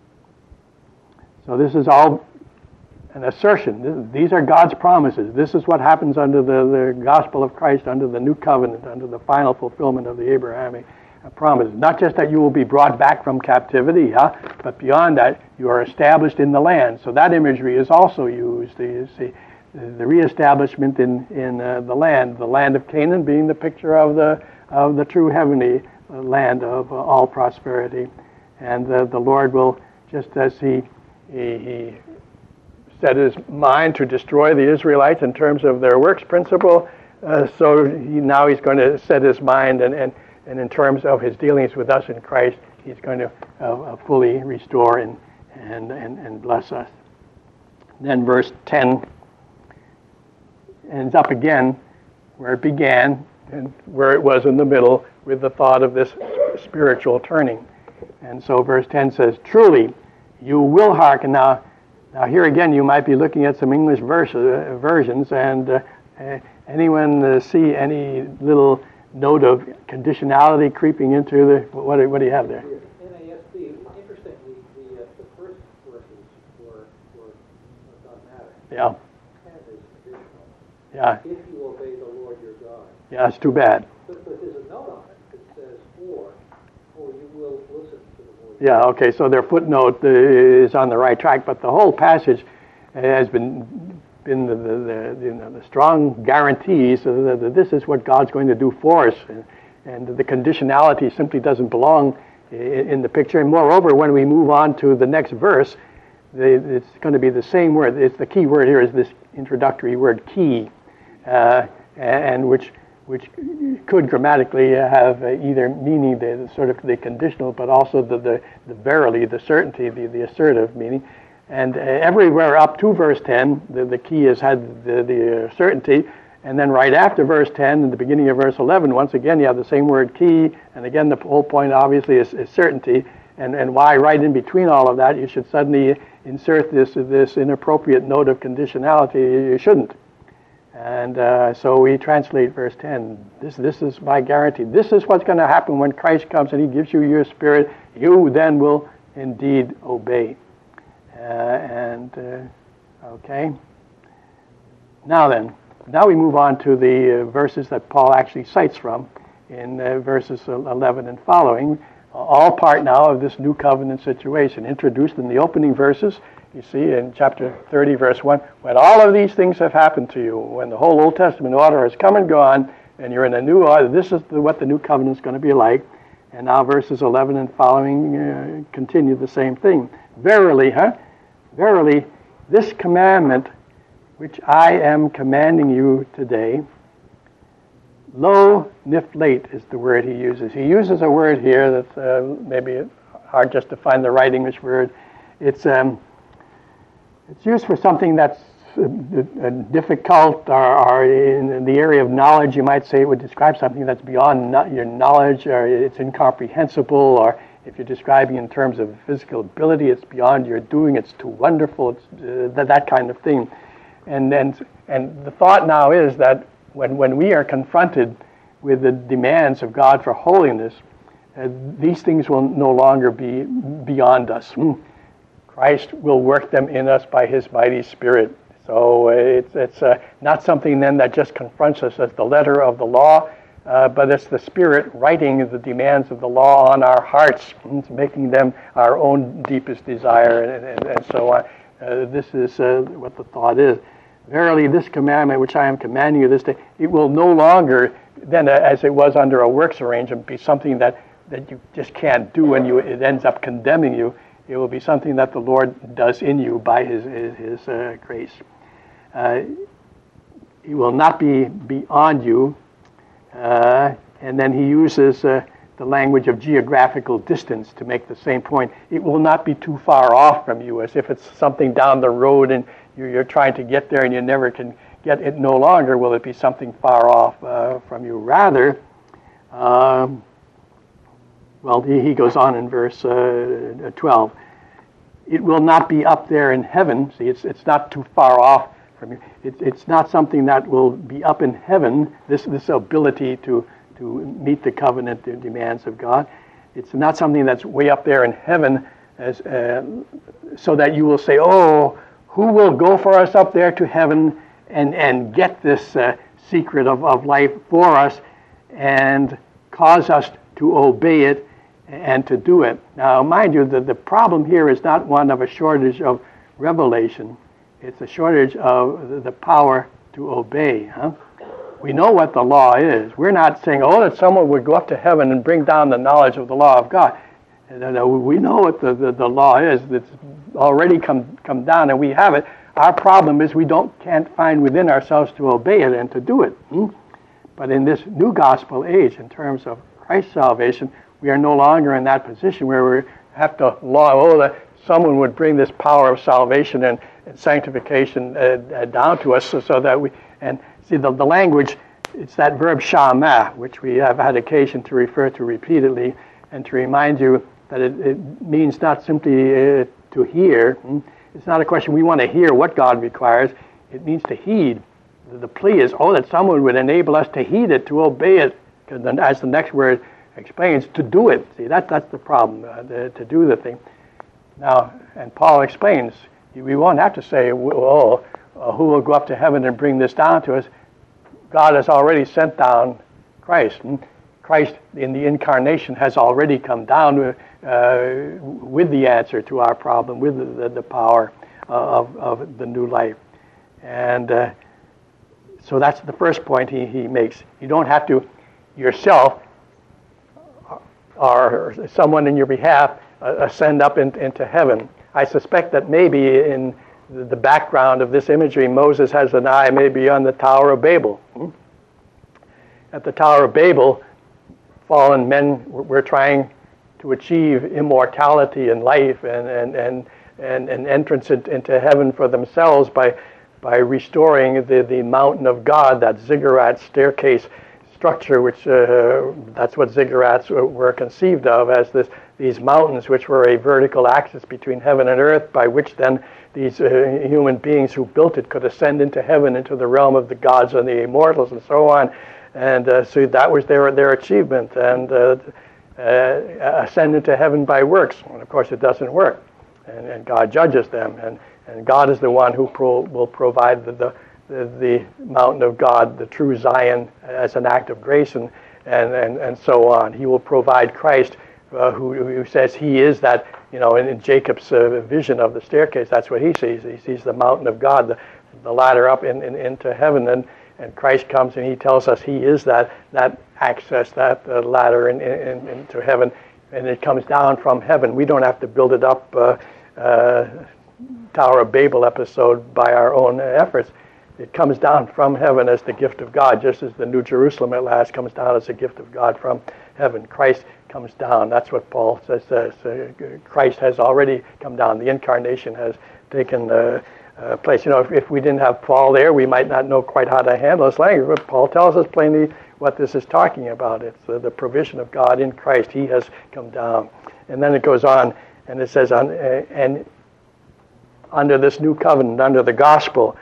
So this is all an assertion. These are God's promises. This is what happens under the gospel of Christ, under the new covenant, under the final fulfillment of the Abrahamic promise. Not just that you will be brought back from captivity, but beyond that, you are established in the land. So that imagery is also used. You see, the reestablishment in the land of Canaan being the picture of the true heavenly land of all prosperity. And the Lord will, just as he set his mind to destroy the Israelites in terms of their works principle, so now he's going to set his mind and in terms of his dealings with us in Christ, he's going to fully restore and bless us. Then verse 10 ends up again where it began and where it was in the middle with the thought of this spiritual turning. And so verse 10 says, truly, you will hearken. Now here again, you might be looking at some English versions, and anyone see any little note of conditionality creeping into the, what do you have there? NASB, interestingly, the first verses were dogmatic. Yeah. And is conditional. Yeah. If you obey the Lord your God. Yeah, it's too bad. But there's a note on it that says, or you will listen to the Lord. Yeah, okay, so their footnote is on the right track, but the whole passage has been the strong guarantees that this is what God's going to do for us, and the conditionality simply doesn't belong in the picture. And moreover, when we move on to the next verse, it's going to be the same word. It's the key word here is this introductory word "key," and which could grammatically have either meaning the sort of the conditional, but also the verily, the certainty, the assertive meaning. And everywhere up to verse 10, the key has had the certainty. And then right after verse 10, in the beginning of verse 11, once again you have the same word key. And again, the whole point obviously is certainty. And why right in between all of that you should suddenly insert this inappropriate note of conditionality? You shouldn't. And so we translate verse 10. This is my guarantee. This is what's going to happen when Christ comes and he gives you your spirit. You then will indeed obey. Okay. Now we move on to the verses that Paul actually cites from in verses 11 and following, all part now of this new covenant situation, introduced in the opening verses. You see in chapter 30, verse 1, when all of these things have happened to you, when the whole Old Testament order has come and gone, and you're in a new order, this is what the new covenant is going to be like. And now verses 11 and following continue the same thing. Verily, this commandment which I am commanding you today, lo niflate is the word he uses. He uses a word here that's maybe hard just to find the right English word. It's used for something that's difficult, or in the area of knowledge, you might say it would describe something that's beyond your knowledge, or it's incomprehensible, or if you're describing in terms of physical ability, it's beyond your doing, it's too wonderful, it's that kind of thing. And the thought now is that when we are confronted with the demands of God for holiness, these things will no longer be beyond us. Christ will work them in us by his mighty Spirit. So it's not something then that just confronts us as the letter of the law, but it's the Spirit writing the demands of the law on our hearts, making them our own deepest desire, and so on. This is what the thought is. Verily, this commandment which I am commanding you this day, it will no longer, then as it was under a works arrangement, be something that you just can't do and it ends up condemning you. It will be something that the Lord does in you by his grace. It will not be beyond you. And then he uses the language of geographical distance to make the same point. It will not be too far off from you, as if it's something down the road and you're trying to get there and you never can get it. No longer will it be something far off from you. Rather, he goes on in verse 12. it will not be up there in heaven. See, it's not too far off from you. It's not something that will be up in heaven, this ability to meet the covenant demands of God. It's not something that's way up there in heaven, as so that you will say, oh, who will go for us up there to heaven and get this secret of life for us and cause us to obey it and to do it. Now, mind you, the problem here is not one of a shortage of revelation. It's a shortage of the power to obey. Huh? We know what the law is. We're not saying, oh, that someone would go up to heaven and bring down the knowledge of the law of God. We know what the law is. It's already come down, and we have it. Our problem is we can't find within ourselves to obey it and to do it. But in this new gospel age, in terms of Christ's salvation, we are no longer in that position where we have to that someone would bring this power of salvation and sanctification down to us so that we... And see, the language, it's that verb shamah, which we have had occasion to refer to repeatedly, and to remind you that it means not simply to hear. It's not a question we want to hear what God requires. It means to heed. The plea is, that someone would enable us to heed it, to obey it, as the next word explains, to do it. See, that's the problem, to do the thing. Now, and Paul explains, we won't have to say, who will go up to heaven and bring this down to us? God has already sent down Christ. Christ in the incarnation has already come down with the answer to our problem, with the power of the new life. And so that's the first point he makes. You don't have to yourself or someone in your behalf ascend up into heaven. I suspect that maybe in the background of this imagery, Moses has an eye maybe on the Tower of Babel. At the Tower of Babel, fallen men were trying to achieve immortality and life and entrance into heaven for themselves by restoring the mountain of God, that ziggurat staircase structure, which that's what ziggurats were conceived of as these mountains, which were a vertical axis between heaven and earth, by which then these human beings who built it could ascend into heaven, into the realm of the gods and the immortals and so on. And so that was their achievement, and ascend into heaven by works. And of course it doesn't work, and God judges them, and God is the one who will provide the mountain of God, the true Zion, as an act of grace, and so on. He will provide Christ, who says he is that, in Jacob's vision of the staircase, that's what he sees. He sees the mountain of God, the ladder up into heaven, and Christ comes and he tells us he is that access, that ladder into heaven, and it comes down from heaven. We don't have to build it up, Tower of Babel episode, by our own efforts. It comes down from heaven as the gift of God, just as the New Jerusalem at last comes down as a gift of God from heaven. Christ comes down. That's what Paul says. Christ has already come down. The incarnation has taken place. If we didn't have Paul there, we might not know quite how to handle this language, but Paul tells us plainly what this is talking about. It's the provision of God in Christ. He has come down. And then it goes on, and it says, and under this new covenant, under the gospel,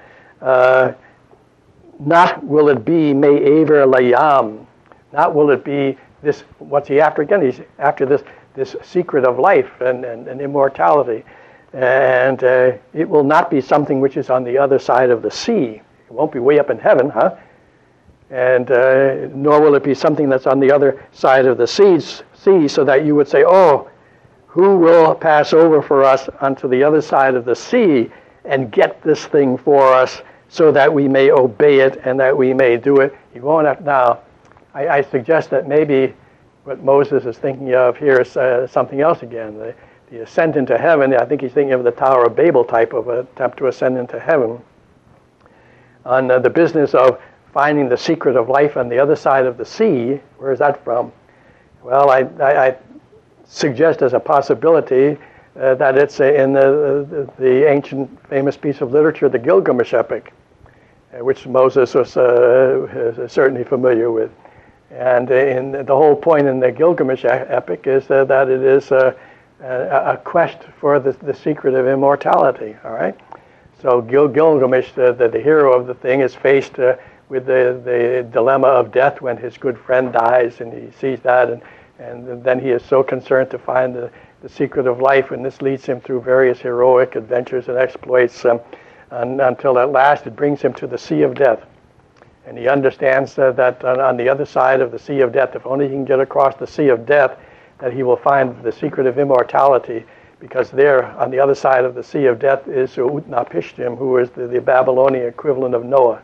not will it be me'aver layam. Not will it be this. What's he after again? He's after this secret of life and immortality, and it will not be something which is on the other side of the sea. It won't be way up in heaven, huh? And nor will it be something that's on the other side of the sea, so that you would say, oh, who will pass over for us unto the other side of the sea and get this thing for us, so that we may obey it and that we may do it? You won't have. Now, I suggest that maybe what Moses is thinking of here is something else again. The ascent into heaven, I think he's thinking of the Tower of Babel type of attempt to ascend into heaven. On the business of finding the secret of life on the other side of the sea, where is that from? Well, I suggest as a possibility that it's in the ancient famous piece of literature, the Gilgamesh epic, which Moses was certainly familiar with. And the whole point in the Gilgamesh epic is that it is a quest for the secret of immortality. All right. So Gilgamesh, the hero of the thing, is faced with the dilemma of death when his good friend dies, and he sees that, and then he is so concerned to find the secret of life, and this leads him through various heroic adventures and exploits until at last it brings him to the Sea of Death. And he understands that on the other side of the Sea of Death, if only he can get across the Sea of Death, that he will find the secret of immortality, because there, on the other side of the Sea of Death, is Utnapishtim, who is the Babylonian equivalent of Noah.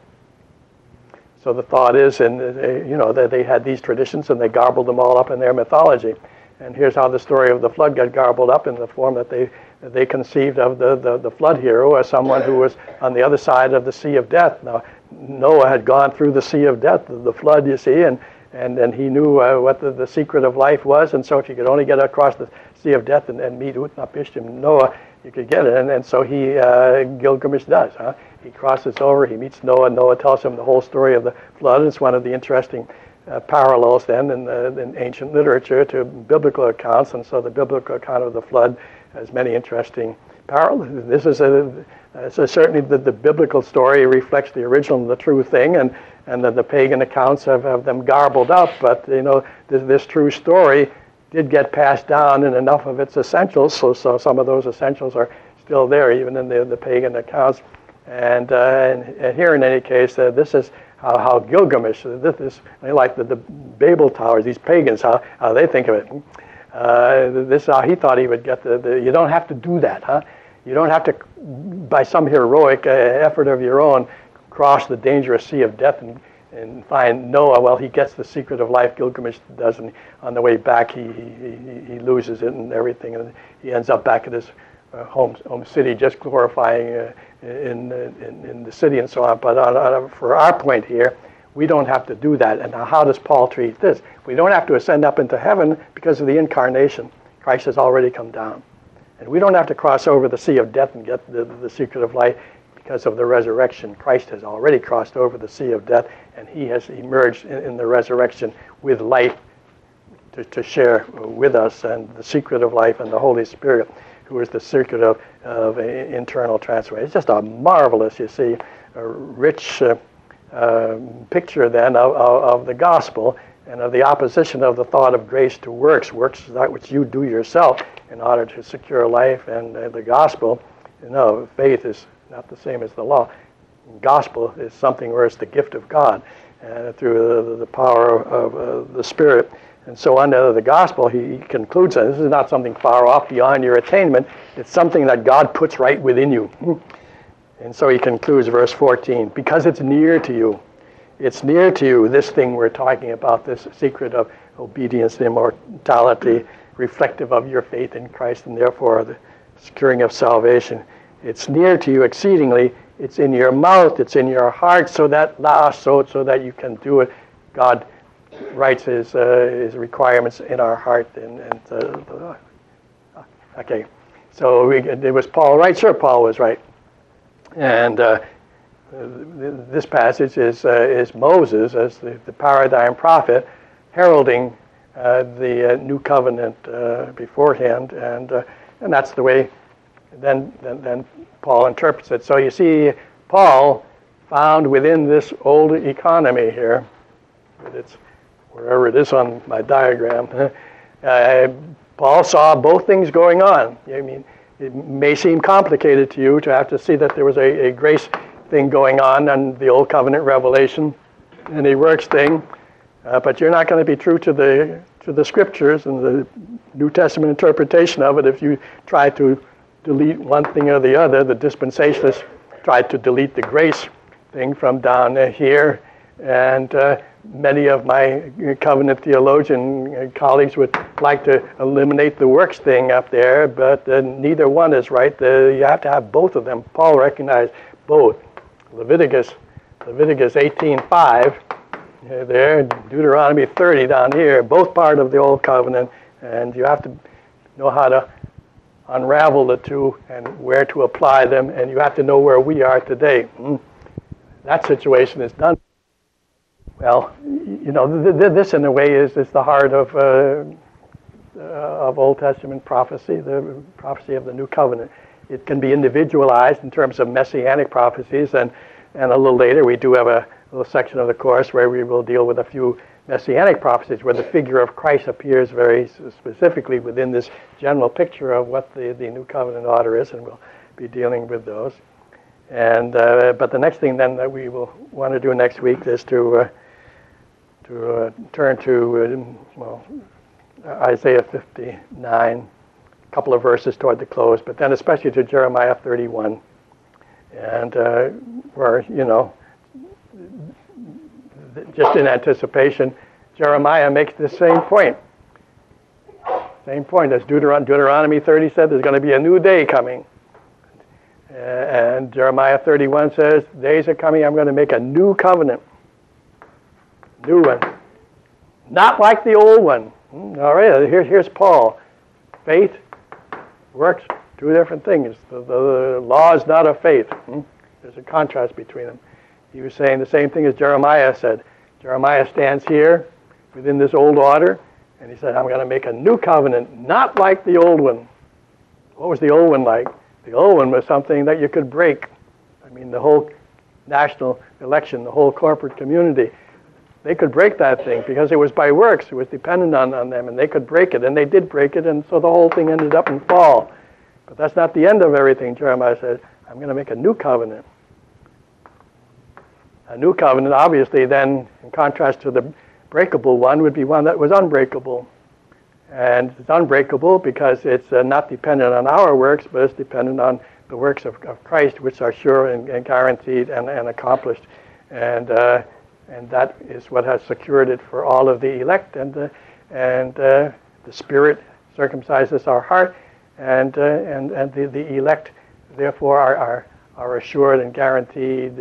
So the thought is, and that they had these traditions and they garbled them all up in their mythology. And here's how the story of the flood got garbled up in the form that they conceived of the flood hero as someone who was on the other side of the Sea of Death. Now, Noah had gone through the Sea of Death, the flood, you see, and he knew what the secret of life was. And so if you could only get across the Sea of Death and meet Utnapishtim, Noah, you could get it. And so Gilgamesh does. He crosses over, he meets Noah. Noah tells him the whole story of the flood. It's one of the interesting parallels then in ancient literature to biblical accounts. And so the biblical account of the flood has many interesting parallels. This is so certainly the biblical story reflects the original, the true thing, and the pagan accounts have them garbled up. But this true story did get passed down in enough of its essentials, so some of those essentials are still there, even in the pagan accounts. And here, in any case, this is how Gilgamesh, this is like the Babel towers, these pagans, how they think of it. This is how he thought he would get you don't have to do that, huh? You don't have to, by some heroic effort of your own, cross the dangerous Sea of Death and find Noah. Well, he gets the secret of life, Gilgamesh does, and on the way back he loses it and everything, and he ends up back at his home city, just glorifying in the city and so on. But for our point here, we don't have to do that. And now how does Paul treat this? We don't have to ascend up into heaven because of the incarnation. Christ has already come down. And we don't have to cross over the Sea of Death and get the secret of life because of the resurrection. Christ has already crossed over the Sea of Death, and he has emerged in the resurrection with life to share with us, and the secret of life and the Holy Spirit, who is the secret of internal transformation. It's just a marvelous, you see, a rich picture then of the gospel and of the opposition of the thought of grace to works. Works is that which you do yourself in order to secure life, and the gospel, faith is not the same as the law. Gospel is something where it's the gift of God through the power of the Spirit. And so under the gospel, he concludes that this is not something far off beyond your attainment. It's something that God puts right within you. And so he concludes verse 14, because it's near to you. It's near to you, this thing we're talking about, this secret of obedience and immortality, reflective of your faith in Christ, and therefore the securing of salvation. It's near to you exceedingly. It's in your mouth. It's in your heart, so that you can do it. God writes his requirements in our heart. Okay, so was Paul right? Sure, Paul was right. And this passage is Moses as the paradigm prophet, heralding the new covenant beforehand, and that's the way. Then Paul interprets it. So you see, Paul found within this old economy here, it's wherever it is on my diagram, Paul saw both things going on. I mean, it may seem complicated to you to have to see that there was a grace thing going on the Old Covenant revelation and a works thing, but you're not going to be true to the Scriptures and the New Testament interpretation of it if you try to delete one thing or the other. The dispensationalists tried to delete the grace thing from down here, and many of my covenant theologian colleagues would like to eliminate the works thing up there, but neither one is right. You have to have both of them. Paul recognized both. Leviticus 18:5 there, Deuteronomy 30 down here, both part of the Old Covenant, and you have to know how to unravel the two and where to apply them, and you have to know where we are today. That situation is done. Well, this in a way is the heart of of Old Testament prophecy, the prophecy of the New Covenant. It can be individualized in terms of messianic prophecies, and a little later we do have a little section of the course where we will deal with a few messianic prophecies where the figure of Christ appears very specifically within this general picture of what the New Covenant order is, and we'll be dealing with those. And but the next thing then that we will want to do next week is to turn to Isaiah 59, a couple of verses toward the close, but then especially to Jeremiah 31, and where, just in anticipation, Jeremiah makes the same point. Same point as Deuteronomy 30 said, there's going to be a new day coming. And Jeremiah 31 says, days are coming, I'm going to make a new covenant. New one. Not like the old one. All right, here's Paul. Faith, works, two different things. The law is not of faith. There's a contrast between them. He was saying the same thing as Jeremiah said. Jeremiah stands here within this old order, and he said, I'm going to make a new covenant, not like the old one. What was the old one like? The old one was something that you could break. I mean, the whole national election, the whole corporate community, they could break that thing because it was by works. It was dependent on them, and they could break it, and they did break it, and so the whole thing ended up in fall. But that's not the end of everything. Jeremiah said, I'm going to make a new covenant. A new covenant, obviously, then, in contrast to the breakable one, would be one that was unbreakable. And it's unbreakable because it's not dependent on our works, but it's dependent on the works of Christ, which are sure and guaranteed and accomplished. And that is what has secured it for all of the elect. And the Spirit circumcises our heart, and the elect, therefore, are assured and guaranteed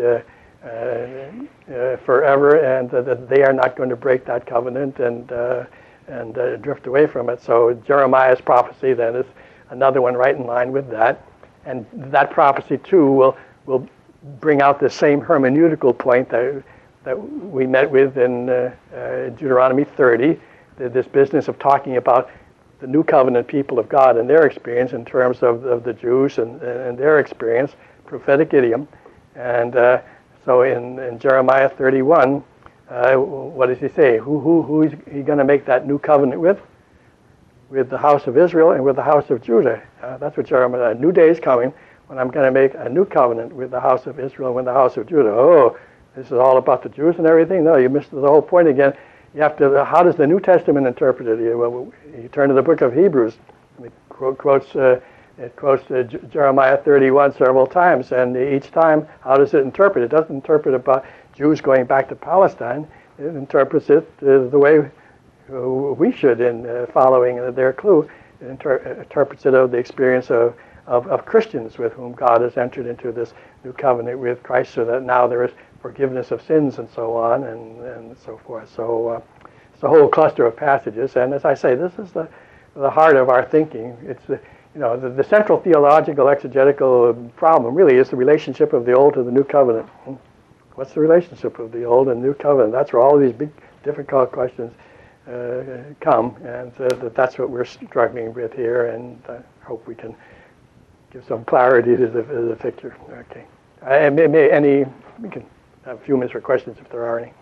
forever, and that they are not going to break that covenant and drift away from it. So Jeremiah's prophecy then is another one right in line with that, and that prophecy too will bring out the same hermeneutical point that we met with in Deuteronomy 30, this business of talking about the new covenant people of God and their experience in terms of the Jews and their experience, prophetic idiom. And so in Jeremiah 31, what does he say? Who is he going to make that new covenant with? With the house of Israel and with the house of Judah. That's what Jeremiah, a new day is coming when I'm going to make a new covenant with the house of Israel and with the house of Judah. Oh, this is all about the Jews and everything? No, you missed the whole point again. You have to, how does the New Testament interpret it? Well, you turn to the book of Hebrews. It quotes Jeremiah 31 several times, and each time, how does it interpret? It doesn't interpret about Jews going back to Palestine. It interprets it the way we should in following their clue. It interprets it of the experience of Christians with whom God has entered into this new covenant with Christ, so that now there is forgiveness of sins and so on and so forth. So it's a whole cluster of passages, and as I say, this is the heart of our thinking. It's the central theological exegetical problem really is the relationship of the Old to the New Covenant. What's the relationship of the Old and New Covenant? That's where all these big, difficult questions come, and that's what we're struggling with here, and I hope we can give some clarity to the picture. Okay. We can have a few minutes for questions if there are any.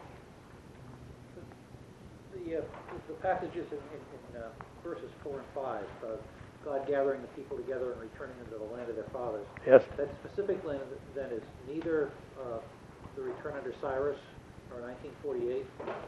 The passages in verses 4 and 5, God gathering the people together and returning them to the land of their fathers. Yes. That specific land then is neither the return under Cyrus or 1948.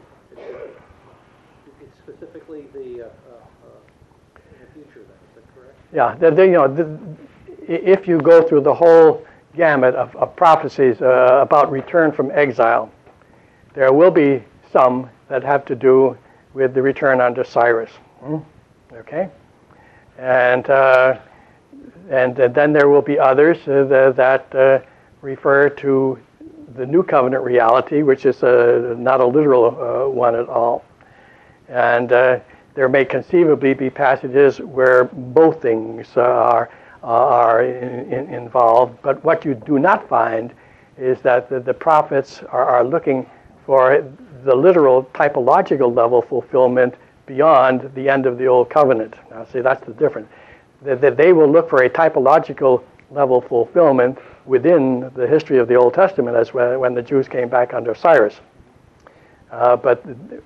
It's specifically in the future then, is that correct? Yeah. If you go through the whole gamut of prophecies about return from exile, there will be some that have to do with the return under Cyrus. Okay? And then there will be others that refer to the New Covenant reality, which is not a literal one at all. And there may conceivably be passages where both things are involved, but what you do not find is that the prophets are looking for the literal typological level fulfillment beyond the end of the Old Covenant. Now, see, that's the difference. That they will look for a typological level fulfillment within the history of the Old Testament, as when the Jews came back under Cyrus. But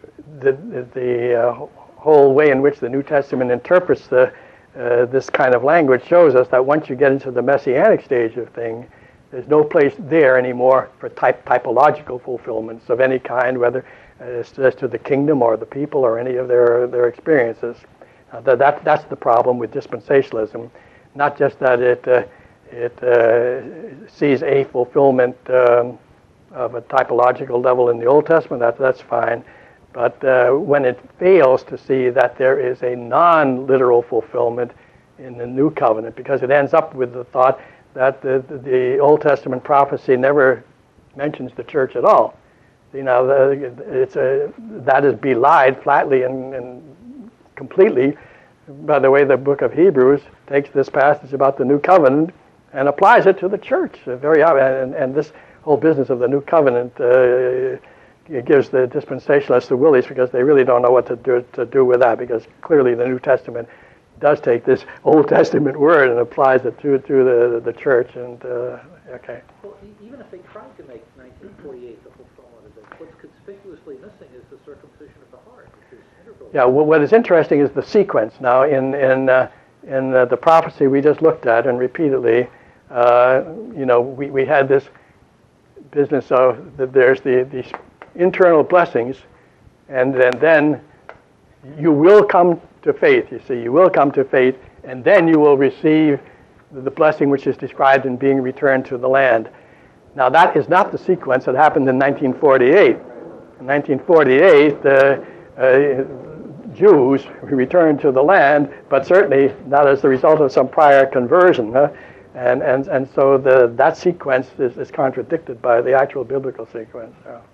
the whole way in which the New Testament interprets this kind of language shows us that once you get into the Messianic stage of things, there's no place there anymore for typological fulfillments of any kind, whether as to the kingdom or the people or any of their experiences. That's the problem with dispensationalism. Not just that it sees a fulfillment of a typological level in the Old Testament, that's fine. But when it fails to see that there is a non-literal fulfillment in the New Covenant, because it ends up with the thought that the Old Testament prophecy never mentions the church at all. You know, that is belied flatly and completely by the way the book of Hebrews takes this passage about the New Covenant and applies it to the church. And this whole business of the New Covenant it gives the dispensationalists the willies, because they really don't know what to do with that, because clearly the New Testament does take this Old Testament word and applies it to the church. And okay. Well, even if they tried to make 1948 the fulfillment of it, what's conspicuously missing is the circumcision of the heart, which is integral. Yeah. Well, what is interesting is the sequence. Now, in the prophecy we just looked at, and repeatedly, we had this business of that there's these internal blessings, and then you will come to faith. You see, you will come to faith, and then you will receive the blessing which is described in being returned to the land. Now, that is not the sequence that happened in 1948. In 1948, the Jews returned to the land, but certainly not as the result of some prior conversion. And so that sequence is contradicted by the actual biblical sequence.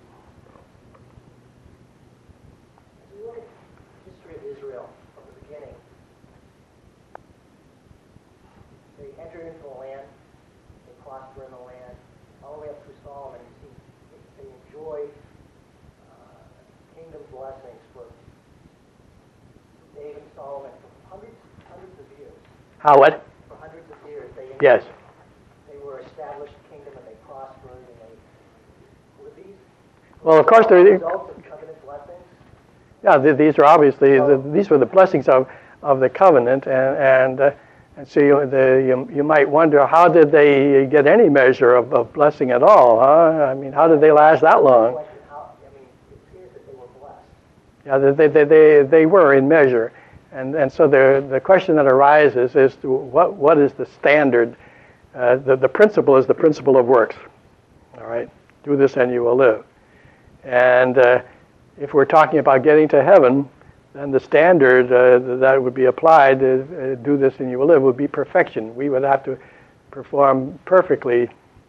How what? For hundreds of years, yes. They were established kingdom and they prospered and they were these. Well, of course, results of covenant blessings. Yeah, these are obviously these were the blessings of the covenant, and so you might wonder, how did they get any measure of blessing at all? Huh? I mean, how did they last that long? It appears that they were blessed. Yeah, they were in measure. And so the question that arises is what is the standard? The principle is the principle of works. All right, do this and you will live. And if we're talking about getting to heaven, then the standard that would be applied, do this and you will live, would be perfection. We would have to perform perfectly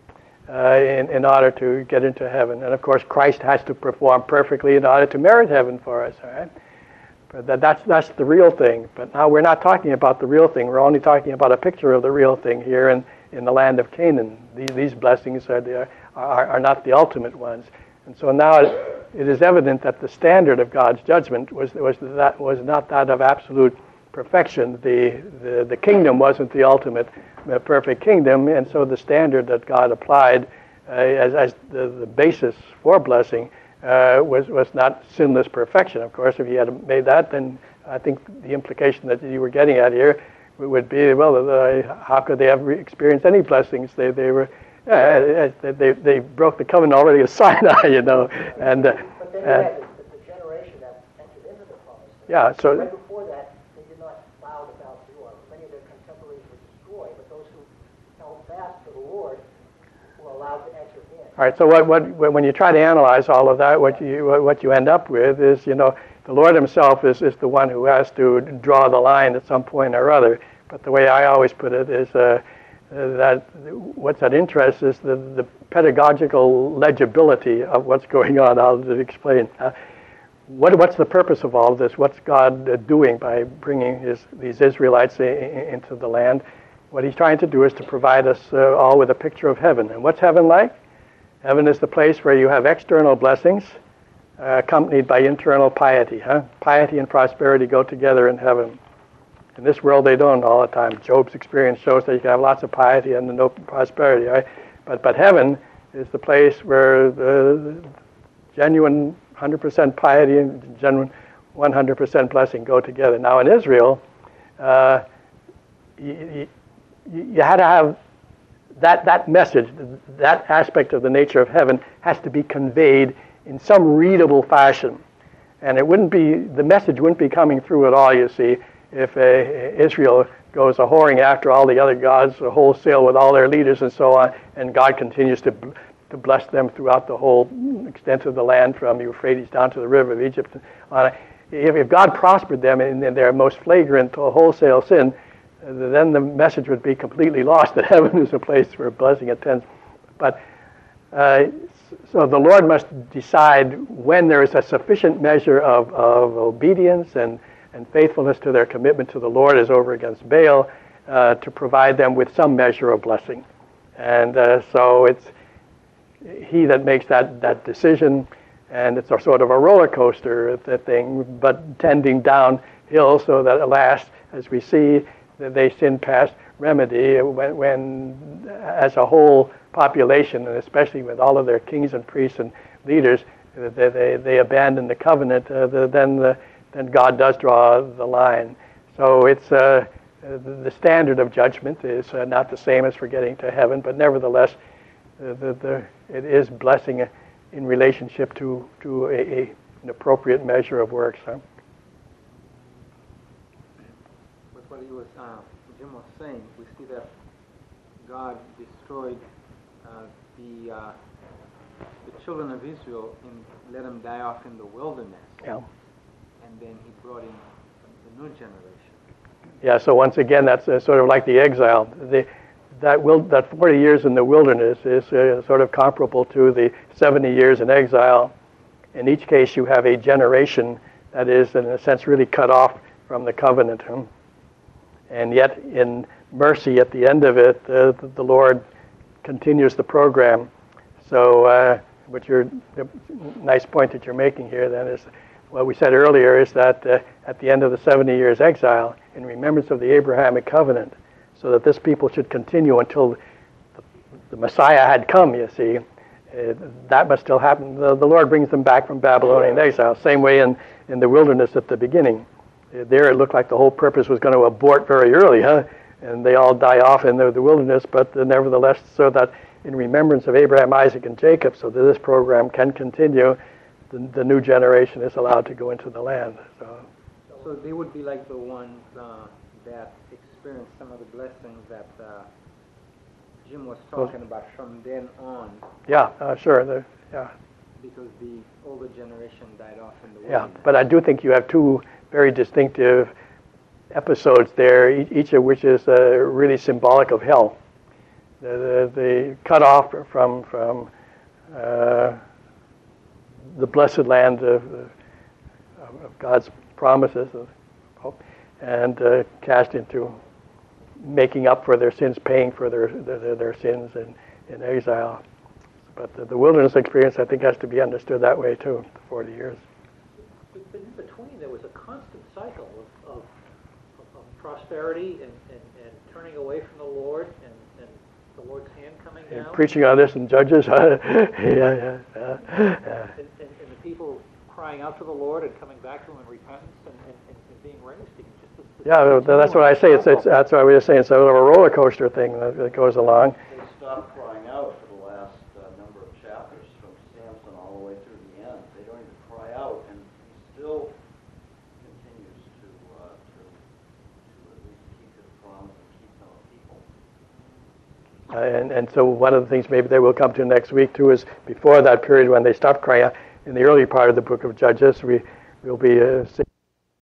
in order to get into heaven. And of course, Christ has to perform perfectly in order to merit heaven for us. All right. But that's the real thing. But now we're not talking about the real thing. We're only talking about a picture of the real thing here in the land of Canaan. These blessings are not the ultimate ones. And so now it is evident that the standard of God's judgment was not that of absolute perfection. The kingdom wasn't the ultimate perfect kingdom, and so the standard that God applied as the basis for blessing was not sinless perfection. Of course, if he had made that, then I think the implication that you were getting at here would be, well, how could they ever experience any blessings? They broke the covenant already at Sinai, you know. And but then you had the generation that entered into the promise. Yeah. So right before that, they did not bow to Baal. Many of their contemporaries were destroyed, but those who held fast to the Lord were allowed to enter in. All right. So when you try to analyze all of that, what you end up with is, the Lord Himself is the one who has to draw the line at some point or other. But the way I always put it is that what's at interest is the pedagogical legibility of what's going on. I'll explain. What's the purpose of all of this? What's God doing by bringing these Israelites into the land? What He's trying to do is to provide us all with a picture of heaven. And what's heaven like? Heaven is the place where you have external blessings, accompanied by internal piety. Piety and prosperity go together in heaven. In this world, they don't all the time. Job's experience shows that you can have lots of piety and no prosperity, right? But heaven is the place where the genuine 100% piety and genuine 100% blessing go together. Now, in Israel, you had to have that message, that aspect of the nature of heaven has to be conveyed in some readable fashion. And the message wouldn't be coming through at all, you see, if Israel goes a-whoring after all the other gods wholesale with all their leaders and so on, and God continues to bless them throughout the whole extent of the land from Euphrates down to the river of Egypt. If God prospered them in their most flagrant wholesale sin, then the message would be completely lost that heaven is a place where blessing attends. But so the Lord must decide when there is a sufficient measure of obedience and faithfulness to their commitment to the Lord as over against Baal to provide them with some measure of blessing. And so it's He that makes that decision, and it's a sort of a roller coaster thing, but tending downhill so that at last, as we see, they sin past remedy when as a whole population, and especially with all of their kings and priests and leaders, they abandon the covenant, then God does draw the line. So it's the standard of judgment is not the same as for getting to heaven, but nevertheless, it is blessing in relationship to an appropriate measure of works. With what Jim was saying, we see that God destroyed the children of Israel and let them die off in the wilderness. Yeah. And then He brought in the new generation. Yeah. So once again, that's sort of like the exile. That 40 years in the wilderness is sort of comparable to the 70 years in exile. In each case, you have a generation that is, in a sense, really cut off from the covenant. And yet, in mercy at the end of it, the Lord continues the program. So the nice point that you're making here then is, what we said earlier is that at the end of the 70 years exile, in remembrance of the Abrahamic covenant, so that this people should continue until the Messiah had come, you see. That must still happen. The Lord brings them back from Babylonian exile. Same way in the wilderness at the beginning. There it looked like the whole purpose was going to abort very early, and they all die off in the wilderness, but nevertheless, so that in remembrance of Abraham, Isaac, and Jacob, so that this program can continue, the new generation is allowed to go into the land. So they would be like the ones that experience some of the blessings that Jim was talking about from then on. Yeah, sure. Because the older generation died off in the wilderness. Yeah, but I do think you have two very distinctive episodes there, each of which is really symbolic of hell. The cut off from the blessed land of God's promises of hope, and cast into making up for their sins, paying for their sins in exile. But the wilderness experience, I think, has to be understood that way too, the 40 years. But in between, there was a constant cycle of prosperity and turning away from the Lord and the Lord's hand coming down. Preaching on this in Judges. And the people crying out to the Lord and coming back to Him in repentance and being raised again. Yeah, that's what I say. That's why we were saying it's sort of a roller coaster thing that goes along. They stopped crying out for the last number of chapters, from Samson all the way through the end. They don't even cry out, and he still continues to at least keep his promise and keep some people. And so one of the things maybe they will come to next week too is before that period when they stopped crying out, in the early part of the book of Judges, we'll be